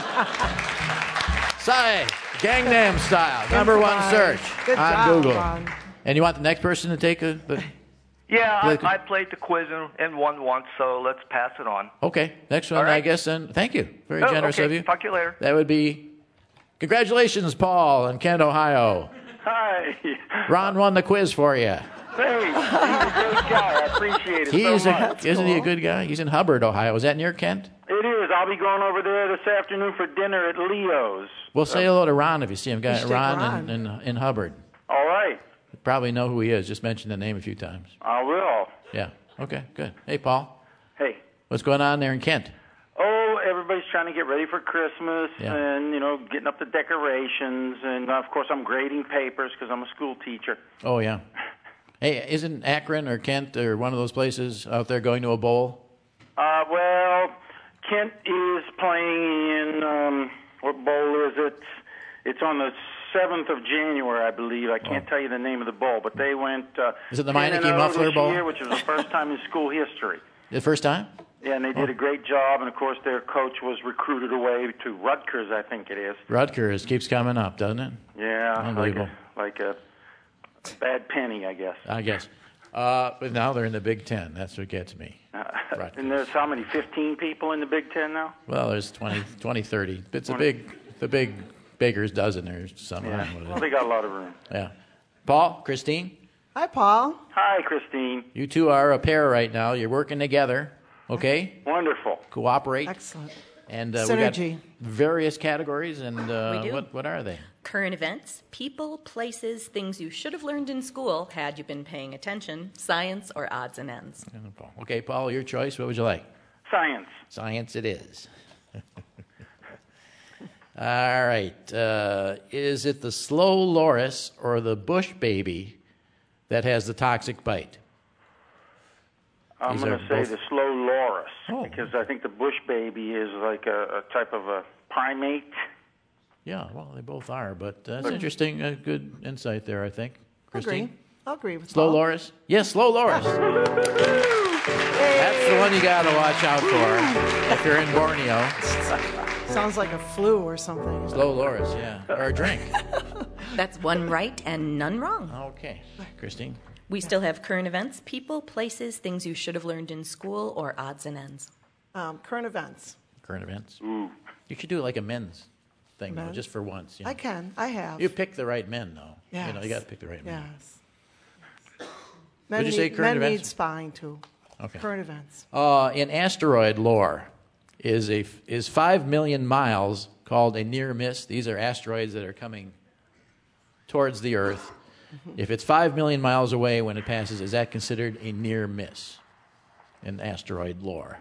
S1: Psy, Gangnam Style. Number one search
S15: Good
S1: on
S15: job,
S1: Google.
S15: Ron.
S1: And you want the next person to take a... The,
S15: Yeah,
S1: Like-
S15: I, I played the quiz and, and won once, so let's pass it on.
S1: okay, next one,
S15: All right.
S1: I guess. Then thank you. Very
S15: Oh,
S1: generous
S15: okay.
S1: of you.
S15: Talk to you later.
S1: That would be... Congratulations, Paul, in Kent, Ohio.
S16: Hi.
S1: Ron won the quiz for you.
S16: Hey, he's a great guy. I appreciate it
S1: He's
S16: so
S1: a,
S16: much.
S1: isn't he a good guy? He's in Hubbard, Ohio. Is that near Kent?
S16: It is. I'll be going over there this afternoon for dinner at Leo's.
S1: Well, say hello to Ron if you see him. Guy,
S16: You should
S1: Ron,
S16: take
S1: In, in, in Hubbard.
S16: All right.
S1: You probably know who he is. Just mention the name a few times.
S16: I will.
S1: Yeah. Okay, good. Hey, Paul.
S16: Hey.
S1: What's going on there in Kent?
S16: Oh, everybody's trying to get ready for Christmas
S1: Yeah.
S16: and, you know, getting up the decorations. And, of course, I'm grading papers because I'm a school teacher.
S1: Oh, yeah. Hey, isn't Akron or Kent or one of those places out there going to a bowl?
S16: Uh, well, Kent is playing in, um, what bowl is it? It's on the seventh of January, I believe. I can't tell you the name of the bowl, but they went uh,
S1: Is it the
S16: ten and
S1: Meineke
S16: oh
S1: Muffler
S16: this
S1: Bowl?
S16: year, which was the first time in school history.
S1: The first time?
S16: Yeah, and they did a great job, and of course their coach was recruited away to Rutgers, I think it is.
S1: Rutgers keeps coming up, doesn't it?
S16: Yeah, like
S1: Unbelievable.
S16: a, like a bad penny, I guess.
S1: I guess. Uh, but now they're in the Big Ten. That's what gets me.
S16: Uh, and there's how many, fifteen people in the Big Ten now?
S1: Well, there's twenty, twenty, thirty. It's a big, the big Baker's dozen. There's some. I
S16: Yeah,
S1: don't know what
S16: well,
S1: it
S16: they got a lot of room.
S1: is. Yeah. Paul, Christine,
S11: Hi, Paul.
S16: Hi, Christine.
S1: you two are a pair right now. You're working together. Okay.
S16: Wonderful.
S1: Cooperate.
S11: Excellent.
S1: And uh, we
S11: Synergy.
S1: got various categories. And uh,
S3: We do.
S1: what what are they?
S3: Current events, people, places, things you should have learned in school had you been paying attention, science, or odds and ends.
S1: Okay, Paul, your choice. What would you like?
S16: Science.
S1: Science it is. All right. Uh, is it the slow loris or the bush baby that has the toxic bite?
S16: I'm
S1: These
S16: going
S1: are
S16: to say
S1: both-
S16: the slow loris,
S1: Oh.
S16: because I think the bush baby is like a, a type of a primate.
S1: Yeah, well, they both are, but uh, that's
S16: But-
S1: interesting. Uh, good insight there, I think. Christine?
S11: Agree. I'll agree with
S1: Slow
S11: Paul.
S1: loris? Yes, slow loris. That's the one you got to watch out for if you're in Borneo.
S11: Sounds like a flu or something.
S1: Slow loris, yeah. Or a drink.
S3: That's one right and none wrong.
S1: Okay. Christine?
S3: We still have current events, people, places, things you should have learned in school, or odds and ends.
S11: Um, current events.
S1: Current events? You should do like a men's thing, though,
S11: Men's?
S1: just for once. You know.
S11: I can. I have.
S1: You pick the right men, though. You know, you
S11: Yes.
S1: got to pick the right men.
S11: Yes. Men
S1: Would you say
S11: need,
S1: current
S11: men
S1: events?
S11: need spying too.
S1: Okay.
S11: Current events.
S1: Uh, in asteroid lore, is a is five million miles called a near miss? These are asteroids that are coming towards the Earth. If it's five million miles away when it passes, is that considered a near miss in asteroid lore?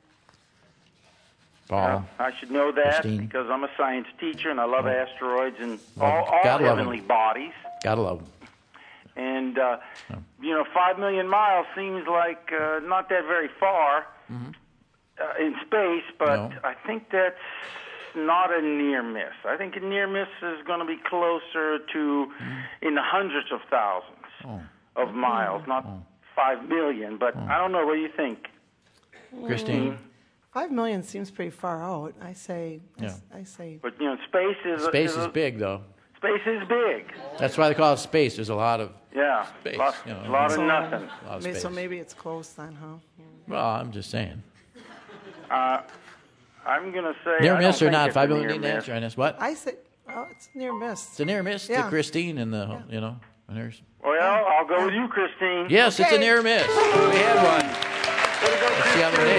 S1: Paul,
S16: I should know that
S1: Christine.
S16: because I'm a science teacher and I love asteroids and
S1: Oh,
S16: all, all
S1: gotta love 'em.
S16: heavenly bodies.
S1: gotta love them.
S16: And, uh, you know, five million miles seems like uh, not that very far uh, in space, but
S1: No.
S16: I think that's not a near miss. I think a near miss is going to be closer to in the hundreds of thousands
S1: Oh.
S16: of miles, not five million, but I don't know. What do you think?
S1: Christine?
S11: Five million seems pretty far out. I say. I
S1: Yeah.
S11: s- I, say.
S16: But, you know, space is...
S1: Space
S16: is,
S1: is
S16: a-
S1: big, though.
S16: Space is big.
S1: That's why they call it space. There's a lot of
S16: Yeah,
S1: space.
S16: lot,
S1: you know.
S16: lot of
S11: So,
S16: nothing.
S1: A lot of
S11: may-
S1: space.
S11: So maybe it's close then, huh?
S1: Well, I'm just saying.
S16: Uh, I'm going to say...
S1: Near
S16: I
S1: miss
S16: don't
S1: or
S16: think
S1: not?
S16: it's
S1: Five
S16: a
S1: million
S16: near
S1: need
S16: miss.
S1: to answer on this. What?
S11: I say. Oh, it's near miss.
S1: It's a near miss
S11: Yeah.
S1: to Christine and the, you know, and there's.
S16: Well, I'll go with you, Christine.
S1: Yes, it's a near miss. We had one. That's the other day.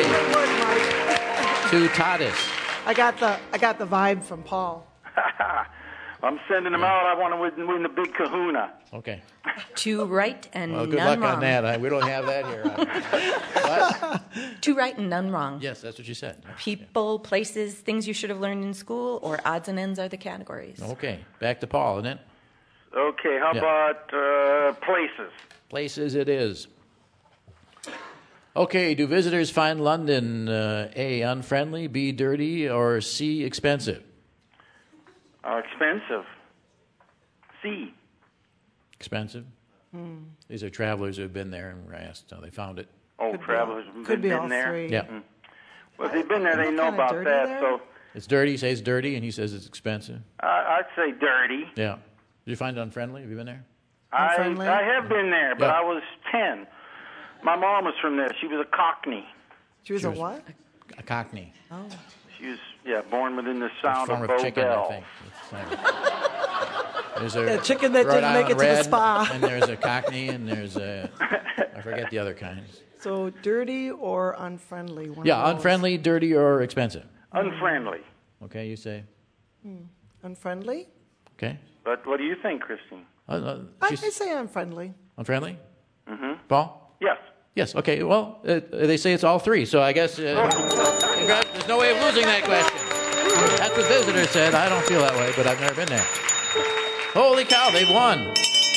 S1: To Tatis.
S11: I got the I got the vibe from Paul.
S16: I'm sending them out. I want to win, win the big kahuna.
S1: Okay.
S3: Two right and
S1: Well, good
S3: none
S1: luck
S3: wrong.
S1: on that. I, we don't have that here. What?
S3: Two right and none wrong.
S1: Yes, that's what you said.
S3: People, places, things you should have learned in school, or odds and ends are the categories.
S1: Okay. Back to Paul, isn't it?
S16: Okay, how
S1: Yeah.
S16: about uh, places?
S1: Places it is. Okay, do visitors find London uh, A, unfriendly, B, dirty, or C, expensive?
S16: Uh, expensive. C.
S1: Expensive?
S11: Hmm.
S1: These are travelers who have been there and were asked how they found it.
S16: Oh,
S11: Could be
S16: travelers
S11: all-
S16: who've
S11: could be
S16: been
S11: all
S16: there.
S11: three.
S1: Yeah.
S16: Mm. Well, if they've been there, they
S11: Isn't it
S16: know
S11: kinda
S16: about
S11: dirty
S16: that.
S11: there?
S16: So
S1: It's dirty, he says dirty, and he says it's expensive.
S16: I I'd say dirty.
S1: Yeah. Did you find it unfriendly? Have you been there?
S16: I,
S11: Unfriendly?
S16: I have been there, but
S1: Yeah.
S16: I was ten. My mom was from there. She was a Cockney.
S11: She was
S1: She
S11: a
S1: was-
S11: what?
S1: A Cockney.
S11: Oh.
S16: She was, yeah, born within the sound
S1: Form
S16: of
S1: of
S16: Bow
S1: chicken,
S16: Bell.
S1: I think. It's, uh, There's a
S11: Yeah, chicken that
S1: Rhode
S11: didn't make
S1: Island
S11: it to the
S1: red,
S11: spa.
S1: And there's a Cockney, and there's a, I forget the other kinds.
S11: So dirty or unfriendly? One
S1: Yeah,
S11: of those.
S1: unfriendly, dirty, or expensive.
S16: Unfriendly.
S1: Okay, you say.
S11: Hmm. Unfriendly?
S1: Okay.
S16: But what do you think, Christine?
S1: Uh, uh,
S11: I, I
S1: she's
S11: say unfriendly.
S1: unfriendly?
S16: Mm-hmm.
S1: Paul?
S16: Yes.
S1: Yes, okay. Well, uh, they say it's all three, so I guess uh, congrats. There's no way of losing that question. That's what visitors said. I don't feel that way, but I've never been there. Holy cow, they've won.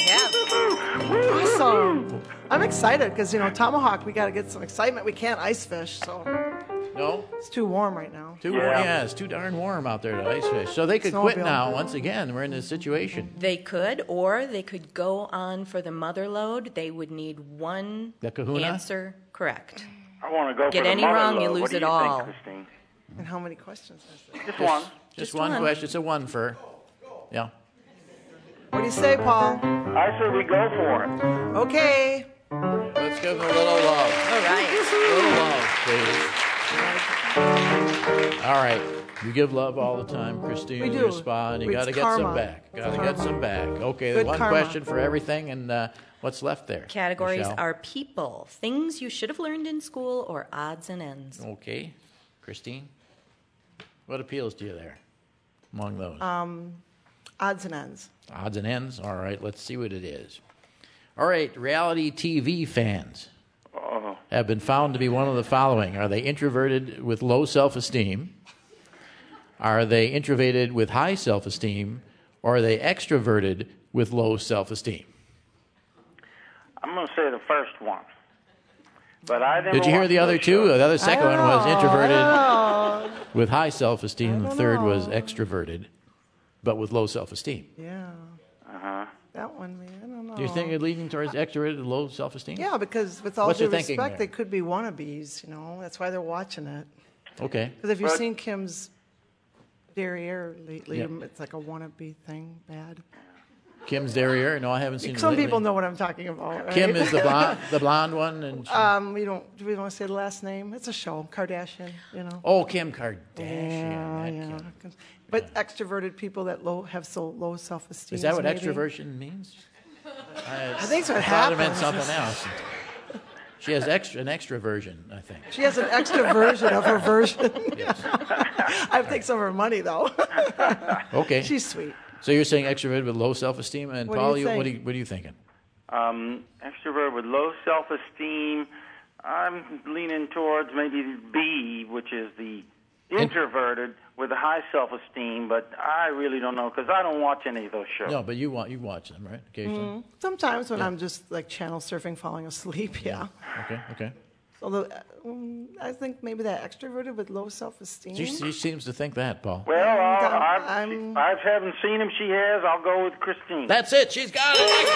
S11: Awesome. I'm excited because, you know, Tomahawk, we got to get some excitement. We can't ice fish, so.
S1: No?
S11: It's too warm right now.
S1: Too warm. Yeah, it's too darn warm out there to ice fish. So they could quit
S11: Snowmobile.
S1: now. Once again, we're in this situation.
S3: They could, or they could go on for the mother load. They would need one
S1: The kahuna?
S3: answer correct.
S16: I want to go
S3: Get
S16: for the
S3: any
S16: mother
S3: wrong,
S16: load.
S3: you
S16: What
S3: lose
S16: do
S3: it
S16: you
S3: all.
S16: Think, Christine?
S11: And how many questions is there?
S16: Just one.
S1: Just,
S3: Just
S1: one,
S3: one.
S1: question. It's a one for. Yeah.
S11: What do you say, Paul?
S16: I say we go for it.
S11: Okay.
S1: Let's give them a little love.
S3: All right.
S1: A little love, please. All right. You give love all the time, Christine,
S11: We
S1: in
S11: do.
S1: your spa, and you
S11: It's
S1: got to get
S11: karma.
S1: some back. Got to
S11: It's
S1: get
S11: karma.
S1: some back. Okay,
S11: Good
S1: one
S11: karma.
S1: question for everything, and uh, what's left there?
S3: Categories
S1: Michelle?
S3: are people, things you should have learned in school, or odds and ends.
S1: Okay. Christine? What appeals to you there among those?
S11: Um, odds and ends.
S1: Odds and ends? All right, let's see what it is. All right, reality T V fans
S16: Oh.
S1: have been found to be one of the following. Are they introverted with low self-esteem? Are they introverted with high self-esteem? Or are they extroverted with low self-esteem?
S16: I'm going to say the first one. But I never
S1: Did you hear
S16: watched
S1: the other
S16: those
S1: two?
S16: shows.
S1: The other second one was introverted
S11: Oh,
S1: with high self-esteem. The
S11: don't
S1: third was
S11: know.
S1: extroverted, but with low self-esteem.
S11: yeah.
S16: Uh-huh.
S11: That one, man. I don't know.
S1: Do you think it's leaning towards extroverted, low self-esteem?
S11: Yeah, because with all
S1: What's
S11: due
S1: your thinking
S11: respect,
S1: there?
S11: they could be wannabes, you know. That's why they're watching it.
S1: Okay.
S11: Because if you've
S16: But-
S11: seen Kim's derriere lately,
S1: Yeah.
S11: it's like a wannabe thing, bad.
S1: Kim's derriere? No, I haven't seen it
S11: Some
S1: lately.
S11: people know what I'm talking about, right?
S1: Kim is the blonde, the blonde one, and she,
S11: um, we don't. Do we want to say the last name? It's a show, Kardashian. You know.
S1: oh, Kim Kardashian.
S11: Yeah,
S1: that
S11: yeah.
S1: Kim.
S11: But extroverted people that low have so low self-esteem.
S1: Is that what
S11: maybe.
S1: extroversion means? I,
S11: I think so. It
S1: I thought it meant
S11: happens.
S1: something else. She has extra an extroversion, I think.
S11: She has an extra version of her version.
S1: Yes.
S11: I think some of her money though.
S1: Okay.
S11: She's sweet.
S1: So you're saying extroverted with low self-esteem, and
S11: What do
S1: Paul,
S11: you
S1: what, are
S11: think?
S1: you, what are you thinking?
S16: Um, extrovert with low self-esteem. I'm leaning towards maybe B, which is the introverted with a high self-esteem, but I really don't know because I don't watch any of those shows.
S1: No, but you want you watch them, right? Occasionally.
S11: Mm. Sometimes when
S1: Yeah.
S11: I'm just like channel surfing, falling asleep. Yeah.
S1: Okay. Okay.
S11: Although um, I think maybe that extroverted with low self-esteem.
S1: She, she seems to think that, Paul.
S16: Well, I'll, I've,
S11: I'm-
S16: I haven't seen him. She has. I'll go with Christine.
S1: That's it. She's got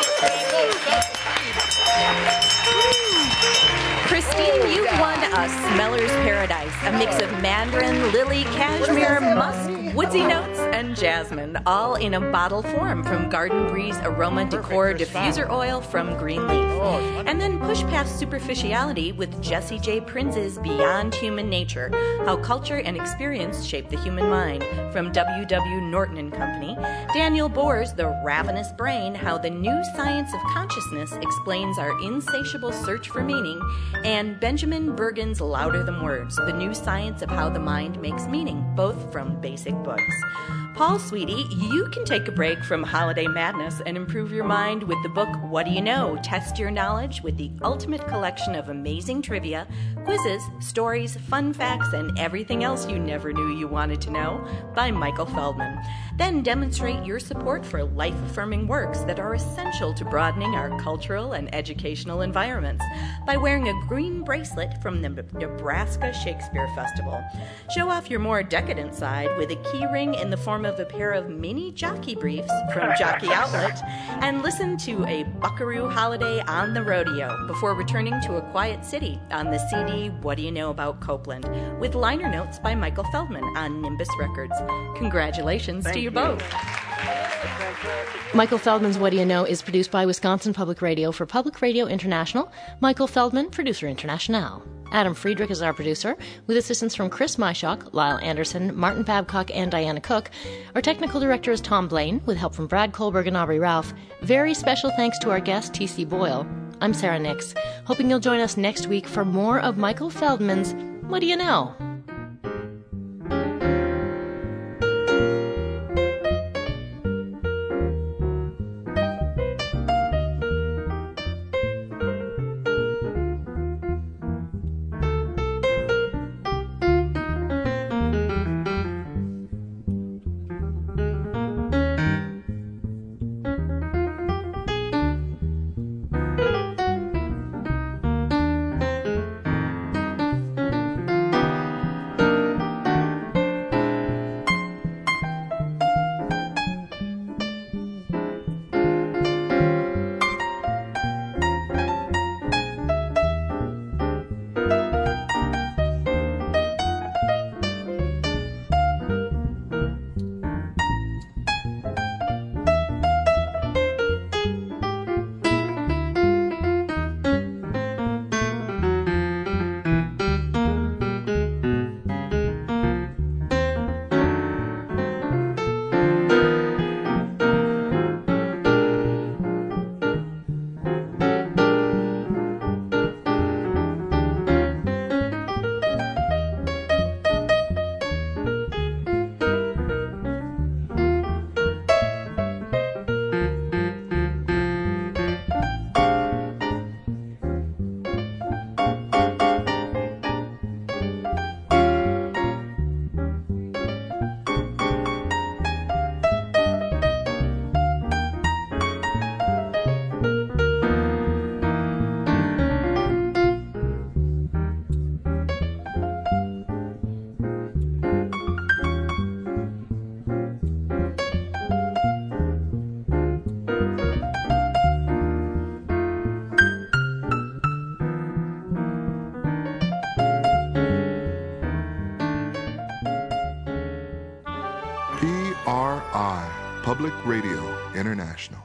S1: it.
S3: Christine, you've won a Smeller's Paradise, a mix of mandarin, lily, cashmere, musk, woodsy notes, and jasmine, all in a bottle form from Garden Breeze Aroma Decor Diffuser Oil from Greenleaf. And then push past superficiality with Jesse J. Prinz's Beyond Human Nature, How Culture and Experience Shape the Human Mind from W W. Norton and Company. Daniel Bohr's The Ravenous Brain, How the New Science of Consciousness Explains Our Insatiable Search Search for Meaning, and Benjamin Bergen's Louder Than Words, The New Science of How the Mind Makes Meaning, both from Basic Books. Paul Sweetie, you can take a break from holiday madness and improve your mind with the book What Do You Know? Test Your Knowledge with the ultimate collection of amazing trivia, quizzes, stories, fun facts, and everything else you never knew you wanted to know by Michael Feldman. Then demonstrate your support for life-affirming works that are essential to broadening our cultural and educational environments by wearing a green bracelet from the Nebraska Shakespeare Festival. Show off your more decadent side with a key ring in the form of a pair of mini jockey briefs from Jockey Outlet, and listen to a Buckaroo Holiday on the Rodeo before returning to a quiet city on the C D What Do You Know About Copeland, with liner notes by Michael Feldman on Nimbus Records. Congratulations
S2: Thank
S3: to you
S2: you.
S3: both.
S2: Michael Feldman's What Do You Know is produced by Wisconsin Public Radio for Public Radio International. Michael Feldman, producer international. Adam Friedrich is our producer, with assistance from Chris Myshock, Lyle Anderson, Martin Babcock, and Diana Cook. Our technical director is Tom Blaine, with help from Brad Kohlberg and Aubrey Ralph. Very special thanks to our guest, T C. Boyle. I'm Sarah Nix, hoping you'll join us next week for more of Michael Feldman's What Do You Know?
S17: P R I, Public Radio International.